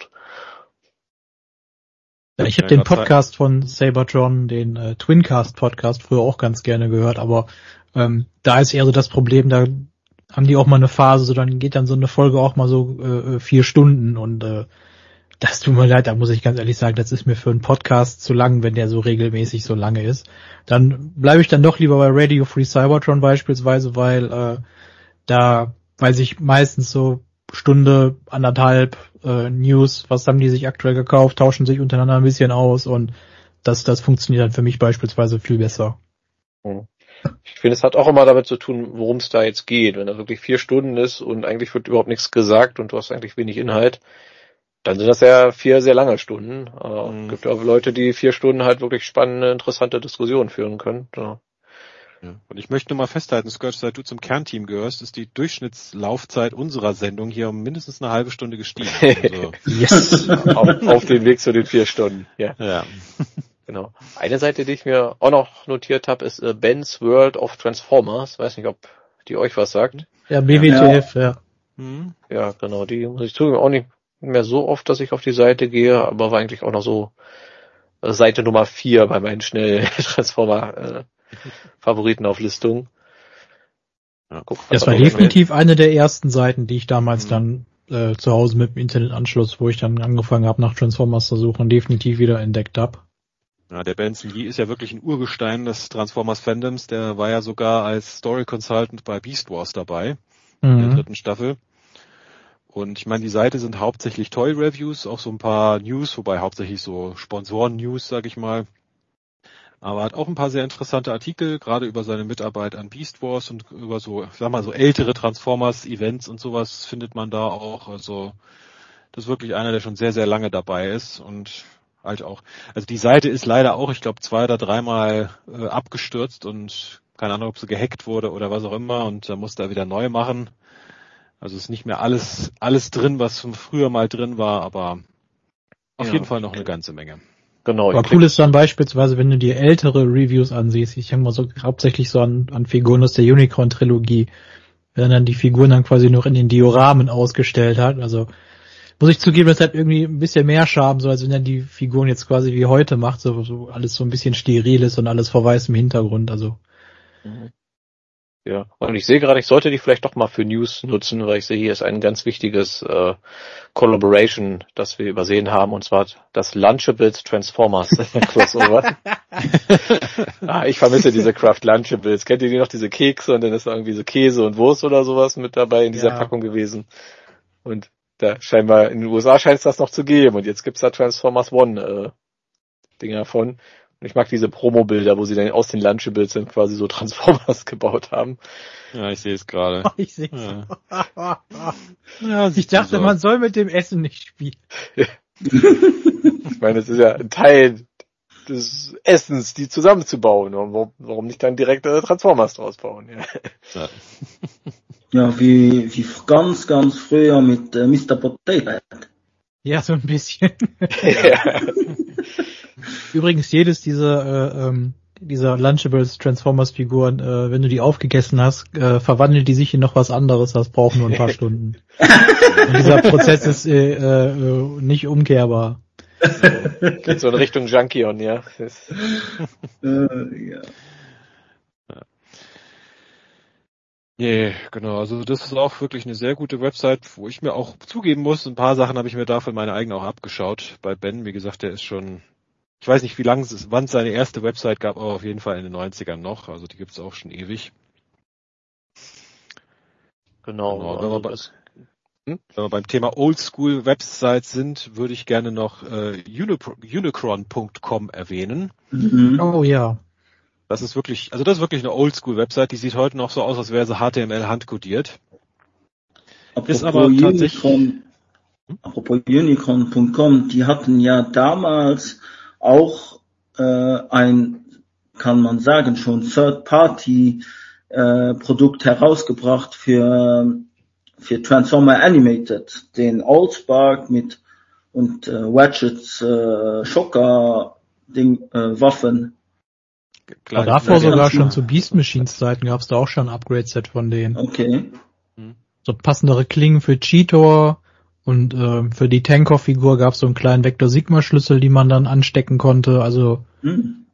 D: Ja, ich habe den Podcast von Cybertron, den äh, Twincast Podcast, früher auch ganz gerne gehört, aber ähm, da ist eher so das Problem, da haben die auch mal eine Phase, so dann geht dann so eine Folge auch mal so äh, vier Stunden und äh, das tut mir leid, da muss ich ganz ehrlich sagen, das ist mir für einen Podcast zu lang, wenn der so regelmäßig so lange ist. Dann bleibe ich dann doch lieber bei Radio Free Cybertron beispielsweise, weil äh, da weiß ich meistens so Stunde, anderthalb äh, News, was haben die sich aktuell gekauft, tauschen sich untereinander ein bisschen aus und das, das funktioniert dann für mich beispielsweise viel besser.
B: Mhm. Ich finde, es hat auch immer damit zu tun, worum es da jetzt geht. Wenn das wirklich vier Stunden ist und eigentlich wird überhaupt nichts gesagt und du hast eigentlich wenig Inhalt, dann sind das ja vier sehr lange Stunden. Aber es mhm. gibt auch Leute, die vier Stunden halt wirklich spannende, interessante Diskussionen führen können. Ja.
A: Ja. Und ich möchte nur mal festhalten, Scourge, seit du zum Kernteam gehörst, ist die Durchschnittslaufzeit unserer Sendung hier um mindestens eine halbe Stunde gestiegen. Also
B: yes! auf, auf dem Weg zu den vier Stunden. Ja.
A: ja.
B: Genau. Eine Seite, die ich mir auch noch notiert habe, ist uh, Ben's World of Transformers. Weiß nicht, ob die euch was sagt.
D: Ja, B W T F, ja.
B: Ja, ja genau. Die muss ich zugeben, auch nicht mehr so oft, dass ich auf die Seite gehe, aber war eigentlich auch noch so äh, Seite Nummer vier bei meinen schnell Transformer-Favoritenauflistungen. Äh, ja,
D: das war definitiv mit. Eine der ersten Seiten, die ich damals mhm. dann äh, zu Hause mit dem Internetanschluss, wo ich dann angefangen habe, nach Transformers zu suchen, definitiv wieder entdeckt habe.
A: Ja, der Benson Yee ist ja wirklich ein Urgestein des Transformers-Fandoms. Der war ja sogar als Story Consultant bei Beast Wars dabei, mhm. in der dritten Staffel. Und ich meine, die Seite sind hauptsächlich Toy-Reviews, auch so ein paar News, wobei hauptsächlich so Sponsoren-News, sag ich mal. Aber hat auch ein paar sehr interessante Artikel, gerade über seine Mitarbeit an Beast Wars und über so, ich sag mal, so ältere Transformers-Events und sowas findet man da auch. Also das ist wirklich einer, der schon sehr, sehr lange dabei ist und halt auch. Also die Seite ist leider auch, ich glaube, zwei oder dreimal äh, abgestürzt und keine Ahnung, ob sie gehackt wurde oder was auch immer und da musste er wieder neu machen. Also ist nicht mehr alles alles drin, was früher mal drin war, aber auf ja, jeden Fall noch eine ganze Menge.
D: Genau. Aber cool ist dann beispielsweise, wenn du dir ältere Reviews ansiehst, ich denke mal so hauptsächlich so an, an Figuren aus der Unicorn-Trilogie, wenn dann die Figuren dann quasi noch in den Dioramen ausgestellt hat, also muss ich zugeben, das hat irgendwie ein bisschen mehr Charme, so als wenn er die Figuren jetzt quasi wie heute macht, so, so alles so ein bisschen steril ist und alles vor weißem Hintergrund, also.
B: Ja, und ich sehe gerade, ich sollte die vielleicht doch mal für News nutzen, weil ich sehe, hier ist ein ganz wichtiges äh, Collaboration, das wir übersehen haben, und zwar das Lunchables Transformers Crossover. ah, ich vermisse diese Kraft Lunchables. Kennt ihr die noch, diese Kekse, und dann ist da irgendwie so Käse und Wurst oder sowas mit dabei in dieser ja. Packung gewesen. Und da scheinbar in den U S A scheint es das noch zu geben, und jetzt gibt's da Transformers One äh, Dinger von. Und ich mag diese Promo-Bilder, wo sie dann aus den Lunchables dann quasi so Transformers gebaut haben.
A: Ja, ich sehe es gerade.
D: Oh, ich sehe es. Ja. ja, ich dachte, so. Man soll mit dem Essen nicht spielen.
B: Ich meine, es ist ja ein Teil des Essens, die zusammenzubauen. Und warum nicht dann direkt äh, Transformers draus bauen? Ja.
C: Ja. Ja, wie, wie ganz, ganz früher mit äh, Mister Potato.
D: Ja, so ein bisschen. Ja. Übrigens, jedes dieser, äh, ähm, dieser Lunchables Transformers Figuren, äh, wenn du die aufgegessen hast, äh, verwandelt die sich in noch was anderes. Das braucht nur ein paar Stunden. Und dieser Prozess ist äh, äh, nicht umkehrbar.
B: Geht so in Richtung Junkion, ja.
C: äh, ja.
A: Yeah, genau, also das ist auch wirklich eine sehr gute Website, wo ich mir auch zugeben muss, ein paar Sachen habe ich mir davon meine eigene auch abgeschaut. Bei Ben, wie gesagt, der ist schon Ich weiß nicht, wie lange es, wann es seine erste Website gab, aber auf jeden Fall in den neunzigern noch. Also die gibt's auch schon ewig.
B: Genau.
A: genau.
B: Also
A: Wenn, wir bei,
B: das,
A: hm? wenn wir beim Thema Oldschool-Websites sind, würde ich gerne noch äh, unicron punkt com erwähnen.
D: Mhm. Oh ja.
A: Das ist wirklich, also das ist wirklich eine Oldschool-Website. Die sieht heute noch so aus, als wäre sie H T M L handkodiert.
C: Apropos ist aber tatsächlich... Unicron, apropos unicron punkt com, die hatten ja damals auch äh, ein, kann man sagen, schon Third-Party-Produkt äh, herausgebracht für für Transformer Animated, den Allspark mit und äh, Ratchets äh, Schocker Ding äh, Waffen.
D: Aber davor sogar schon zu Beast Machines Zeiten gab es da auch schon ein Upgrade-Set von denen.
C: Okay.
D: So passendere Klingen für Cheetor und äh, für die Tankoff-Figur gab es so einen kleinen Vector-Sigma-Schlüssel, die man dann anstecken konnte. Also
C: hm.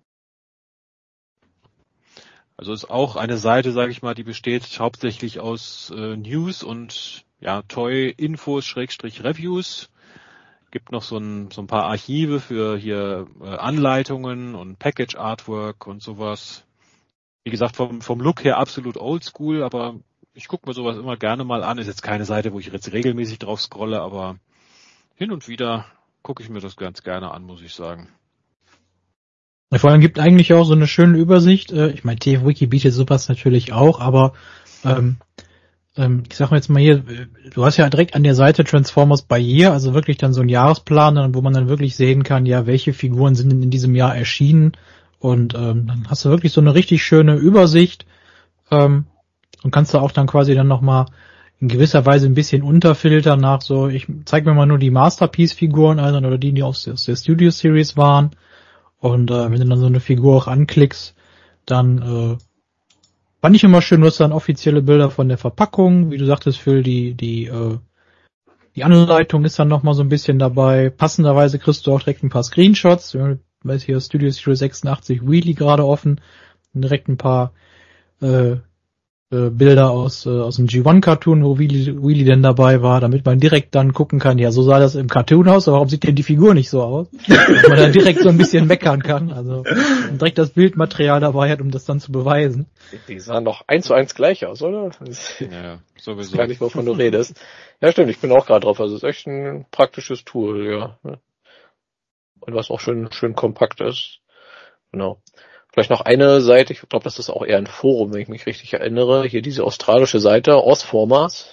A: Also ist auch eine Seite, sage ich mal, die besteht hauptsächlich aus äh, News und ja Toy-Infos, Schrägstrich Reviews. Gibt noch so ein, so ein paar Archive für hier äh, Anleitungen und Package-Artwork und sowas. Wie gesagt, vom, vom Look her absolut oldschool, aber ich gucke mir sowas immer gerne mal an. Ist jetzt keine Seite, wo ich jetzt regelmäßig drauf scrolle, aber hin und wieder gucke ich mir das ganz gerne an, muss ich sagen.
D: Vor allem gibt eigentlich auch so eine schöne Übersicht. Ich meine, T F Wiki bietet sowas natürlich auch, aber ähm, ähm, ich sag mal jetzt mal hier, du hast ja direkt an der Seite Transformers by Year, also wirklich dann so einen Jahresplan, wo man dann wirklich sehen kann, ja, welche Figuren sind denn in diesem Jahr erschienen, und ähm, dann hast du wirklich so eine richtig schöne Übersicht ähm, und kannst da auch dann quasi dann nochmal in gewisser Weise ein bisschen unterfiltern nach so, ich zeig mir mal nur die Masterpiece-Figuren an oder die, die aus der, aus der Studio-Series waren. Und äh, wenn du dann so eine Figur auch anklickst, dann äh, fand ich immer schön, du hast dann offizielle Bilder von der Verpackung, wie du sagtest, für die die äh, die Anleitung ist dann nochmal so ein bisschen dabei. Passenderweise kriegst du auch direkt ein paar Screenshots. Ich weiß hier, Studio Series sechsundachtzig Wheelie gerade offen. Und direkt ein paar äh, äh, Bilder aus äh, aus dem G eins Cartoon, wo Wheelie, Wheelie denn dabei war, damit man direkt dann gucken kann, ja, so sah das im Cartoon aus, aber warum sieht denn die Figur nicht so aus? Dass man dann direkt so ein bisschen meckern kann, also und direkt das Bildmaterial dabei hat, um das dann zu beweisen.
B: Die sahen doch eins zu eins gleich aus, oder?
A: Ja, sowieso.
B: Ich weiß gar nicht, wovon du redest. Ja, stimmt, ich bin auch gerade drauf, also es ist echt ein praktisches Tool, ja. Und was auch schön schön kompakt ist. Genau. Vielleicht noch eine Seite, ich glaube, das ist auch eher ein Forum, wenn ich mich richtig erinnere. Hier diese australische Seite, Ozformers.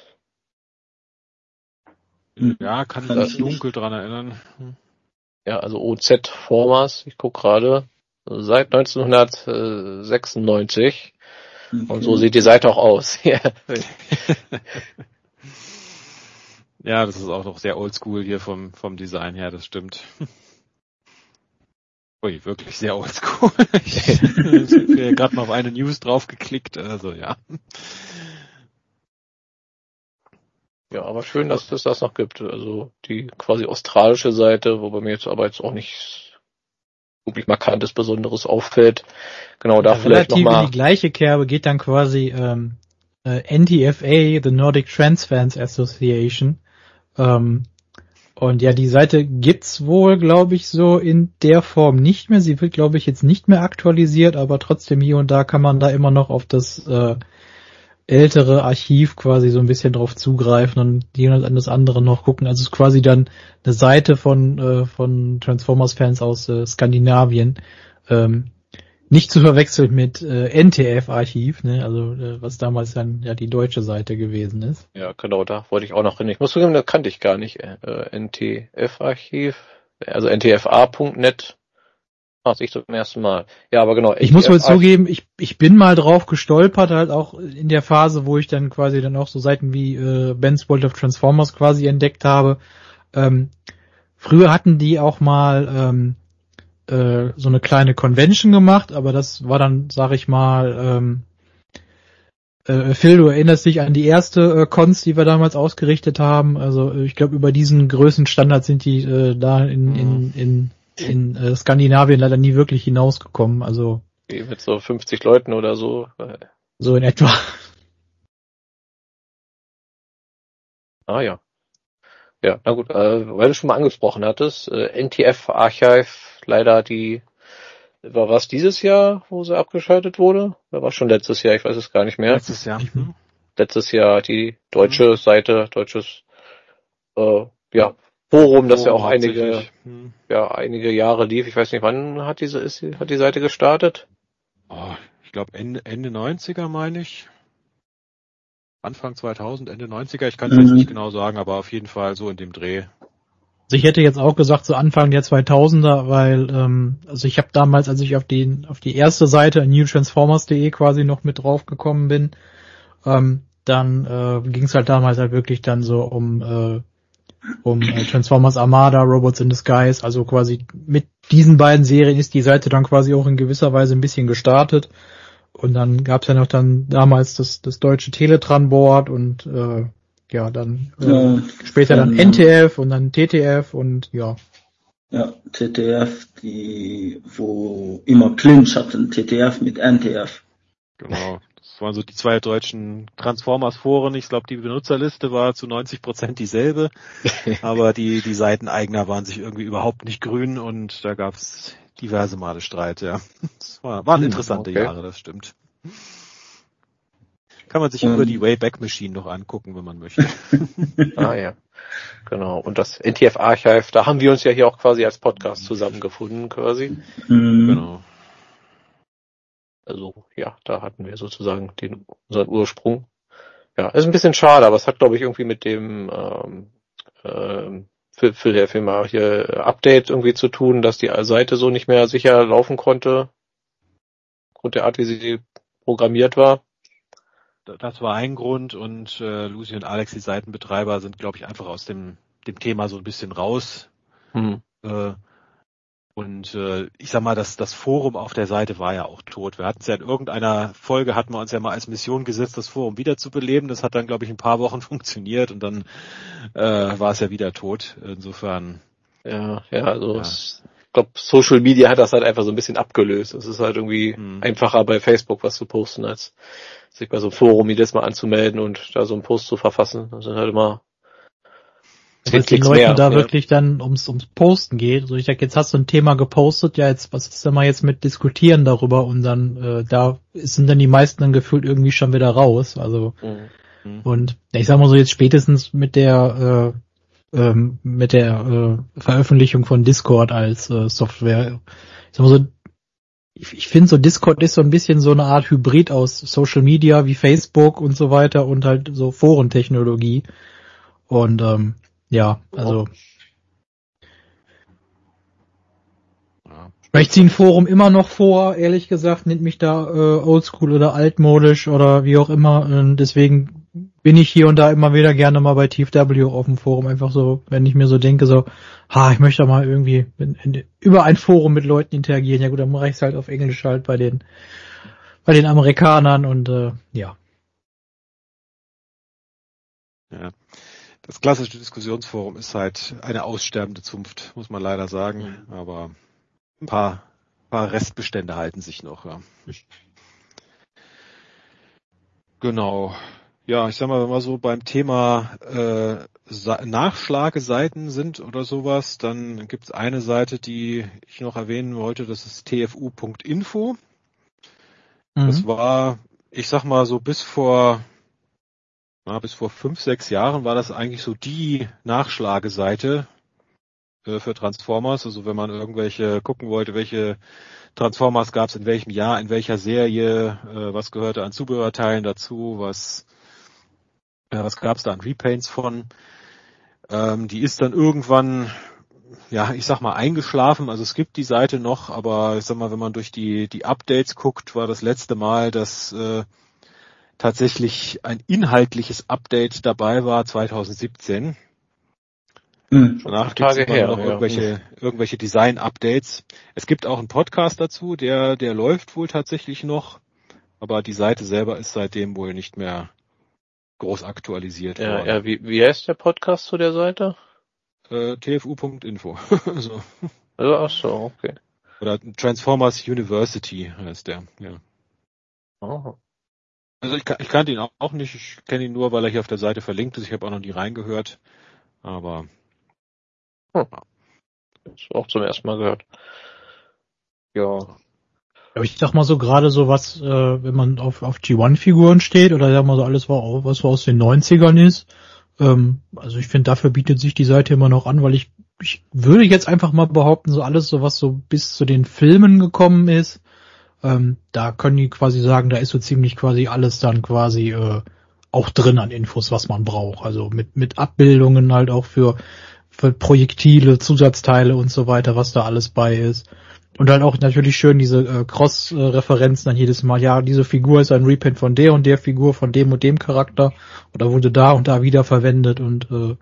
A: Ja, kann ich mich dunkel dran erinnern.
B: Ja, also O Z Formers, ich gucke gerade, seit neunzehnhundertsechsundneunzig. Okay. Und so sieht die Seite auch aus. Ja,
A: ja, das ist auch noch sehr oldschool hier vom vom Design her, das stimmt. Ui, wirklich sehr oldschool. Ich habe gerade mal auf eine News draufgeklickt, also ja.
B: Ja, aber schön, dass es das noch gibt. Also die quasi australische Seite, wo bei mir jetzt aber jetzt auch nichts wirklich Markantes, Besonderes auffällt. Genau, da ja, vielleicht nochmal.
D: Relativ in die gleiche Kerbe geht dann quasi ähm, äh, N T F A, the Nordic Trans Fans Association. Ähm, Und ja, die Seite gibt's wohl, glaube ich, so in der Form nicht mehr. Sie wird, glaube ich, jetzt nicht mehr aktualisiert, aber trotzdem hier und da kann man da immer noch auf das äh, ältere Archiv quasi so ein bisschen drauf zugreifen und die und das andere noch gucken. Also es ist quasi dann eine Seite von äh, von Transformers-Fans aus äh, Skandinavien. Ähm, Nicht zu verwechseln mit äh, N T F-Archiv, ne? Also äh, was damals dann ja die deutsche Seite gewesen ist.
B: Ja, genau, da wollte ich auch noch hin. Ich muss zugeben, das kannte ich gar nicht. Äh, N T F-Archiv, also N T F A Punkt net. Ach, ich zum ersten Mal. Ja, aber genau.
D: Ich muss wohl zugeben, ich ich bin mal drauf gestolpert, halt auch in der Phase, wo ich dann quasi dann auch so Seiten wie äh, Ben's World of Transformers quasi entdeckt habe. Ähm, früher hatten die auch mal ähm, so eine kleine Convention gemacht, aber das war dann, sag ich mal, ähm, äh, Phil, du erinnerst dich an die erste äh, Cons, die wir damals ausgerichtet haben. Also ich glaube, über diesen Größenstandard sind die äh, da in in in, in äh, Skandinavien leider nie wirklich hinausgekommen. Also
B: mit so fünfzig Leuten oder so.
D: So in etwa.
B: Ah ja. Ja, na gut, äh, weil du schon mal angesprochen hattest, äh, N T F Archive, leider die, war was dieses Jahr, wo sie abgeschaltet wurde? Oder war schon letztes Jahr? Ich weiß es gar nicht mehr.
A: Letztes Jahr. Mhm.
B: Letztes Jahr die deutsche mhm. Seite, deutsches, äh, ja, Forum, das ja auch einige, hm. ja, einige Jahre lief. Ich weiß nicht, wann hat diese, ist, hat die Seite gestartet?
A: Oh, ich glaube Ende, Ende neunziger meine ich. Anfang zweitausend, Ende neunziger, ich kann es mhm. jetzt nicht genau sagen, aber auf jeden Fall so in dem Dreh.
D: Also ich hätte jetzt auch gesagt, so Anfang der zweitausender, weil, ähm, also ich habe damals, als ich auf die, auf die erste Seite new transformers punkt de quasi noch mit drauf gekommen bin, ähm, dann äh, ging es halt damals halt wirklich dann so um, äh, um äh, Transformers Armada, Robots in Disguise, also quasi mit diesen beiden Serien ist die Seite dann quasi auch in gewisser Weise ein bisschen gestartet. Und dann gab's ja noch dann damals das, das deutsche Teletran-Board und äh, ja, dann äh, ja, später dann N T F und dann T T F und ja.
C: Ja, T T F, die, wo immer Clinch hatten, T T F mit N T F.
A: Genau, das waren so die zwei deutschen Transformers-Foren. Ich glaube, die Benutzerliste war zu neunzig Prozent dieselbe, aber die, die Seiteneigner waren sich irgendwie überhaupt nicht grün und da gab's diverse Male Streit, ja. Das war, waren interessante okay. Jahre, das stimmt. Kann man sich um. über die Wayback Machine noch angucken, wenn man möchte.
B: Ah ja, genau. Und das N T F Archive, da haben wir uns ja hier auch quasi als Podcast zusammengefunden, quasi.
C: Mhm.
A: Genau.
B: Also ja, da hatten wir sozusagen den unseren Ursprung. Ja, ist ein bisschen schade, aber es hat, glaube ich, irgendwie mit dem ähm, ähm, für, für der Firma hier Update irgendwie zu tun, dass die Seite so nicht mehr sicher laufen konnte, aufgrund der Art, wie sie programmiert war.
A: Das war ein Grund und äh, Lucy und Alex, die Seitenbetreiber, sind, glaube ich, einfach aus dem dem Thema so ein bisschen raus.
B: Hm.
A: Äh, und äh, ich sag mal, das das Forum auf der Seite war ja auch tot. Wir hatten es ja in irgendeiner Folge, hatten wir uns ja mal als Mission gesetzt, das Forum wiederzubeleben. Das hat dann, glaube ich, ein paar Wochen funktioniert und dann äh, war es ja wieder tot. Insofern.
B: Ja, ja, also ja. Es, ich glaube, Social Media hat das halt einfach so ein bisschen abgelöst. Es ist halt irgendwie hm. einfacher bei Facebook was zu posten, als sich bei so einem Forum jedes Mal anzumelden und da so einen Post zu verfassen. Das sind halt immer
D: Weil es den Leuten mehr, da ja. wirklich dann ums ums Posten geht. Also ich denke, jetzt hast du ein Thema gepostet, ja jetzt, was ist denn mal jetzt mit Diskutieren darüber und dann äh, da sind dann die meisten dann gefühlt irgendwie schon wieder raus. Also mhm. und ich sag mal so jetzt spätestens mit der äh, ähm, mit der äh, Veröffentlichung von Discord als äh, Software. Ich sag mal so, ich, ich finde so Discord ist so ein bisschen so eine Art Hybrid aus Social Media wie Facebook und so weiter und halt so Forentechnologie. Und ähm, ja, also
A: ja.
D: Ich ziehe ein Forum immer noch vor, ehrlich gesagt, nennt mich da äh, oldschool oder altmodisch oder wie auch immer. Und deswegen bin ich hier und da immer wieder gerne mal bei T F W auf dem Forum, einfach so, wenn ich mir so denke, so, ha, ich möchte mal irgendwie in, in, über ein Forum mit Leuten interagieren. Ja gut, dann mache ich es halt auf Englisch halt bei den bei den Amerikanern und äh, ja.
A: Ja. Das klassische Diskussionsforum ist halt eine aussterbende Zunft, muss man leider sagen. Mhm. Aber ein paar, paar Restbestände halten sich noch. Ja. Genau. Ja, ich sag mal, wenn wir so beim Thema äh, Nachschlageseiten sind oder sowas, dann gibt's eine Seite, die ich noch erwähnen wollte, das ist t f u punkt info. Mhm. Das war, ich sag mal so bis vor Ja, bis vor fünf, sechs Jahren war das eigentlich so die Nachschlageseite äh, für Transformers. Also wenn man irgendwelche gucken wollte, welche Transformers gab es in welchem Jahr, in welcher Serie, äh, was gehörte an Zubehörteilen dazu, was äh, was gab es da an Repaints von. Ähm, die ist dann irgendwann, ja, ich sag mal, eingeschlafen. Also es gibt die Seite noch, aber ich sag mal, wenn man durch die die Updates guckt, war das letzte Mal, dass äh, tatsächlich ein inhaltliches Update dabei war zwanzig siebzehn.
B: Mhm.
A: Danach gibt es noch ja. irgendwelche, irgendwelche Design-Updates. Es gibt auch einen Podcast dazu, der, der läuft wohl tatsächlich noch, aber die Seite selber ist seitdem wohl nicht mehr groß aktualisiert
B: ja,
A: worden.
B: Ja, wie, wie heißt der Podcast zu der Seite?
A: Äh, t f u punkt info. so.
B: Also, ach so, okay.
A: Oder Transformers University heißt der, ja.
B: Oh.
A: Also ich, ich kannte ihn auch nicht, ich kenne ihn nur, weil er hier auf der Seite verlinkt ist. Ich habe auch noch nie reingehört. Aber
B: hm. Das auch zum ersten Mal gehört. Ja.
D: Aber ich sag mal so gerade so was, äh, wenn man auf, auf G eins Figuren steht oder sag mal so alles, was so aus den neunzigern ist. Ähm, also ich finde, dafür bietet sich die Seite immer noch an, weil ich, ich würde jetzt einfach mal behaupten, so alles, so was so bis zu den Filmen gekommen ist, ähm, da können die quasi sagen, da ist so ziemlich quasi alles dann quasi äh, auch drin an Infos, was man braucht. Also mit, mit Abbildungen halt auch für, für Projektile, Zusatzteile und so weiter, was da alles bei ist. Und halt auch natürlich schön diese äh, Cross-Referenzen dann jedes Mal. Ja, diese Figur ist ein Repaint von der und der Figur, von dem und dem Charakter. Oder wurde da und da wieder verwendet und äh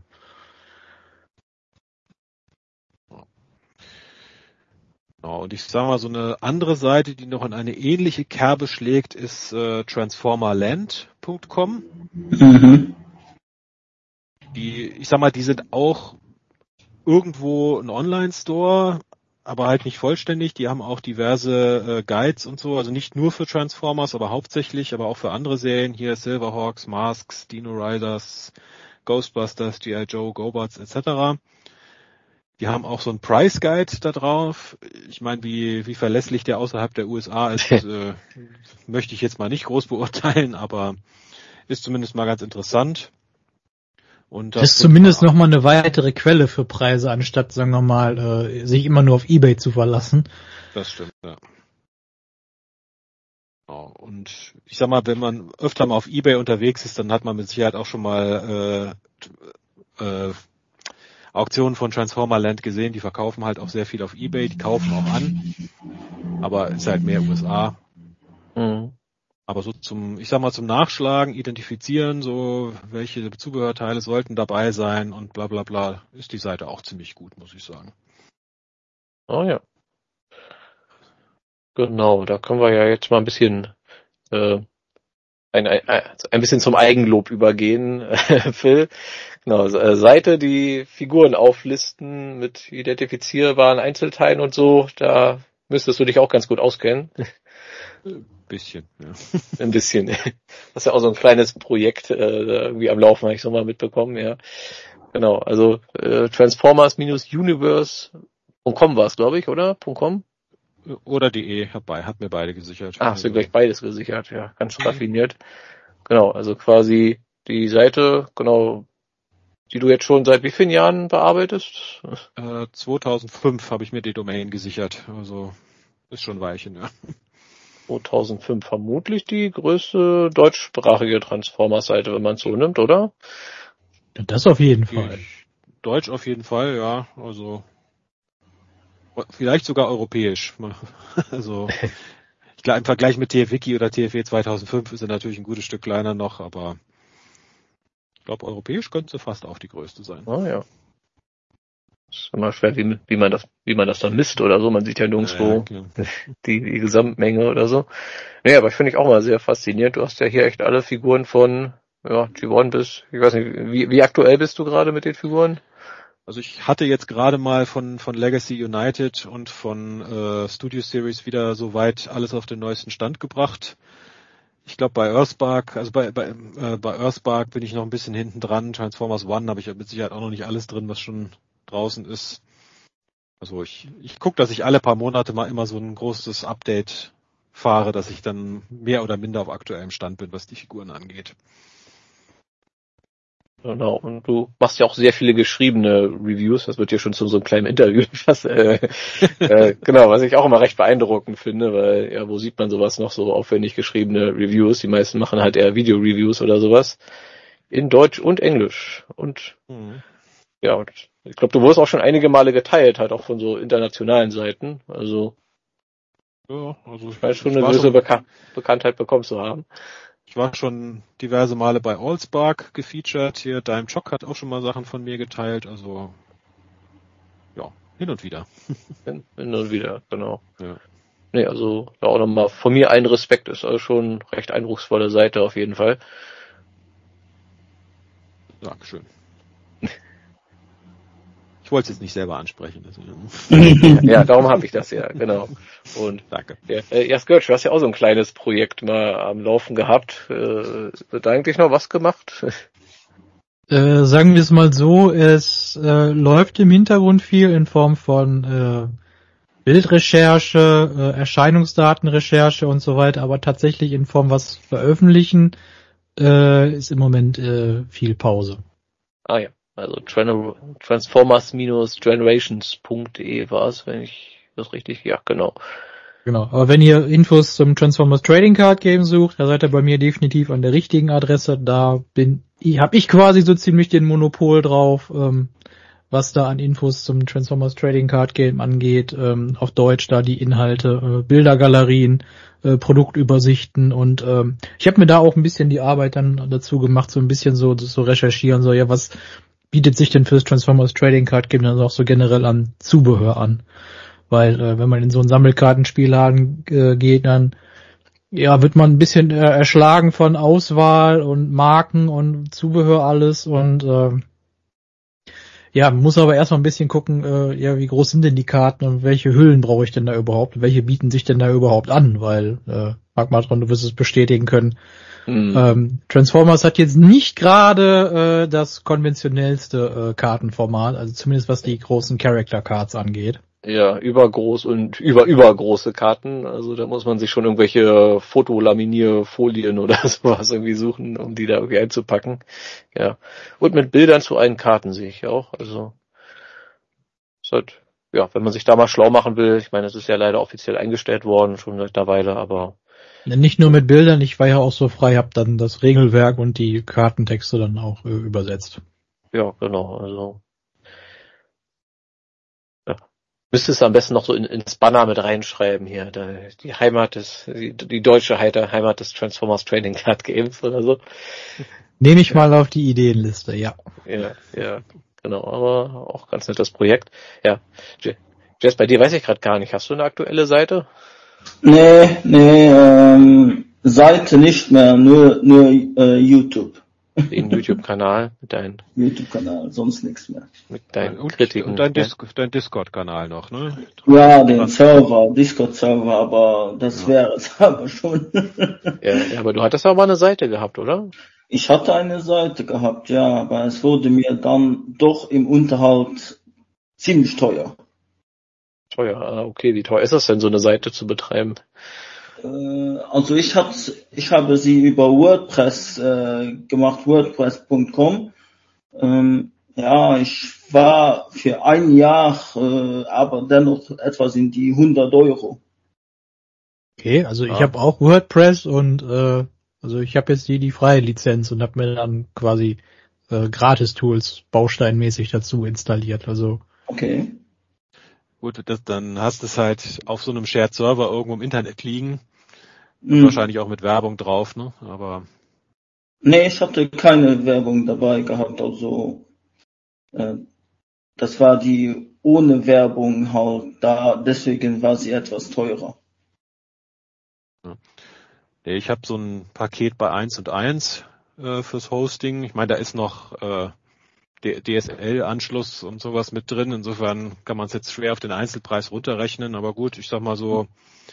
A: Genau, und ich sag mal, so eine andere Seite, die noch in eine ähnliche Kerbe schlägt, ist äh, transformerland punkt com. Mhm. Die, ich sag mal, die sind auch irgendwo ein Online-Store, aber halt nicht vollständig. Die haben auch diverse äh, Guides und so, also nicht nur für Transformers, aber hauptsächlich, aber auch für andere Serien. Hier Silverhawks, Masks, Dino Riders, Ghostbusters, G I. Joe, GoBots et cetera. Die haben auch so einen Price Guide da drauf. Ich meine, wie, wie verlässlich der außerhalb der U S A ist, äh, möchte ich jetzt mal nicht groß beurteilen, aber ist zumindest mal ganz interessant. Und das,
D: das ist zumindest nochmal eine weitere Quelle für Preise, anstatt, sagen wir mal, äh, sich immer nur auf eBay zu verlassen.
A: Das stimmt, ja. Genau. Und ich sag mal, wenn man öfter mal auf eBay unterwegs ist, dann hat man mit Sicherheit auch schon mal äh, äh, Auktionen von Transformerland gesehen. Die verkaufen halt auch sehr viel auf eBay, die kaufen auch an, aber ist halt mehr U S A. Mhm. Aber so zum, ich sag mal, zum Nachschlagen, identifizieren, so welche Zubehörteile sollten dabei sein und bla bla bla, ist die Seite auch ziemlich gut, muss ich sagen.
B: Oh ja. Genau, da können wir ja jetzt mal ein bisschen äh, ein, ein, ein bisschen zum Eigenlob übergehen, Phil. Genau, Seite, die Figuren auflisten mit identifizierbaren Einzelteilen und so, da müsstest du dich auch ganz gut auskennen.
A: Bisschen, ja.
B: Ein bisschen. Das ist ja auch so ein kleines Projekt äh, irgendwie am Laufen, habe ich so mal mitbekommen, ja. Genau, also äh, Transformers-Universe Punkt com war es, glaube ich, oder? .com?
A: Oder .de, hat, bei, hat mir beide gesichert.
B: Ah, hast du gleich beides gesichert, ja, ganz raffiniert. Genau, also quasi die Seite, genau, die du jetzt schon seit wie vielen Jahren bearbeitest?
A: Äh, zweitausendfünf habe ich mir die Domain gesichert, also ist schon ein Weilchen, ja.
B: zweitausendfünf vermutlich die größte deutschsprachige Transformers-Seite, wenn man es so nimmt, oder?
D: Das auf jeden Fall.
A: Deutsch auf jeden Fall, ja, also vielleicht sogar europäisch. Also ich glaube, im Vergleich mit T F Wiki oder T F W zweitausendfünf ist er natürlich ein gutes Stück kleiner noch, aber ich glaube, europäisch könnte sie fast auch die größte sein.
B: Ah ja. Ist immer schwer, wie, wie man das, wie man das dann misst oder so. Man sieht ja nirgendwo ja, ja, die, die Gesamtmenge oder so. Nee, aber ich finde ich auch mal sehr faszinierend. Du hast ja hier echt alle Figuren von, ja, G eins bis, ich weiß nicht, wie, wie aktuell bist du gerade mit den Figuren?
A: Also ich hatte jetzt gerade mal von, von Legacy United und von äh, Studio Series wieder soweit alles auf den neuesten Stand gebracht. Ich glaube bei Earthspark, also bei, bei, äh, bei Earthspark bin ich noch ein bisschen hinten dran. Transformers One habe ich mit Sicherheit auch noch nicht alles drin, was schon draußen ist. Also ich, ich gucke, dass ich alle paar Monate mal immer so ein großes Update fahre, dass ich dann mehr oder minder auf aktuellem Stand bin, was die Figuren angeht.
B: Genau, und du machst ja auch sehr viele geschriebene Reviews, das wird ja schon zu so einem kleinen Interview fast, äh, äh, genau, was ich auch immer recht beeindruckend finde, weil, ja, wo sieht man sowas noch, so aufwendig geschriebene Reviews, die meisten machen halt eher Video-Reviews oder sowas, in Deutsch und Englisch, und, mhm. ja, und ich glaube, du wurdest auch schon einige Male geteilt, halt auch von so internationalen Seiten, also,
A: ja, also
B: ich weiß schon eine gewisse Bekan- Bekanntheit bekommen zu haben.
A: Ich war schon diverse Male bei Allspark gefeatured. Hier, Dime Chock hat auch schon mal Sachen von mir geteilt. Also, ja, hin und wieder.
B: Hin, hin und wieder, genau. Ja. Nee, also, da auch nochmal von mir ein Respekt. Ist also schon recht eindrucksvolle Seite auf jeden Fall.
A: Dankeschön. Ich wollte es jetzt nicht selber ansprechen.
B: Ja, darum habe ich das ja, genau. Und danke. Ja, äh, Skirch, du hast ja auch so ein kleines Projekt mal am Laufen gehabt. Äh, wird eigentlich noch was gemacht?
D: Äh, sagen wir es mal so, es äh, läuft im Hintergrund viel in Form von äh, Bildrecherche, äh, Erscheinungsdatenrecherche und so weiter, aber tatsächlich in Form was veröffentlichen äh, ist im Moment äh, viel Pause.
B: Ah ja, also Transformers-Generations punkt de war es, wenn ich das richtig, ja genau.
D: Genau, aber wenn ihr Infos zum Transformers Trading Card Game sucht, da seid ihr bei mir definitiv an der richtigen Adresse. Da bin ich, habe ich quasi so ziemlich den Monopol drauf, ähm, was da an Infos zum Transformers Trading Card Game angeht. Ähm, auf Deutsch da die Inhalte, äh, Bildergalerien, äh, Produktübersichten und ähm, ich habe mir da auch ein bisschen die Arbeit dann dazu gemacht, so ein bisschen so so recherchieren, so ja, was bietet sich denn fürs Transformers Trading Card Game dann auch so generell an Zubehör an? Weil äh, wenn man in so einen Sammelkartenspielladen äh, geht, dann ja wird man ein bisschen äh, erschlagen von Auswahl und Marken und Zubehör alles und äh, ja, muss aber erstmal ein bisschen gucken, äh, ja, wie groß sind denn die Karten und welche Hüllen brauche ich denn da überhaupt? Welche bieten sich denn da überhaupt an? Weil, äh, Magmatron, du wirst es bestätigen können. Mhm. Ähm, Transformers hat jetzt nicht gerade äh, das konventionellste äh, Kartenformat, also zumindest was die großen Character Cards angeht.
B: Ja, übergroß und über übergroße Karten. Also da muss man sich schon irgendwelche Fotolaminierfolien oder sowas irgendwie suchen, um die da irgendwie einzupacken. Ja. Und mit Bildern zu allen Karten sehe ich auch. Also ist halt, ja, wenn man sich da mal schlau machen will, ich meine, es ist ja leider offiziell eingestellt worden, schon seit einer Weile, aber
D: nicht nur mit Bildern, ich war ja auch so frei, hab dann das Regelwerk und die Kartentexte dann auch äh, übersetzt.
B: Ja, genau, also müsste es am besten noch so in, ins Banner mit reinschreiben hier, da, die Heimat des, die, die deutsche Heimat des Transformers Trading Card Games oder so.
D: Nehme ich ja. mal auf die Ideenliste, ja.
B: Ja, ja, genau, aber auch ganz nettes Projekt. Ja, Jess, bei dir weiß ich gerade gar nicht, hast du eine aktuelle Seite?
C: Nee, nee, ähm, Seite nicht mehr, nur, nur äh, YouTube.
B: Den YouTube-Kanal mit deinen
C: YouTube-Kanal, sonst nichts mehr.
B: Mit deinen
A: und,
B: Kritiken.
A: Und dein, Dis- dein Discord-Kanal noch, ne?
C: Ja, den Server, Discord-Server, aber das ja. wäre es aber schon.
B: ja, ja, aber du hattest aber eine Seite gehabt, oder?
C: Ich hatte eine Seite gehabt, ja, aber es wurde mir dann doch im Unterhalt ziemlich teuer.
B: Teuer, okay, wie teuer ist das denn, so eine Seite zu betreiben?
C: Also ich hab, ich habe sie über WordPress äh, gemacht, WordPress punkt com. Ähm, ja, ich war für ein Jahr, äh, aber dennoch etwas in die hundert Euro.
D: Okay, also ich ah. habe auch WordPress und äh, also ich habe jetzt die die freie Lizenz und habe mir dann quasi äh, Gratis-Tools bausteinmäßig dazu installiert. Also
C: okay.
A: Gut, das, dann hast du es halt auf so einem Shared-Server irgendwo im Internet liegen. Mhm. Wahrscheinlich auch mit Werbung drauf, ne? Aber
C: nee, ich hatte keine Werbung dabei gehabt, also äh, das war die ohne Werbung halt da, deswegen war sie etwas teurer.
A: Ja. Ich habe so ein Paket bei eins und eins äh, fürs Hosting. Ich meine, da ist noch äh, D S L-Anschluss und sowas mit drin. Insofern kann man es jetzt schwer auf den Einzelpreis runterrechnen. Aber gut, ich sag mal so,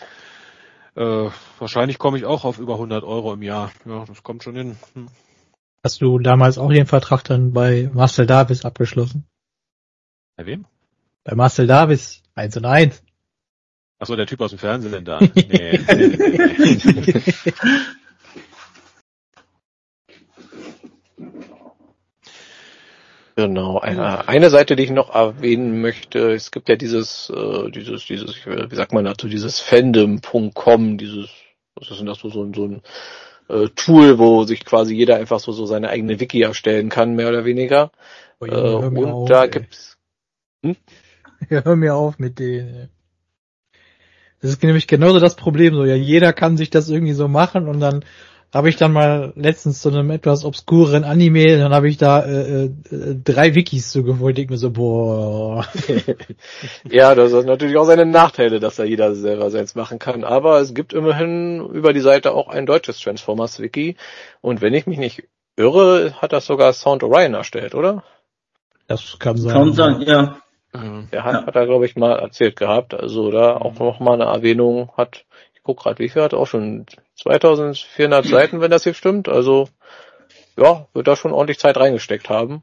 A: äh, wahrscheinlich komme ich auch auf über hundert Euro im Jahr. Ja, das kommt schon hin. Hm.
D: Hast du damals auch den Vertrag dann bei Marcel Davis abgeschlossen?
A: Bei wem?
D: Bei Marcel Davis, eins und eins.
A: Ach so, der Typ aus dem Fernsehen da. Nee, nee, nee, nee.
B: Genau, eine, eine Seite, die ich noch erwähnen möchte, es gibt ja dieses, äh, dieses, dieses, wie sagt man dazu, dieses Fandom punkt com, dieses, was ist denn das so, so ein, so ein äh, Tool, wo sich quasi jeder einfach so, so seine eigene Wiki erstellen kann, mehr oder weniger.
D: Oh, Junge,
B: äh, und
D: auf,
B: da
D: ey.
B: gibt's, hm?
D: Ja, hör mir auf mit denen. Das ist nämlich genauso das Problem, so, ja, jeder kann sich das irgendwie so machen und dann habe ich dann mal letztens zu einem etwas obskuren Anime, dann habe ich da äh, äh, drei Wikis zugeholt, ich mir so, boah.
B: Ja, das hat natürlich auch seine Nachteile, dass da jeder selber seins machen kann, aber es gibt immerhin über die Seite auch ein deutsches Transformers-Wiki und wenn ich mich nicht irre, hat das sogar Sound Orion erstellt, oder?
D: Das kann sein.
C: Kann sein, ja.
B: Der hat, ja. hat er, glaube ich, mal erzählt gehabt, also da auch noch mal eine Erwähnung hat, ich guck gerade, wie viel hat er auch schon zweitausendvierhundert Seiten, wenn das hier stimmt, also ja, wird da schon ordentlich Zeit reingesteckt haben.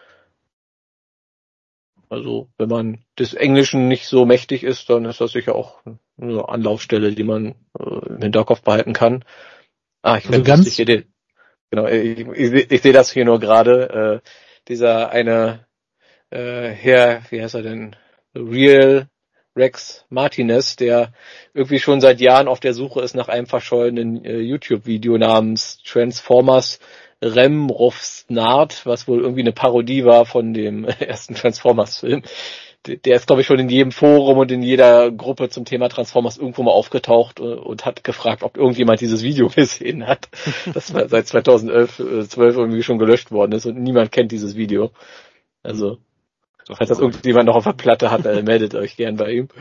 B: Also, wenn man des Englischen nicht so mächtig ist, dann ist das sicher auch eine Anlaufstelle, die man äh, im Hinterkopf behalten kann. Ah, ich
D: also ganz
B: hier den, genau, ich, ich, ich sehe das hier nur gerade, äh, dieser eine äh, Herr, wie heißt er denn? Real Rex Martinez, der irgendwie schon seit Jahren auf der Suche ist nach einem verschollenen äh, YouTube-Video namens Transformers Remrofsnart, was wohl irgendwie eine Parodie war von dem ersten Transformers-Film. Der ist, glaube ich, schon in jedem Forum und in jeder Gruppe zum Thema Transformers irgendwo mal aufgetaucht und hat gefragt, ob irgendjemand dieses Video gesehen hat. Das war seit zweitausendelf, zwölf irgendwie schon gelöscht worden ist und niemand kennt dieses Video. Also, falls das irgendjemand noch auf der Platte hat, äh, meldet euch gern bei ihm.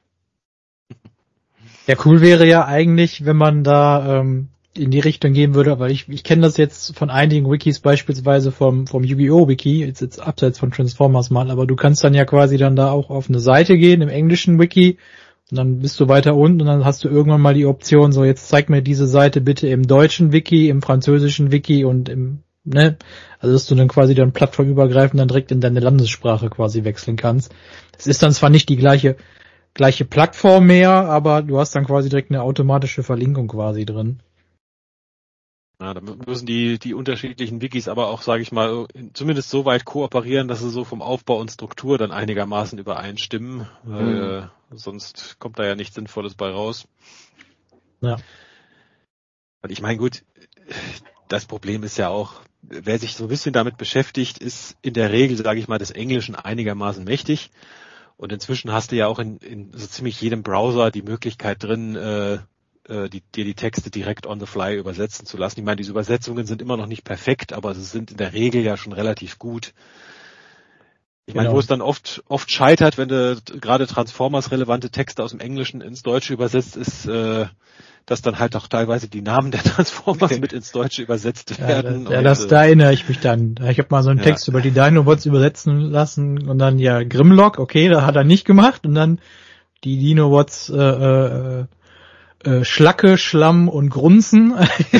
D: Ja, cool wäre ja eigentlich, wenn man da ähm, in die Richtung gehen würde, weil ich ich kenne das jetzt von einigen Wikis, beispielsweise vom vom Yu-Gi-Oh! Wiki, jetzt jetzt abseits von Transformers mal, aber du kannst dann ja quasi dann da auch auf eine Seite gehen, im englischen Wiki, und dann bist du weiter unten und dann hast du irgendwann mal die Option, so jetzt zeig mir diese Seite bitte im deutschen Wiki, im französischen Wiki und im, ne, also dass du dann quasi dann plattformübergreifend dann direkt in deine Landessprache quasi wechseln kannst. Es ist dann zwar nicht die gleiche gleiche Plattform mehr, aber du hast dann quasi direkt eine automatische Verlinkung quasi drin.
A: Ja, da müssen die die unterschiedlichen Wikis aber auch, sage ich mal, zumindest so weit kooperieren, dass sie so vom Aufbau und Struktur dann einigermaßen übereinstimmen, weil mhm. äh, sonst kommt da ja nichts Sinnvolles bei raus.
D: Ja.
A: Und ich meine, gut, das Problem ist ja auch, wer sich so ein bisschen damit beschäftigt, ist in der Regel, sage ich mal, des Englischen einigermaßen mächtig. Und inzwischen hast du ja auch in, in so ziemlich jedem Browser die Möglichkeit drin, äh, Die, dir die Texte direkt on the fly übersetzen zu lassen. Ich meine, diese Übersetzungen sind immer noch nicht perfekt, aber sie sind in der Regel ja schon relativ gut. Ich meine,
D: genau.
A: Wo es dann oft oft scheitert, wenn du gerade Transformers relevante Texte aus dem Englischen ins Deutsche übersetzt, ist, äh, dass dann halt auch teilweise die Namen der Transformers mit ins Deutsche übersetzt werden.
D: Ja, das, ja, das, da erinnere ich mich dann. Ich habe mal so einen ja. Text über die Dinobots übersetzen lassen und dann ja Grimlock, okay, da hat er nicht gemacht, und dann die Dinobots äh, äh, Äh, Schlacke, Schlamm und Grunzen.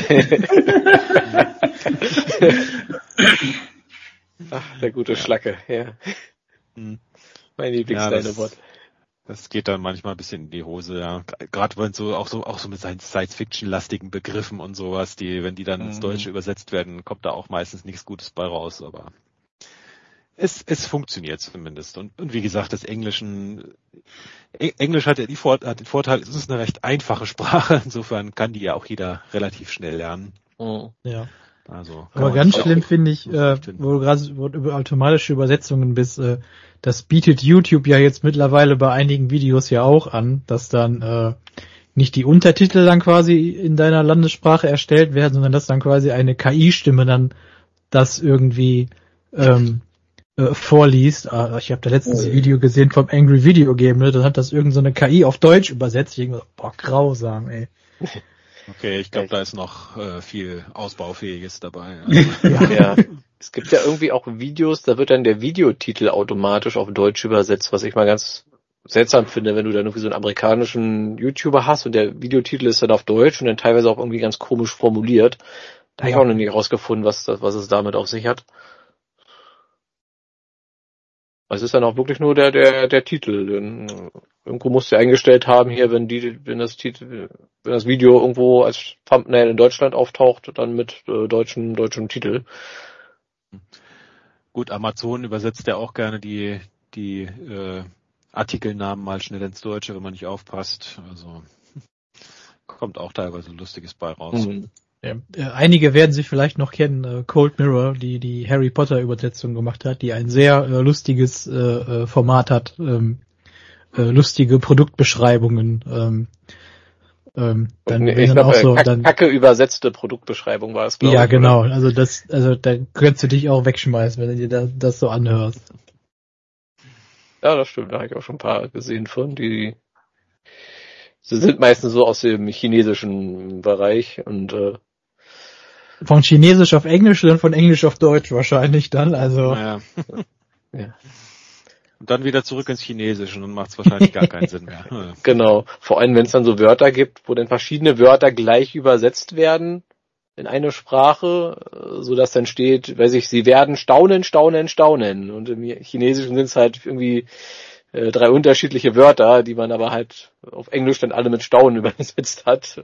B: Ach, der gute Schlacke, ja. Hm. Mein Lieblings-Dinobot.
A: Ja, das, das geht dann manchmal ein bisschen in die Hose, ja. Gerade wenn so auch so auch so mit Science-Fiction-lastigen Begriffen und sowas, die, wenn die dann mhm. ins Deutsche übersetzt werden, kommt da auch meistens nichts Gutes bei raus, aber es es funktioniert zumindest. Und, und wie gesagt, das Englischen Englisch hat ja die Vor- hat den Vorteil, es ist eine recht einfache Sprache, insofern kann die ja auch jeder relativ schnell lernen.
B: Oh.
D: Ja.
A: Also,
D: aber ganz schlimm finde ich, äh, wo du gerade über automatische Übersetzungen bist, äh, das bietet YouTube ja jetzt mittlerweile bei einigen Videos ja auch an, dass dann äh, nicht die Untertitel dann quasi in deiner Landessprache erstellt werden, sondern dass dann quasi eine K I-Stimme dann das irgendwie ähm, äh, vorliest. Ah, ich habe da letztens ein Video gesehen vom Angry Video Game, ne? Dann hat das irgend so eine K I auf Deutsch übersetzt. Ich denke, boah, grausam, ey.
A: Okay, ich glaube, da ist noch äh, viel Ausbaufähiges dabei.
B: Ja. Ja. Es gibt ja irgendwie auch Videos, da wird dann der Videotitel automatisch auf Deutsch übersetzt, was ich mal ganz seltsam finde, wenn du dann irgendwie so einen amerikanischen YouTuber hast und der Videotitel ist dann auf Deutsch und dann teilweise auch irgendwie ganz komisch formuliert. Da ja. habe ich auch noch nie rausgefunden, was das, was es damit auf sich hat. Es ist dann auch wirklich nur der der der Titel. Denn irgendwo musst du eingestellt haben hier, wenn die wenn das Titel wenn das Video irgendwo als Thumbnail in Deutschland auftaucht, dann mit äh, deutschem deutschem Titel.
A: Gut, Amazon übersetzt ja auch gerne die die äh, Artikelnamen mal schnell ins Deutsche, wenn man nicht aufpasst. Also kommt auch teilweise Lustiges bei raus.
D: Mhm. Ja, äh, einige werden sie vielleicht noch kennen, äh, Cold Mirror, die die Harry Potter Übersetzung gemacht hat, die ein sehr äh, lustiges äh, Format hat, ähm, äh, lustige Produktbeschreibungen. Ähm, ähm, dann
B: ich
D: dann
B: glaub,
D: auch so
B: Kacke,
D: dann
B: Kacke übersetzte Produktbeschreibung war es, glaube
D: ja,
B: ich.
D: Ja, genau.
B: Oder?
D: Also das, also da könntest du dich auch wegschmeißen, wenn du dir das, das so anhörst.
B: Ja, das stimmt. Da habe ich auch schon ein paar gesehen von, die sie sind meistens so aus dem chinesischen Bereich und äh,
D: von Chinesisch auf Englisch und von Englisch auf Deutsch wahrscheinlich dann, also.
A: Ja. Ja. Und dann wieder zurück ins Chinesische und dann macht es wahrscheinlich gar keinen Sinn mehr. Ja.
B: Genau. Vor allem, wenn es dann so Wörter gibt, wo dann verschiedene Wörter gleich übersetzt werden, in eine Sprache, so dass dann steht, weiß ich, sie werden staunen, staunen, staunen. Und im Chinesischen sind es halt irgendwie äh, drei unterschiedliche Wörter, die man aber halt auf Englisch dann alle mit Staunen übersetzt hat.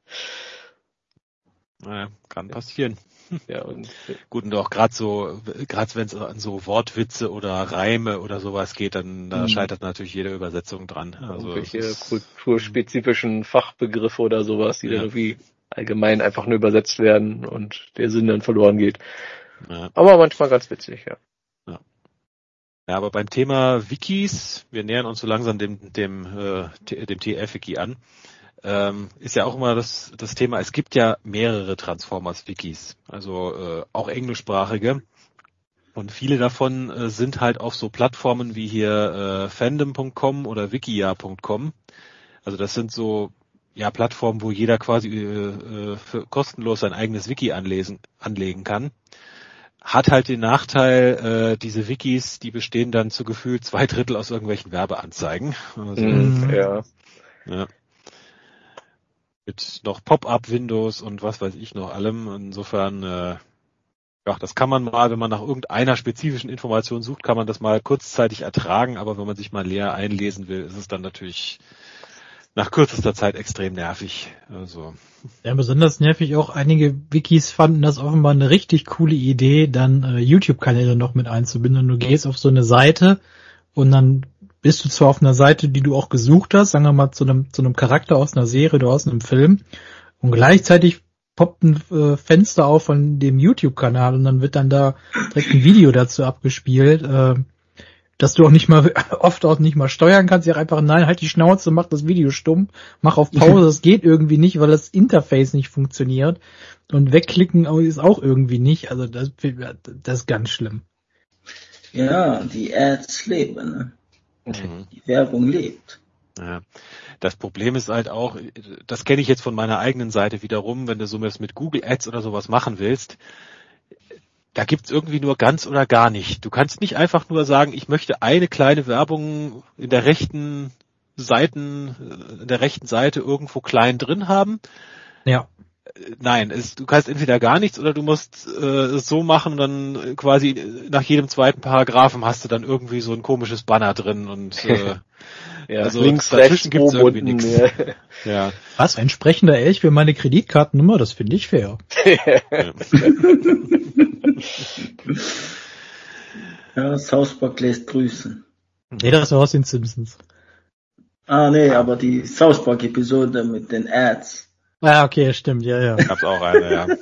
A: Naja, kann passieren.
B: Ja, und
A: gut, und auch gerade so, gerade wenn es an so Wortwitze oder Reime oder sowas geht, dann da mhm. scheitert natürlich jede Übersetzung dran. Also
B: irgendwelche kulturspezifischen Fachbegriffe oder sowas, die ja. dann irgendwie allgemein einfach nur übersetzt werden und der Sinn dann verloren geht. Ja. Aber manchmal ganz witzig, ja.
A: ja. Ja, aber beim Thema Wikis, wir nähern uns so langsam dem dem äh, dem T F-Wiki an. Ähm, ist ja auch immer das, das Thema, es gibt ja mehrere Transformers-Wikis, also äh, auch englischsprachige, und viele davon äh, sind halt auf so Plattformen wie hier äh, fandom punkt com oder wikia punkt com, also das sind so ja Plattformen, wo jeder quasi äh, für kostenlos sein eigenes Wiki anlesen, anlegen kann. Hat halt den Nachteil, äh, diese Wikis, die bestehen dann zu gefühlt zwei Drittel aus irgendwelchen Werbeanzeigen. Also,
B: mm, ja.
A: ja. Mit noch Pop-up-Windows und was weiß ich noch allem. Insofern, äh, ja, das kann man mal, wenn man nach irgendeiner spezifischen Information sucht, kann man das mal kurzzeitig ertragen, aber wenn man sich mal leer einlesen will, ist es dann natürlich nach kürzester Zeit extrem nervig. Also.
D: Ja, besonders nervig auch, einige Wikis fanden das offenbar eine richtig coole Idee, dann äh, YouTube-Kanäle noch mit einzubinden. Und du gehst auf so eine Seite und dann bist du zwar auf einer Seite, die du auch gesucht hast, sagen wir mal zu einem zu einem Charakter aus einer Serie oder aus einem Film, und gleichzeitig poppt ein äh, Fenster auf von dem YouTube-Kanal und dann wird dann da direkt ein Video dazu abgespielt, äh, dass du auch nicht mal oft auch nicht mal steuern kannst. Ja, einfach nein, halt die Schnauze, mach das Video stumm, mach auf Pause. Das geht irgendwie nicht, weil das Interface nicht funktioniert, und wegklicken ist auch irgendwie nicht. Also das, das ist ganz schlimm.
C: Ja, die Ads leben, ne? Mhm. Die Werbung lebt.
A: Ja. Das Problem ist halt auch, das kenne ich jetzt von meiner eigenen Seite wiederum, wenn du so mit Google Ads oder sowas machen willst, da gibt's irgendwie nur ganz oder gar nicht. Du kannst nicht einfach nur sagen, ich möchte eine kleine Werbung in der rechten Seiten, in der rechten Seite irgendwo klein drin haben.
D: Ja.
A: Nein, es, du kannst entweder gar nichts oder du musst äh, es so machen, dann quasi nach jedem zweiten Paragraphen hast du dann irgendwie so ein komisches Banner drin und äh,
B: ja, also links, dazwischen gibt's irgendwie nichts. Ja.
D: Ja. Was, ein sprechender Elch für meine Kreditkartennummer? Das finde ich fair.
C: Ja, South Park lässt grüßen.
D: Nee, das war aus den Simpsons.
C: Ah, nee, aber die South Park Episode mit den Ads.
D: Ah, okay, stimmt, ja, ja.
A: Gab's auch eine, ja.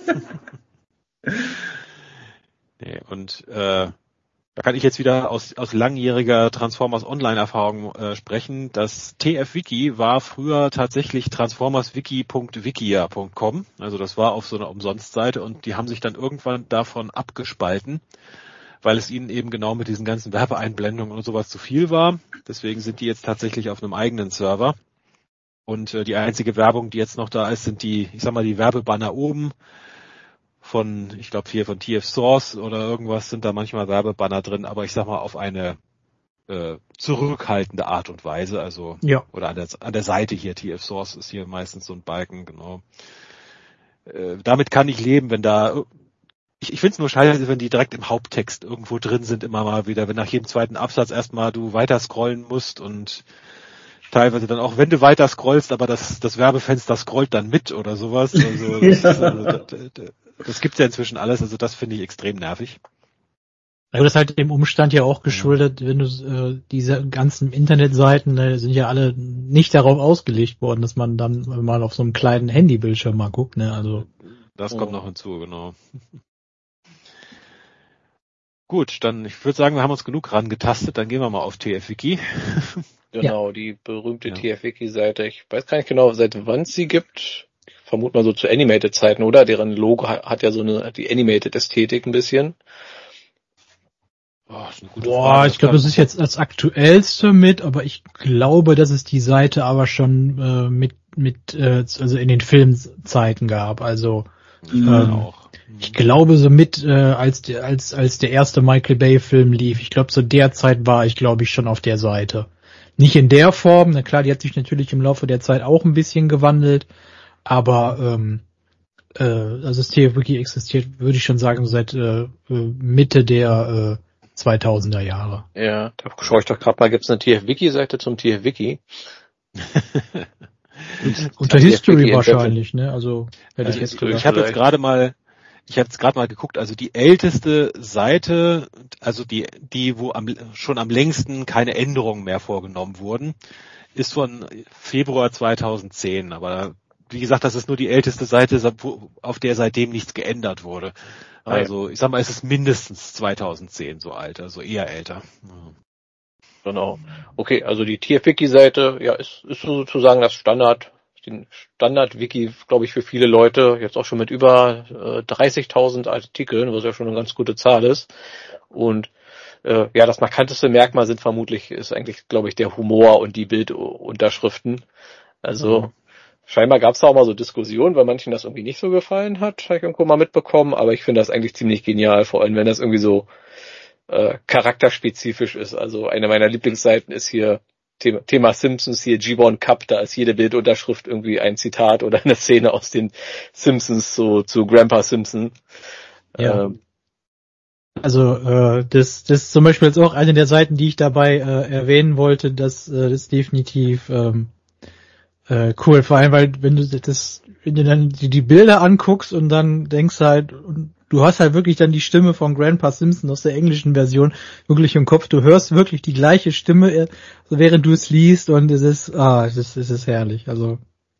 A: Nee, und äh, da kann ich jetzt wieder aus, aus langjähriger Transformers Online-Erfahrung äh, sprechen. Das T F-Wiki war früher tatsächlich transformerswiki punkt wikia punkt com. Also das war auf so einer Umsonstseite, und die haben sich dann irgendwann davon abgespalten, weil es ihnen eben genau mit diesen ganzen Werbeeinblendungen und sowas zu viel war. Deswegen sind die jetzt tatsächlich auf einem eigenen Server. Und äh, die einzige Werbung, die jetzt noch da ist, sind die, ich sag mal, die Werbebanner oben von, ich glaube hier von T F Source oder irgendwas sind da manchmal Werbebanner drin, aber ich sag mal auf eine äh, zurückhaltende Art und Weise, also
D: ja.
A: Oder an der an der Seite hier, T F Source ist hier meistens so ein Balken, genau. Äh, damit kann ich leben, wenn da, ich, ich finde es nur scheiße, wenn die direkt im Haupttext irgendwo drin sind, immer mal wieder, wenn nach jedem zweiten Absatz erstmal du weiter scrollen musst und teilweise dann auch, wenn du weiter scrollst, aber das, das Werbefenster scrollt dann mit oder sowas. Also das, ja. also, das, das gibt's ja inzwischen alles, also das finde ich extrem nervig.
D: Aber das ist halt dem Umstand ja auch geschuldet, wenn du äh, diese ganzen Internetseiten äh, sind ja alle nicht darauf ausgelegt worden, dass man dann mal auf so einem kleinen Handybildschirm mal guckt, ne? Also
A: das kommt oh. noch hinzu, genau. Gut, dann ich würde sagen, wir haben uns genug rangetastet, dann gehen wir mal auf T F-Wiki.
B: Genau, ja. Die berühmte ja. T F-Wiki-Seite. Ich weiß gar nicht genau, seit wann es sie gibt. Ich vermute mal so zu Animated-Zeiten, oder? Deren Logo hat ja so eine die Animated-Ästhetik ein bisschen.
D: Oh, ist eine gute Boah, Frage. Ich glaube, das ist jetzt das aktuellste mit, aber ich glaube, dass es die Seite aber schon äh, mit mit äh, also in den Filmzeiten gab. Also
A: mhm. ähm, auch.
D: Ich glaube, so mit äh, als der als als der erste Michael Bay Film lief. Ich glaube, zu der Zeit war ich, glaube ich, schon auf der Seite. Nicht in der Form, na klar, die hat sich natürlich im Laufe der Zeit auch ein bisschen gewandelt, aber ähm, äh, also das T F Wiki existiert, würde ich schon sagen, seit äh, Mitte der äh, zweitausender Jahre.
B: Ja, da schaue ich doch gerade mal, gibt's eine T F Wiki-Seite zum T F Wiki?
D: Unter History wahrscheinlich, ne? Also hätte ich jetzt
A: Ich habe jetzt gerade mal, ich habe jetzt gerade mal geguckt, also die älteste Seite, also die, die wo am, schon am längsten keine Änderungen mehr vorgenommen wurden, ist von Februar zweitausendzehn. Aber wie gesagt, das ist nur die älteste Seite, auf der seitdem nichts geändert wurde. Also ich sag mal, es ist mindestens zweitausendzehn so alt, also eher älter.
B: Genau. Okay, also die T F Wiki-Seite, ja, ist, ist sozusagen das Standard, den Standard-Wiki, glaube ich, für viele Leute, jetzt auch schon mit über äh, dreißigtausend Artikeln, was ja schon eine ganz gute Zahl ist. Und äh, ja, das markanteste Merkmal sind vermutlich, ist eigentlich, glaube ich, der Humor und die Bildunterschriften. Also mhm. scheinbar gab es da auch mal so Diskussionen, weil manchen das irgendwie nicht so gefallen hat, habe ich irgendwo mal mitbekommen, aber ich finde das eigentlich ziemlich genial, vor allem wenn das irgendwie so äh, charakterspezifisch ist. Also eine meiner Lieblingsseiten ist hier Thema, Thema Simpsons, hier G eins Cup, da ist jede Bildunterschrift irgendwie ein Zitat oder eine Szene aus den Simpsons so zu Grandpa Simpson.
D: Ja. Ähm, also äh, das, das ist zum Beispiel jetzt auch eine der Seiten, die ich dabei äh, erwähnen wollte, dass äh, das definitiv ähm, äh, cool, vor allem, weil wenn du das, wenn du dann die, die Bilder anguckst und dann denkst halt, du hast halt wirklich dann die Stimme von Grandpa Simpson aus der englischen Version wirklich im Kopf, du hörst wirklich die gleiche Stimme, während du es liest und es ist, ah, es ist, es ist herrlich, also.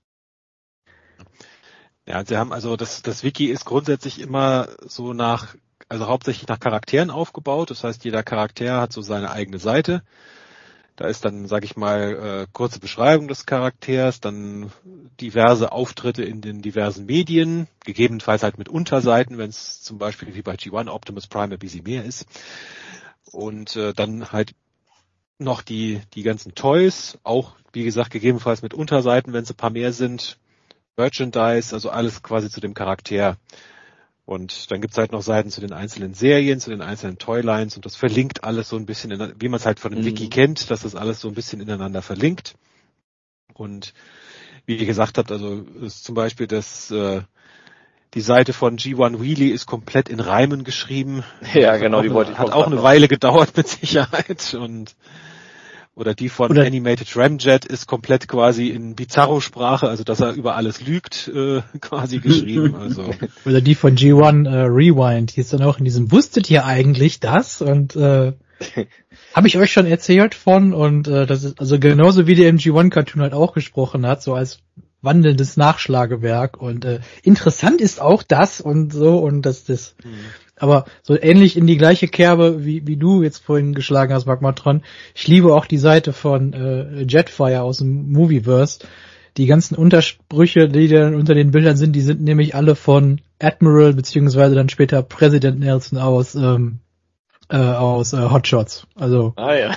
A: Ja, sie haben also, das, das Wiki ist grundsätzlich immer so nach, also hauptsächlich nach Charakteren aufgebaut, das heißt, jeder Charakter hat so seine eigene Seite. Da ist dann, sag ich mal, äh, kurze Beschreibung des Charakters, dann diverse Auftritte in den diversen Medien, gegebenenfalls halt mit Unterseiten, wenn es zum Beispiel wie bei G eins Optimus Prime ein bisschen mehr ist. Und äh, dann halt noch die die ganzen Toys, auch wie gesagt gegebenenfalls mit Unterseiten, wenn es ein paar mehr sind, Merchandise, also alles quasi zu dem Charakter. Und dann gibt's halt noch Seiten zu den einzelnen Serien, zu den einzelnen Toylines und das verlinkt alles so ein bisschen, in, wie man es halt von dem mhm. Wiki kennt, dass das alles so ein bisschen ineinander verlinkt. Und wie ihr gesagt habt, also ist zum Beispiel das äh, die Seite von G eins Wheelie ist komplett in Reimen geschrieben.
B: Ja, genau, die wollte
A: ich
B: auch
A: Hat auch eine noch. Weile gedauert mit Sicherheit und oder die von oder Animated Ramjet ist komplett quasi in Bizarro-Sprache, also dass er über alles lügt, äh, quasi geschrieben. Also
D: oder die von G eins äh, Rewind, die ist dann auch in diesem, wusstet ihr eigentlich das? Und äh, habe ich euch schon erzählt von und äh, das ist also genauso wie der im G eins Cartoon halt auch gesprochen hat, so als wandelndes Nachschlagewerk und äh, interessant ist auch das und so und das das mhm. Aber so ähnlich in die gleiche Kerbe, wie wie du jetzt vorhin geschlagen hast, Magmatron. Ich liebe auch die Seite von äh, Jetfire aus dem Movieverse. Die ganzen Untersprüche, die dann unter den Bildern sind, die sind nämlich alle von Admiral beziehungsweise dann später Präsident Nelson aus ähm, äh, aus äh, Hot Shots. Also
B: ah ja,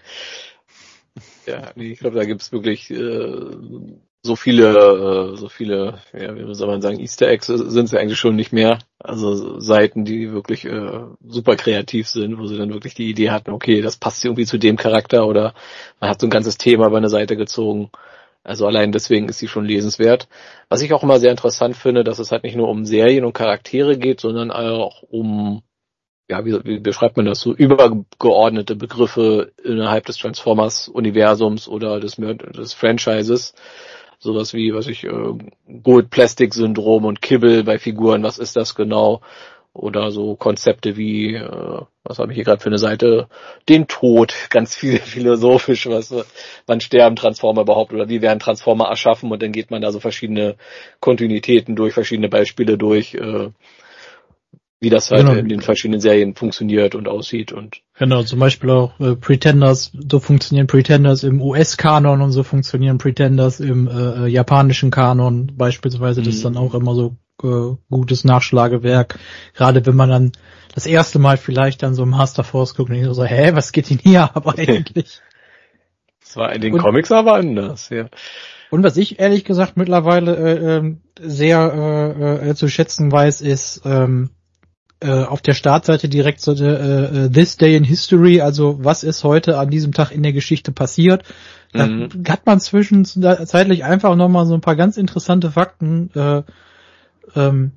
B: ja, ich glaube, da gibt's wirklich äh, so viele, äh, so viele, ja, wie soll man sagen, Easter Eggs sind es ja eigentlich schon nicht mehr. Also Seiten, die wirklich äh, super kreativ sind, wo sie dann wirklich die Idee hatten, okay, das passt irgendwie zu dem Charakter oder man hat so ein ganzes Thema über eine Seite gezogen. Also allein deswegen ist sie schon lesenswert. Was ich auch immer sehr interessant finde, dass es halt nicht nur um Serien und Charaktere geht, sondern auch um, ja, wie, wie beschreibt man das, so übergeordnete Begriffe innerhalb des Transformers-Universums oder des, des Franchises. Sowas wie, was ich, äh, Gold-Plastik-Syndrom und Kibbel bei Figuren, was ist das genau? Oder so Konzepte wie, äh, was habe ich hier gerade für eine Seite? Den Tod, ganz viel philosophisch, was, wann sterben Transformer überhaupt oder wie werden Transformer erschaffen und dann geht man da so verschiedene Kontinuitäten durch, verschiedene Beispiele durch, äh, wie das halt genau in den verschiedenen Serien funktioniert und aussieht und
D: genau, zum Beispiel auch äh, Pretenders, so funktionieren Pretenders im U S-Kanon und so funktionieren Pretenders im äh, japanischen Kanon beispielsweise, das ist dann auch immer so äh, gutes Nachschlagewerk, gerade wenn man dann das erste Mal vielleicht dann so im Master Force guckt und ich so, hä, was geht denn hier ab eigentlich?
B: Das war in den und, Comics aber anders, ja.
D: Und was ich ehrlich gesagt mittlerweile äh, äh, sehr äh, äh, zu schätzen weiß, ist ähm, auf der Startseite direkt so äh, This Day in History, also was ist heute an diesem Tag in der Geschichte passiert. Da mhm. hat man zwischenzeitlich einfach nochmal so ein paar ganz interessante Fakten, äh, ähm,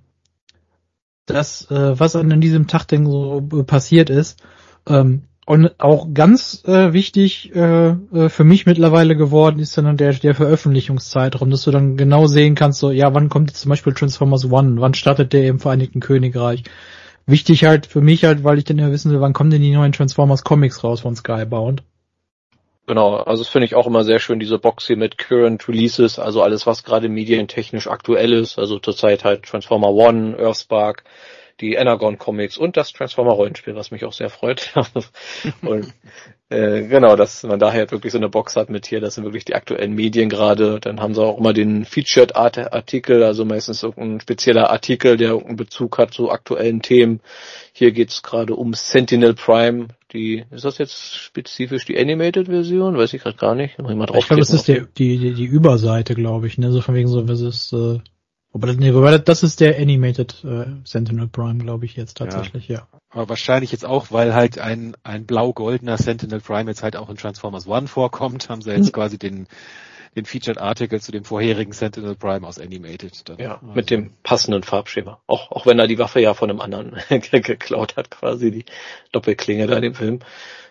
D: das, äh, was an diesem Tag denn so passiert ist. Ähm, und auch ganz äh, wichtig äh, für mich mittlerweile geworden ist dann der, der Veröffentlichungszeitraum, dass du dann genau sehen kannst, so, ja, wann kommt jetzt zum Beispiel Transformers One, wann startet der im Vereinigten Königreich. Wichtig halt für mich halt, weil ich dann ja wissen will, wann kommen denn die neuen Transformers Comics raus von Skybound.
B: Genau, also das finde ich auch immer sehr schön, diese Box hier mit Current Releases, also alles, was gerade medientechnisch aktuell ist, also zurzeit halt Transformer One, Earthspark, die Energon Comics und das Transformer Rollenspiel, was mich auch sehr freut. Und äh, genau, dass man daher halt wirklich so eine Box hat mit hier, das sind wirklich die aktuellen Medien gerade. Dann haben sie auch immer den Featured Artikel, also meistens irgendein spezieller Artikel, der irgendeinen Bezug hat zu aktuellen Themen. Hier geht's gerade um Sentinel Prime. Die, ist das jetzt spezifisch die Animated-Version? Weiß ich gerade gar nicht. Muss ich mal drauf
D: ich glaube, das ist der, die, die, die Überseite, glaube ich, ne, so von wegen so, was ist, äh, aber das, nee, das ist der Animated äh, Sentinel Prime, glaube ich jetzt tatsächlich, ja. ja.
A: Aber wahrscheinlich jetzt auch, weil halt ein ein blau-goldener Sentinel Prime jetzt halt auch in Transformers One vorkommt, haben sie jetzt mhm. quasi den den Featured Article zu dem vorherigen Sentinel Prime aus Animated. Dann.
B: Ja, also. Mit dem passenden Farbschema. Auch auch wenn er die Waffe ja von einem anderen geklaut hat, quasi die Doppelklinge da in dem Film.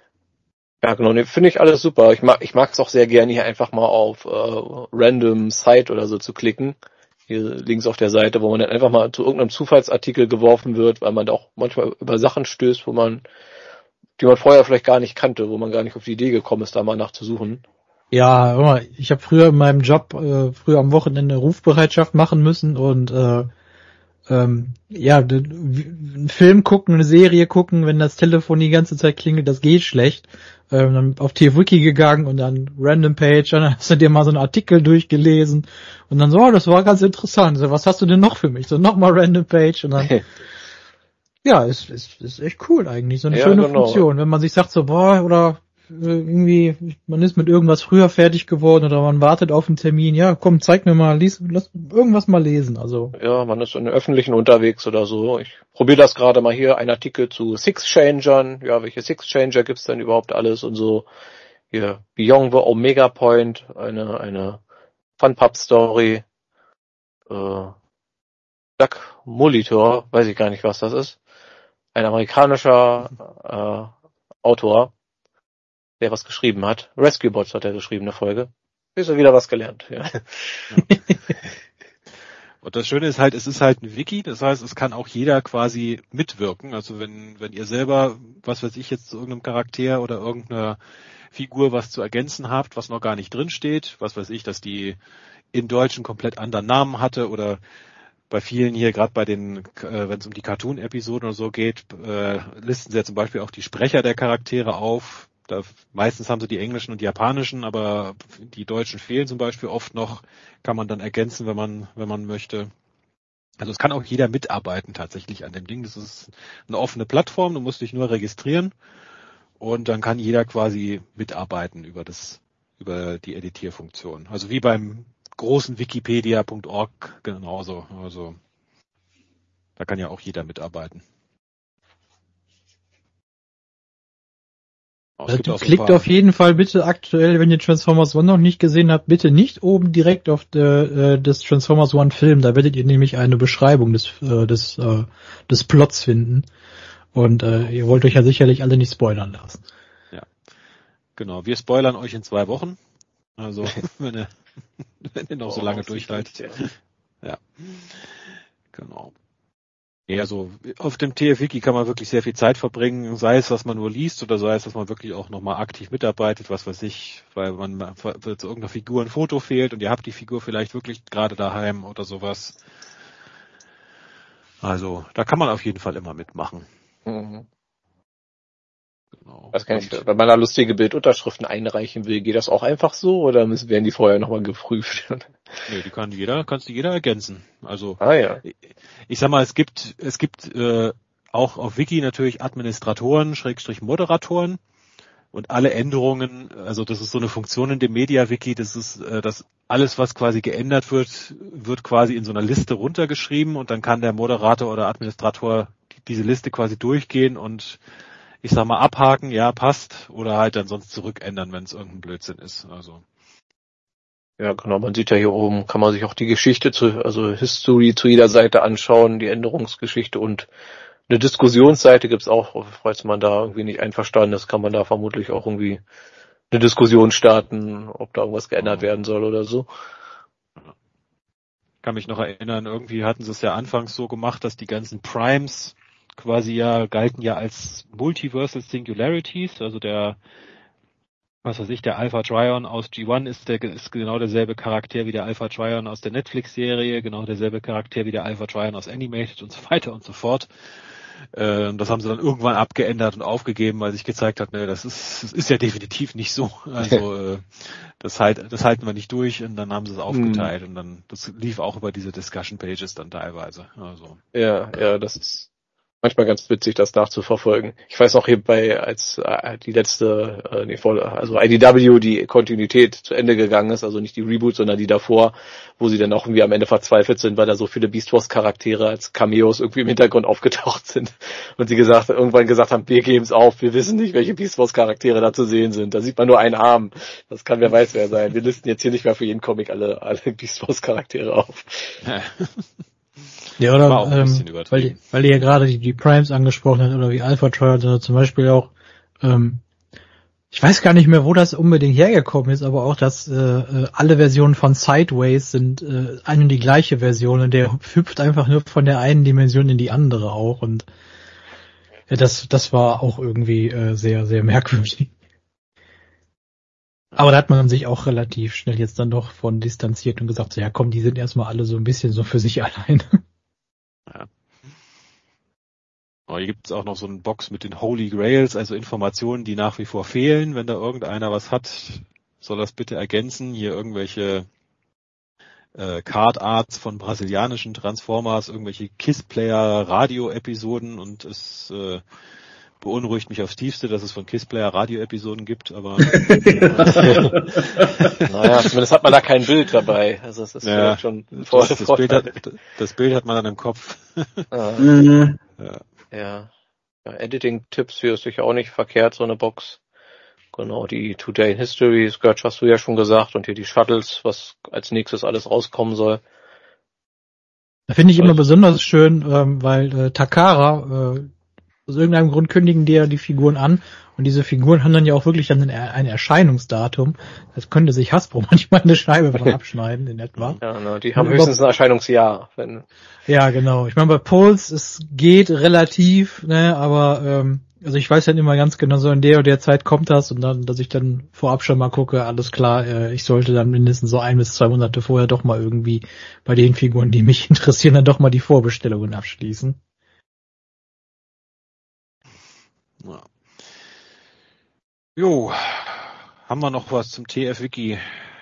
B: Ja, genau, ne, finde ich alles super. Ich mag ich mag es auch sehr gerne, hier einfach mal auf äh, Random Site oder so zu klicken. Hier links auf der Seite, wo man dann einfach mal zu irgendeinem Zufallsartikel geworfen wird, weil man da auch manchmal über Sachen stößt, wo man, die man vorher vielleicht gar nicht kannte, wo man gar nicht auf die Idee gekommen ist, da mal nachzusuchen.
D: Ja, ich habe früher in meinem Job, äh, früher am Wochenende Rufbereitschaft machen müssen und äh, ähm, ja, einen Film gucken, eine Serie gucken, wenn das Telefon die ganze Zeit klingelt, das geht schlecht. Ähm, dann auf T F-Wiki gegangen und dann Random Page, dann hast du dir mal so einen Artikel durchgelesen und dann so, oh, das war ganz interessant. So, was hast du denn noch für mich? So, nochmal Random Page und dann ja, ist, ist, ist echt cool eigentlich, so eine ja, schöne genau. Funktion. Wenn man sich sagt so, boah, oder irgendwie, man ist mit irgendwas früher fertig geworden oder man wartet auf einen Termin, ja, komm, zeig mir mal, lies, lass irgendwas mal lesen, also.
B: Ja, man ist in den Öffentlichen unterwegs oder so. Ich probiere das gerade mal hier, ein Artikel zu Six-Changern, ja, welche Six-Changer gibt's denn überhaupt alles und so. Hier, Beyond the Omega Point, eine, eine Fun-Pub-Story, äh, Doug Molitor, weiß ich gar nicht, was das ist. Ein amerikanischer, äh, Autor, der was geschrieben hat. Rescue Bots hat er geschrieben, eine Folge. Ist ja wieder was gelernt. Ja. Ja.
A: Und das Schöne ist halt, es ist halt ein Wiki, das heißt, es kann auch jeder quasi mitwirken. Also wenn wenn ihr selber, was weiß ich jetzt, zu irgendeinem Charakter oder irgendeiner Figur was zu ergänzen habt, was noch gar nicht drin steht, was weiß ich, dass die in Deutsch einen komplett anderen Namen hatte oder bei vielen hier, gerade bei den, äh, wenn es um die Cartoon-Episoden oder so geht, äh, listen sie ja zum Beispiel auch die Sprecher der Charaktere auf. Da, meistens haben sie die englischen und die japanischen, aber die deutschen fehlen zum Beispiel oft noch. Kann man dann ergänzen, wenn man wenn man möchte. Also es kann auch jeder mitarbeiten tatsächlich an dem Ding. Das ist eine offene Plattform, du musst dich nur registrieren und dann kann jeder quasi mitarbeiten über das über die Editierfunktion. Also wie beim großen Wikipedia Punkt org genauso. Also da kann ja auch jeder mitarbeiten.
D: Also klickt auf jeden Fall bitte aktuell, wenn ihr Transformers One noch nicht gesehen habt, bitte nicht oben direkt auf de, äh, das Transformers One Film. Da werdet ihr nämlich eine Beschreibung des äh, des äh, des Plots finden. Und äh, ihr wollt euch ja sicherlich alle nicht spoilern lassen.
A: Ja, genau. Wir spoilern euch in zwei Wochen. Also wenn ihr, wenn ihr noch oh, so lange durchhaltet. Ja. ja, genau. Ja, also auf dem T F-Wiki kann man wirklich sehr viel Zeit verbringen, sei es, dass man nur liest oder sei es, dass man wirklich auch nochmal aktiv mitarbeitet, was weiß ich, weil man zu irgendeiner Figur ein Foto fehlt und ihr habt die Figur vielleicht wirklich gerade daheim oder sowas. Also da kann man auf jeden Fall immer mitmachen. Mhm.
B: Genau. Was kann ich, wenn man da lustige Bildunterschriften einreichen will, geht das auch einfach so oder müssen werden die vorher nochmal geprüft?
A: Nee, die kann jeder, kannst du jeder ergänzen. Also
B: ah, ja.
A: ich, ich sag mal, es gibt es gibt äh, auch auf Wiki natürlich Administratoren, Schrägstrich Moderatoren und alle Änderungen, also das ist so eine Funktion in dem Media-Wiki, das ist, äh, dass alles, was quasi geändert wird, wird quasi in so einer Liste runtergeschrieben und dann kann der Moderator oder Administrator diese Liste quasi durchgehen und ich sag mal abhaken, ja, passt, oder halt dann sonst zurückändern, wenn es irgendein Blödsinn ist. Also
B: Ja, genau, man sieht ja hier oben, kann man sich auch die Geschichte zu, also History zu jeder Seite anschauen, die Änderungsgeschichte und eine Diskussionsseite gibt's auch, falls man da irgendwie nicht einverstanden ist, kann man da vermutlich auch irgendwie eine Diskussion starten, ob da irgendwas geändert werden soll oder so.
A: Ich kann mich noch erinnern, irgendwie hatten sie es ja anfangs so gemacht, dass die ganzen Primes quasi ja galten ja als Multiversal Singularities, also der was weiß ich, der Alpha Trion aus G eins ist, der, ist genau derselbe Charakter wie der Alpha Trion aus der Netflix-Serie, genau derselbe Charakter wie der Alpha Trion aus Animated und so weiter und so fort. Äh, das haben sie dann irgendwann abgeändert und aufgegeben, weil sich gezeigt hat, ne, das ist, das ist ja definitiv nicht so. Also äh, das halt, das halten wir nicht durch und dann haben sie es aufgeteilt hm. und dann das lief auch über diese Discussion Pages dann teilweise. Also
B: ja, ja, das ist manchmal ganz witzig, das nachzuverfolgen. Ich weiß auch hier bei, als äh, die letzte, äh, nee, vor, also I D W die Kontinuität zu Ende gegangen ist, also nicht die Reboot, sondern die davor, wo sie dann auch irgendwie am Ende verzweifelt sind, weil da so viele Beast Wars Charaktere als Cameos irgendwie im Hintergrund aufgetaucht sind und sie gesagt, irgendwann gesagt haben, wir geben's auf, wir wissen nicht, welche Beast Wars Charaktere da zu sehen sind. Da sieht man nur einen Arm. Das kann wer weiß wer sein. Wir listen jetzt hier nicht mehr für jeden Comic alle, alle Beast Wars Charaktere auf.
D: Ja, oder ähm, weil, die, weil ihr ja gerade die, die Primes angesprochen hat oder wie Alpha Trion oder zum Beispiel auch, ähm, ich weiß gar nicht mehr, wo das unbedingt hergekommen ist, aber auch, dass äh, alle Versionen von Sideways sind äh, eine und die gleiche Version und der hüpft einfach nur von der einen Dimension in die andere auch und ja, das das war auch irgendwie äh, sehr, sehr merkwürdig. Aber da hat man sich auch relativ schnell jetzt dann doch von distanziert und gesagt, so, ja komm, die sind erstmal alle so ein bisschen so für sich alleine.
A: Ja. Aber hier gibt es auch noch so eine Box mit den Holy Grails, also Informationen, die nach wie vor fehlen. Wenn da irgendeiner was hat, soll das bitte ergänzen. Hier irgendwelche äh, Card Arts von brasilianischen Transformers, irgendwelche Kiss-Player Radio-Episoden und es äh, beunruhigt mich aufs Tiefste, dass es von Kiss-Player Radio-Episoden gibt, aber
B: naja, zumindest hat man da kein Bild dabei. Also es ist ja schon
A: das, das, das, Bild hat, das Bild hat man dann im Kopf.
B: Ah. Mhm. Ja. Ja. Ja, Editing-Tipps hier ist sicher auch nicht verkehrt, so eine Box. Genau, die Today in History, Scourge hast du ja schon gesagt, und hier die Shuttles, was als nächstes alles rauskommen soll.
D: Da finde ich immer besonders schön, ähm, weil äh, Takara äh, aus irgendeinem Grund kündigen die ja die Figuren an und diese Figuren haben dann ja auch wirklich dann ein, ein Erscheinungsdatum. Das könnte sich Hasbro manchmal eine Scheibe von abschneiden in etwa.
B: Ja, no, die haben und höchstens ein Erscheinungsjahr. Wenn
D: ja, genau. Ich meine, bei Pulse, es geht relativ, ne, aber ähm, also ich weiß dann immer ganz genau, so in der und der Zeit kommt das und dann, dass ich dann vorab schon mal gucke, alles klar, äh, ich sollte dann mindestens so ein bis zwei Monate vorher doch mal irgendwie bei den Figuren, die mich interessieren, dann doch mal die Vorbestellungen abschließen.
A: Ja. Jo, haben wir noch was zum T F-Wiki?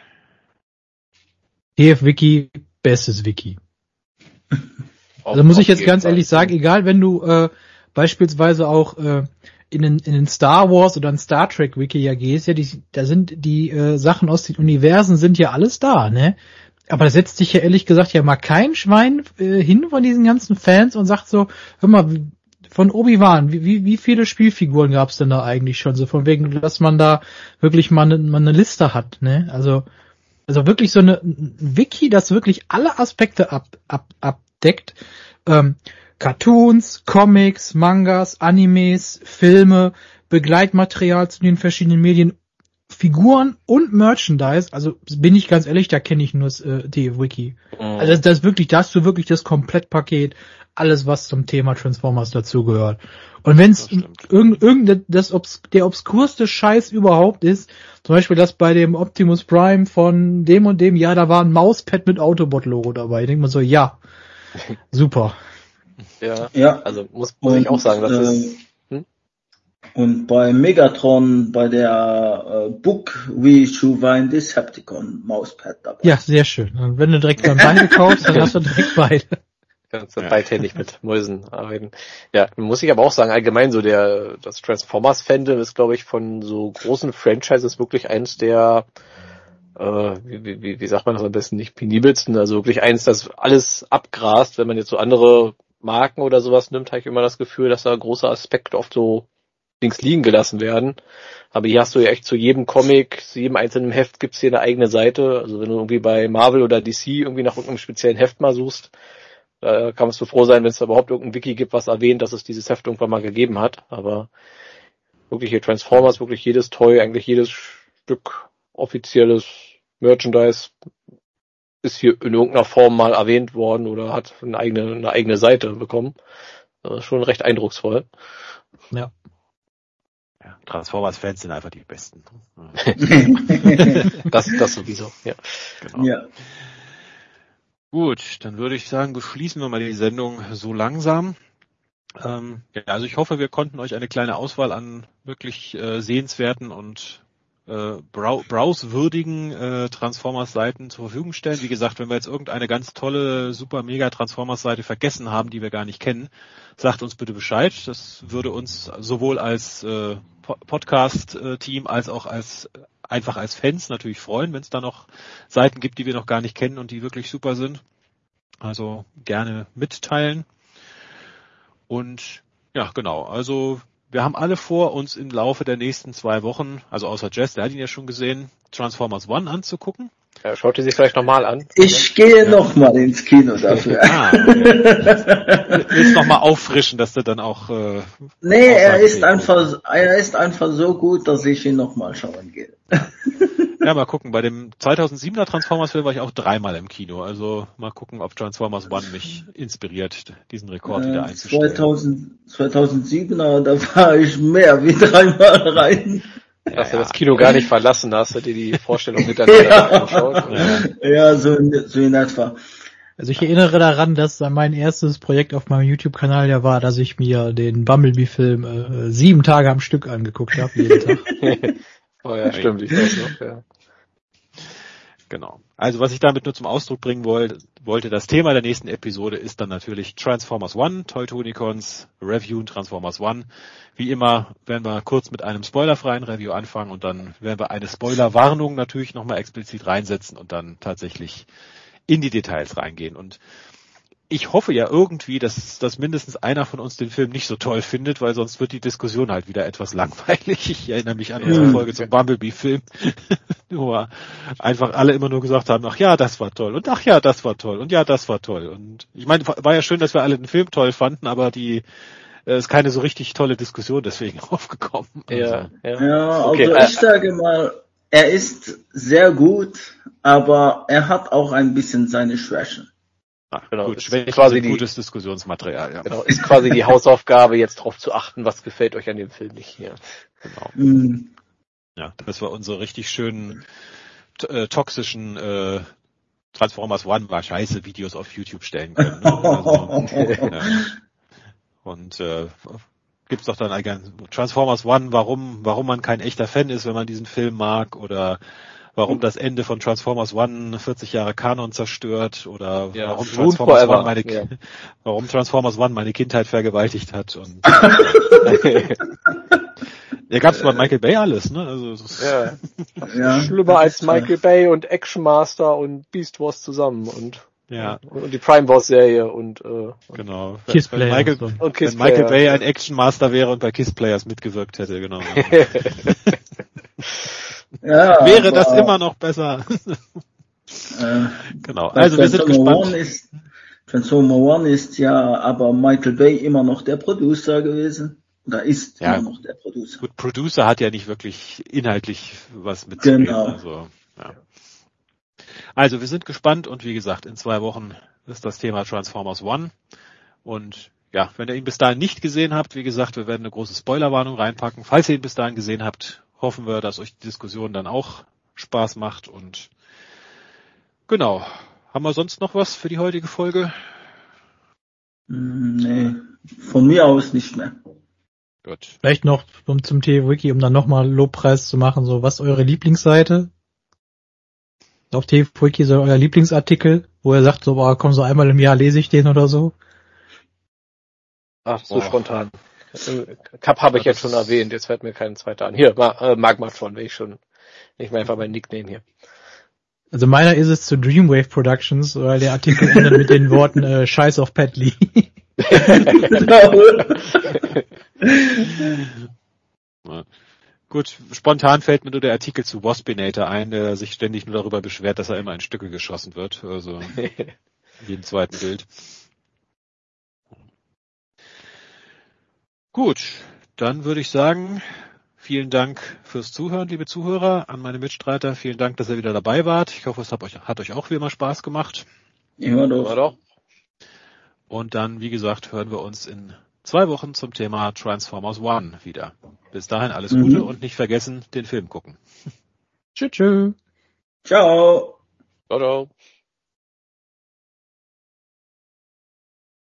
D: T F-Wiki, bestes Wiki. Also muss ich jetzt ganz ehrlich sagen, egal wenn du äh, beispielsweise auch äh, in den in den Star Wars oder ein Star Trek Wiki ja gehst, ja, die, da sind die äh, Sachen aus den Universen sind ja alles da, ne? Aber da setzt sich ja ehrlich gesagt ja mal kein Schwein äh, hin von diesen ganzen Fans und sagt so, hör mal, von Obi-Wan, wie, wie, wie viele Spielfiguren gab es denn da eigentlich schon? So von wegen, dass man da wirklich mal eine, mal eine Liste hat, ne? Also, also wirklich so eine ein Wiki, das wirklich alle Aspekte ab, ab, abdeckt. Ähm, Cartoons, Comics, Mangas, Animes, Filme, Begleitmaterial zu den verschiedenen Medien, Figuren und Merchandise. Also bin ich ganz ehrlich, da kenne ich nur das äh, T F-Wiki. Mhm. Also das, das ist wirklich, da hast du wirklich das Komplettpaket, alles was zum Thema Transformers dazugehört. Und wenn es irgend, irgend das obs, der obskurste Scheiß überhaupt ist, zum Beispiel das bei dem Optimus Prime von dem und dem, ja, da war ein Mauspad mit Autobot-Logo dabei. Ich denke mal so, ja, super.
B: Ja, ja, also muss, muss und, ich auch sagen, das äh, ist... Hm?
C: Und bei Megatron, bei der äh, Book Reissue war ein Decepticon Mauspad dabei.
D: Ja, sehr schön. Und wenn du direkt dann beide kaufst, dann hast du direkt beide.
B: Kannst du ja beidhändig mit Mäusen arbeiten. Ja, muss ich aber auch sagen, allgemein so der, das Transformers-Fandom ist, glaube ich, von so großen Franchises wirklich eins der, äh, wie, wie, wie sagt man das am besten, nicht penibelsten, also wirklich eins, das alles abgrast. Wenn man jetzt so andere Marken oder sowas nimmt, habe ich immer das Gefühl, dass da ein großer Aspekt oft so links liegen gelassen werden. Aber hier hast du ja echt zu jedem Comic, zu jedem einzelnen Heft gibt's hier eine eigene Seite. Also wenn du irgendwie bei Marvel oder D C irgendwie nach irgendeinem speziellen Heft mal suchst, da kannst du froh sein, wenn es da überhaupt irgendein Wiki gibt, was erwähnt, dass es dieses Heft irgendwann mal gegeben hat. Aber wirklich hier Transformers, wirklich jedes Toy, eigentlich jedes Stück offizielles Merchandise ist hier in irgendeiner Form mal erwähnt worden oder hat eine eigene, eine eigene Seite bekommen. Das ist schon recht eindrucksvoll.
A: Ja. Ja, Transformers-Fans sind einfach die Besten.
B: das, das sowieso, ja.
C: Genau. Ja.
A: Gut, dann würde ich sagen, beschließen wir mal die Sendung so langsam. Ähm, ja, also ich hoffe, wir konnten euch eine kleine Auswahl an wirklich äh, sehenswerten und äh, brau- browsewürdigen äh, Transformers-Seiten zur Verfügung stellen. Wie gesagt, wenn wir jetzt irgendeine ganz tolle, super mega Transformers-Seite vergessen haben, die wir gar nicht kennen, sagt uns bitte Bescheid. Das würde uns sowohl als äh, Podcast-Team als auch als einfach als Fans natürlich freuen, wenn es da noch Seiten gibt, die wir noch gar nicht kennen und die wirklich super sind. Also gerne mitteilen. Und ja, genau, also wir haben alle vor, uns im Laufe der nächsten zwei Wochen, also außer Jess, der hat ihn ja schon gesehen, Transformers One anzugucken.
B: Ja, schaut ihr sich vielleicht nochmal an.
C: Ich gehe ja. nochmal ins Kino dafür.
A: Ah, okay. Willst nochmal auffrischen, dass du dann auch... Äh,
C: nee, er ist einfach, er ist einfach so gut, dass ich ihn nochmal schauen gehe.
A: Ja, mal gucken. Bei dem zweitausendsiebener Transformers-Film war ich auch dreimal im Kino. Also mal gucken, ob Transformers One mich inspiriert, diesen Rekord äh, wieder einzustellen.
C: zweitausend, zweitausendsiebener, da war ich mehr wie dreimal rein.
B: Ja, hast du ja. das Kino gar nicht verlassen, hast du dir die Vorstellung hinterher ja. angeschaut?
C: Ja, ja so, in, so in etwa.
D: Also ich erinnere daran, dass mein erstes Projekt auf meinem YouTube-Kanal ja war, dass ich mir den Bumblebee-Film äh, sieben Tage am Stück angeguckt habe, jeden Tag.
B: Oh ja, stimmt, ich weiß noch, ja.
A: Genau. Also was ich damit nur zum Ausdruck bringen wollte, wollte, das Thema der nächsten Episode ist dann natürlich Transformers One, Toy-Tonicons, Review Transformers One. Wie immer werden wir kurz mit einem spoilerfreien Review anfangen und dann werden wir eine Spoilerwarnung natürlich nochmal explizit reinsetzen und dann tatsächlich in die Details reingehen. Und ich hoffe ja irgendwie, dass, dass mindestens einer von uns den Film nicht so toll findet, weil sonst wird die Diskussion halt wieder etwas langweilig. Ich erinnere mich an unsere Folge zum Bumblebee-Film, wo einfach alle immer nur gesagt haben, ach ja, das war toll und ach ja, das war toll und ja, das war toll. Und ich meine, war ja schön, dass wir alle den Film toll fanden, aber die äh, ist keine so richtig tolle Diskussion deswegen aufgekommen.
B: Also. Ja, ja.
C: ja, also okay. ich sage mal, er ist sehr gut, aber er hat auch ein bisschen seine Schwächen.
A: Ach, genau, gut, ist quasi die, gutes Diskussionsmaterial, ja.
B: Genau, ist quasi die Hausaufgabe, jetzt darauf zu achten, was gefällt euch an dem Film nicht hier.
A: Genau. Mhm. Ja, dass wir unsere richtig schönen t- äh, toxischen äh, Transformers One war scheiße Videos auf YouTube stellen können. Ne? Also, ja. Und äh, gibt's doch dann ein Transformers One, warum warum man kein echter Fan ist, wenn man diesen Film mag, oder warum das Ende von Transformers One vierzig Jahre Kanon zerstört, oder
B: ja,
A: warum Transformers One meine ja. warum Transformers One meine Kindheit vergewaltigt hat. Und ja, gab's bei Michael Bay alles, ne? Also
B: ja. ja. Schlimmer als Michael Bay und Action Master und Beast Wars zusammen und
A: ja
B: und die Prime Wars Serie und äh,
A: genau.
D: Kiss
A: wenn, wenn Michael,
D: so.
A: und Kiss wenn Michael Player, Bay ja. ein Action Master wäre und bei Kiss Players mitgewirkt hätte, genau.
C: Ja,
A: wäre das immer noch besser.
C: äh,
A: genau. Also wir sind gespannt.
C: Ist, Transformer One ist ja aber Michael Bay immer noch der Producer gewesen. Oder ist ja, immer noch der Producer.
A: Gut, Producer hat ja nicht wirklich inhaltlich was mit
C: genau.
A: zu tun. Also, ja. Also wir sind gespannt und wie gesagt, in zwei Wochen ist das Thema Transformers One. Und ja, wenn ihr ihn bis dahin nicht gesehen habt, wie gesagt, wir werden eine große Spoilerwarnung reinpacken. Falls ihr ihn bis dahin gesehen habt, hoffen wir, dass euch die Diskussion dann auch Spaß macht. Und genau, haben wir sonst noch was für die heutige Folge?
C: Nee, von mir aus nicht mehr.
A: Gut.
D: Vielleicht noch zum, zum T V-Wiki, um dann nochmal Lobpreis zu machen, so, was ist eure Lieblingsseite? Auf T V-Wiki so euer Lieblingsartikel, wo er sagt, so, boah, komm, so einmal im Jahr lese ich den oder so.
B: Ach, so boah. Spontan. Cup habe ich jetzt schon erwähnt, jetzt fällt mir kein zweiter an. Hier, äh, Magmatron, will ich schon. Ich meine einfach mein Nickname hier.
D: Also meiner ist es zu Dreamwave Productions, weil der Artikel endet mit den Worten äh, Scheiß auf Pat Lee.
A: Ja. Gut, spontan fällt mir nur der Artikel zu Waspinator ein, der sich ständig nur darüber beschwert, dass er immer in Stücke geschossen wird. Also in jedem zweiten Bild. Gut, dann würde ich sagen, vielen Dank fürs Zuhören, liebe Zuhörer, an meine Mitstreiter. Vielen Dank, dass ihr wieder dabei wart. Ich hoffe, es hat euch, hat euch auch wie immer Spaß gemacht.
C: Immer doch.
B: doch.
A: Und dann, wie gesagt, hören wir uns in zwei Wochen zum Thema Transformers One wieder. Bis dahin alles mhm. Gute und nicht vergessen, den Film gucken.
D: Tschüss. Tschüss.
C: Ciao.
B: Ciao, ciao.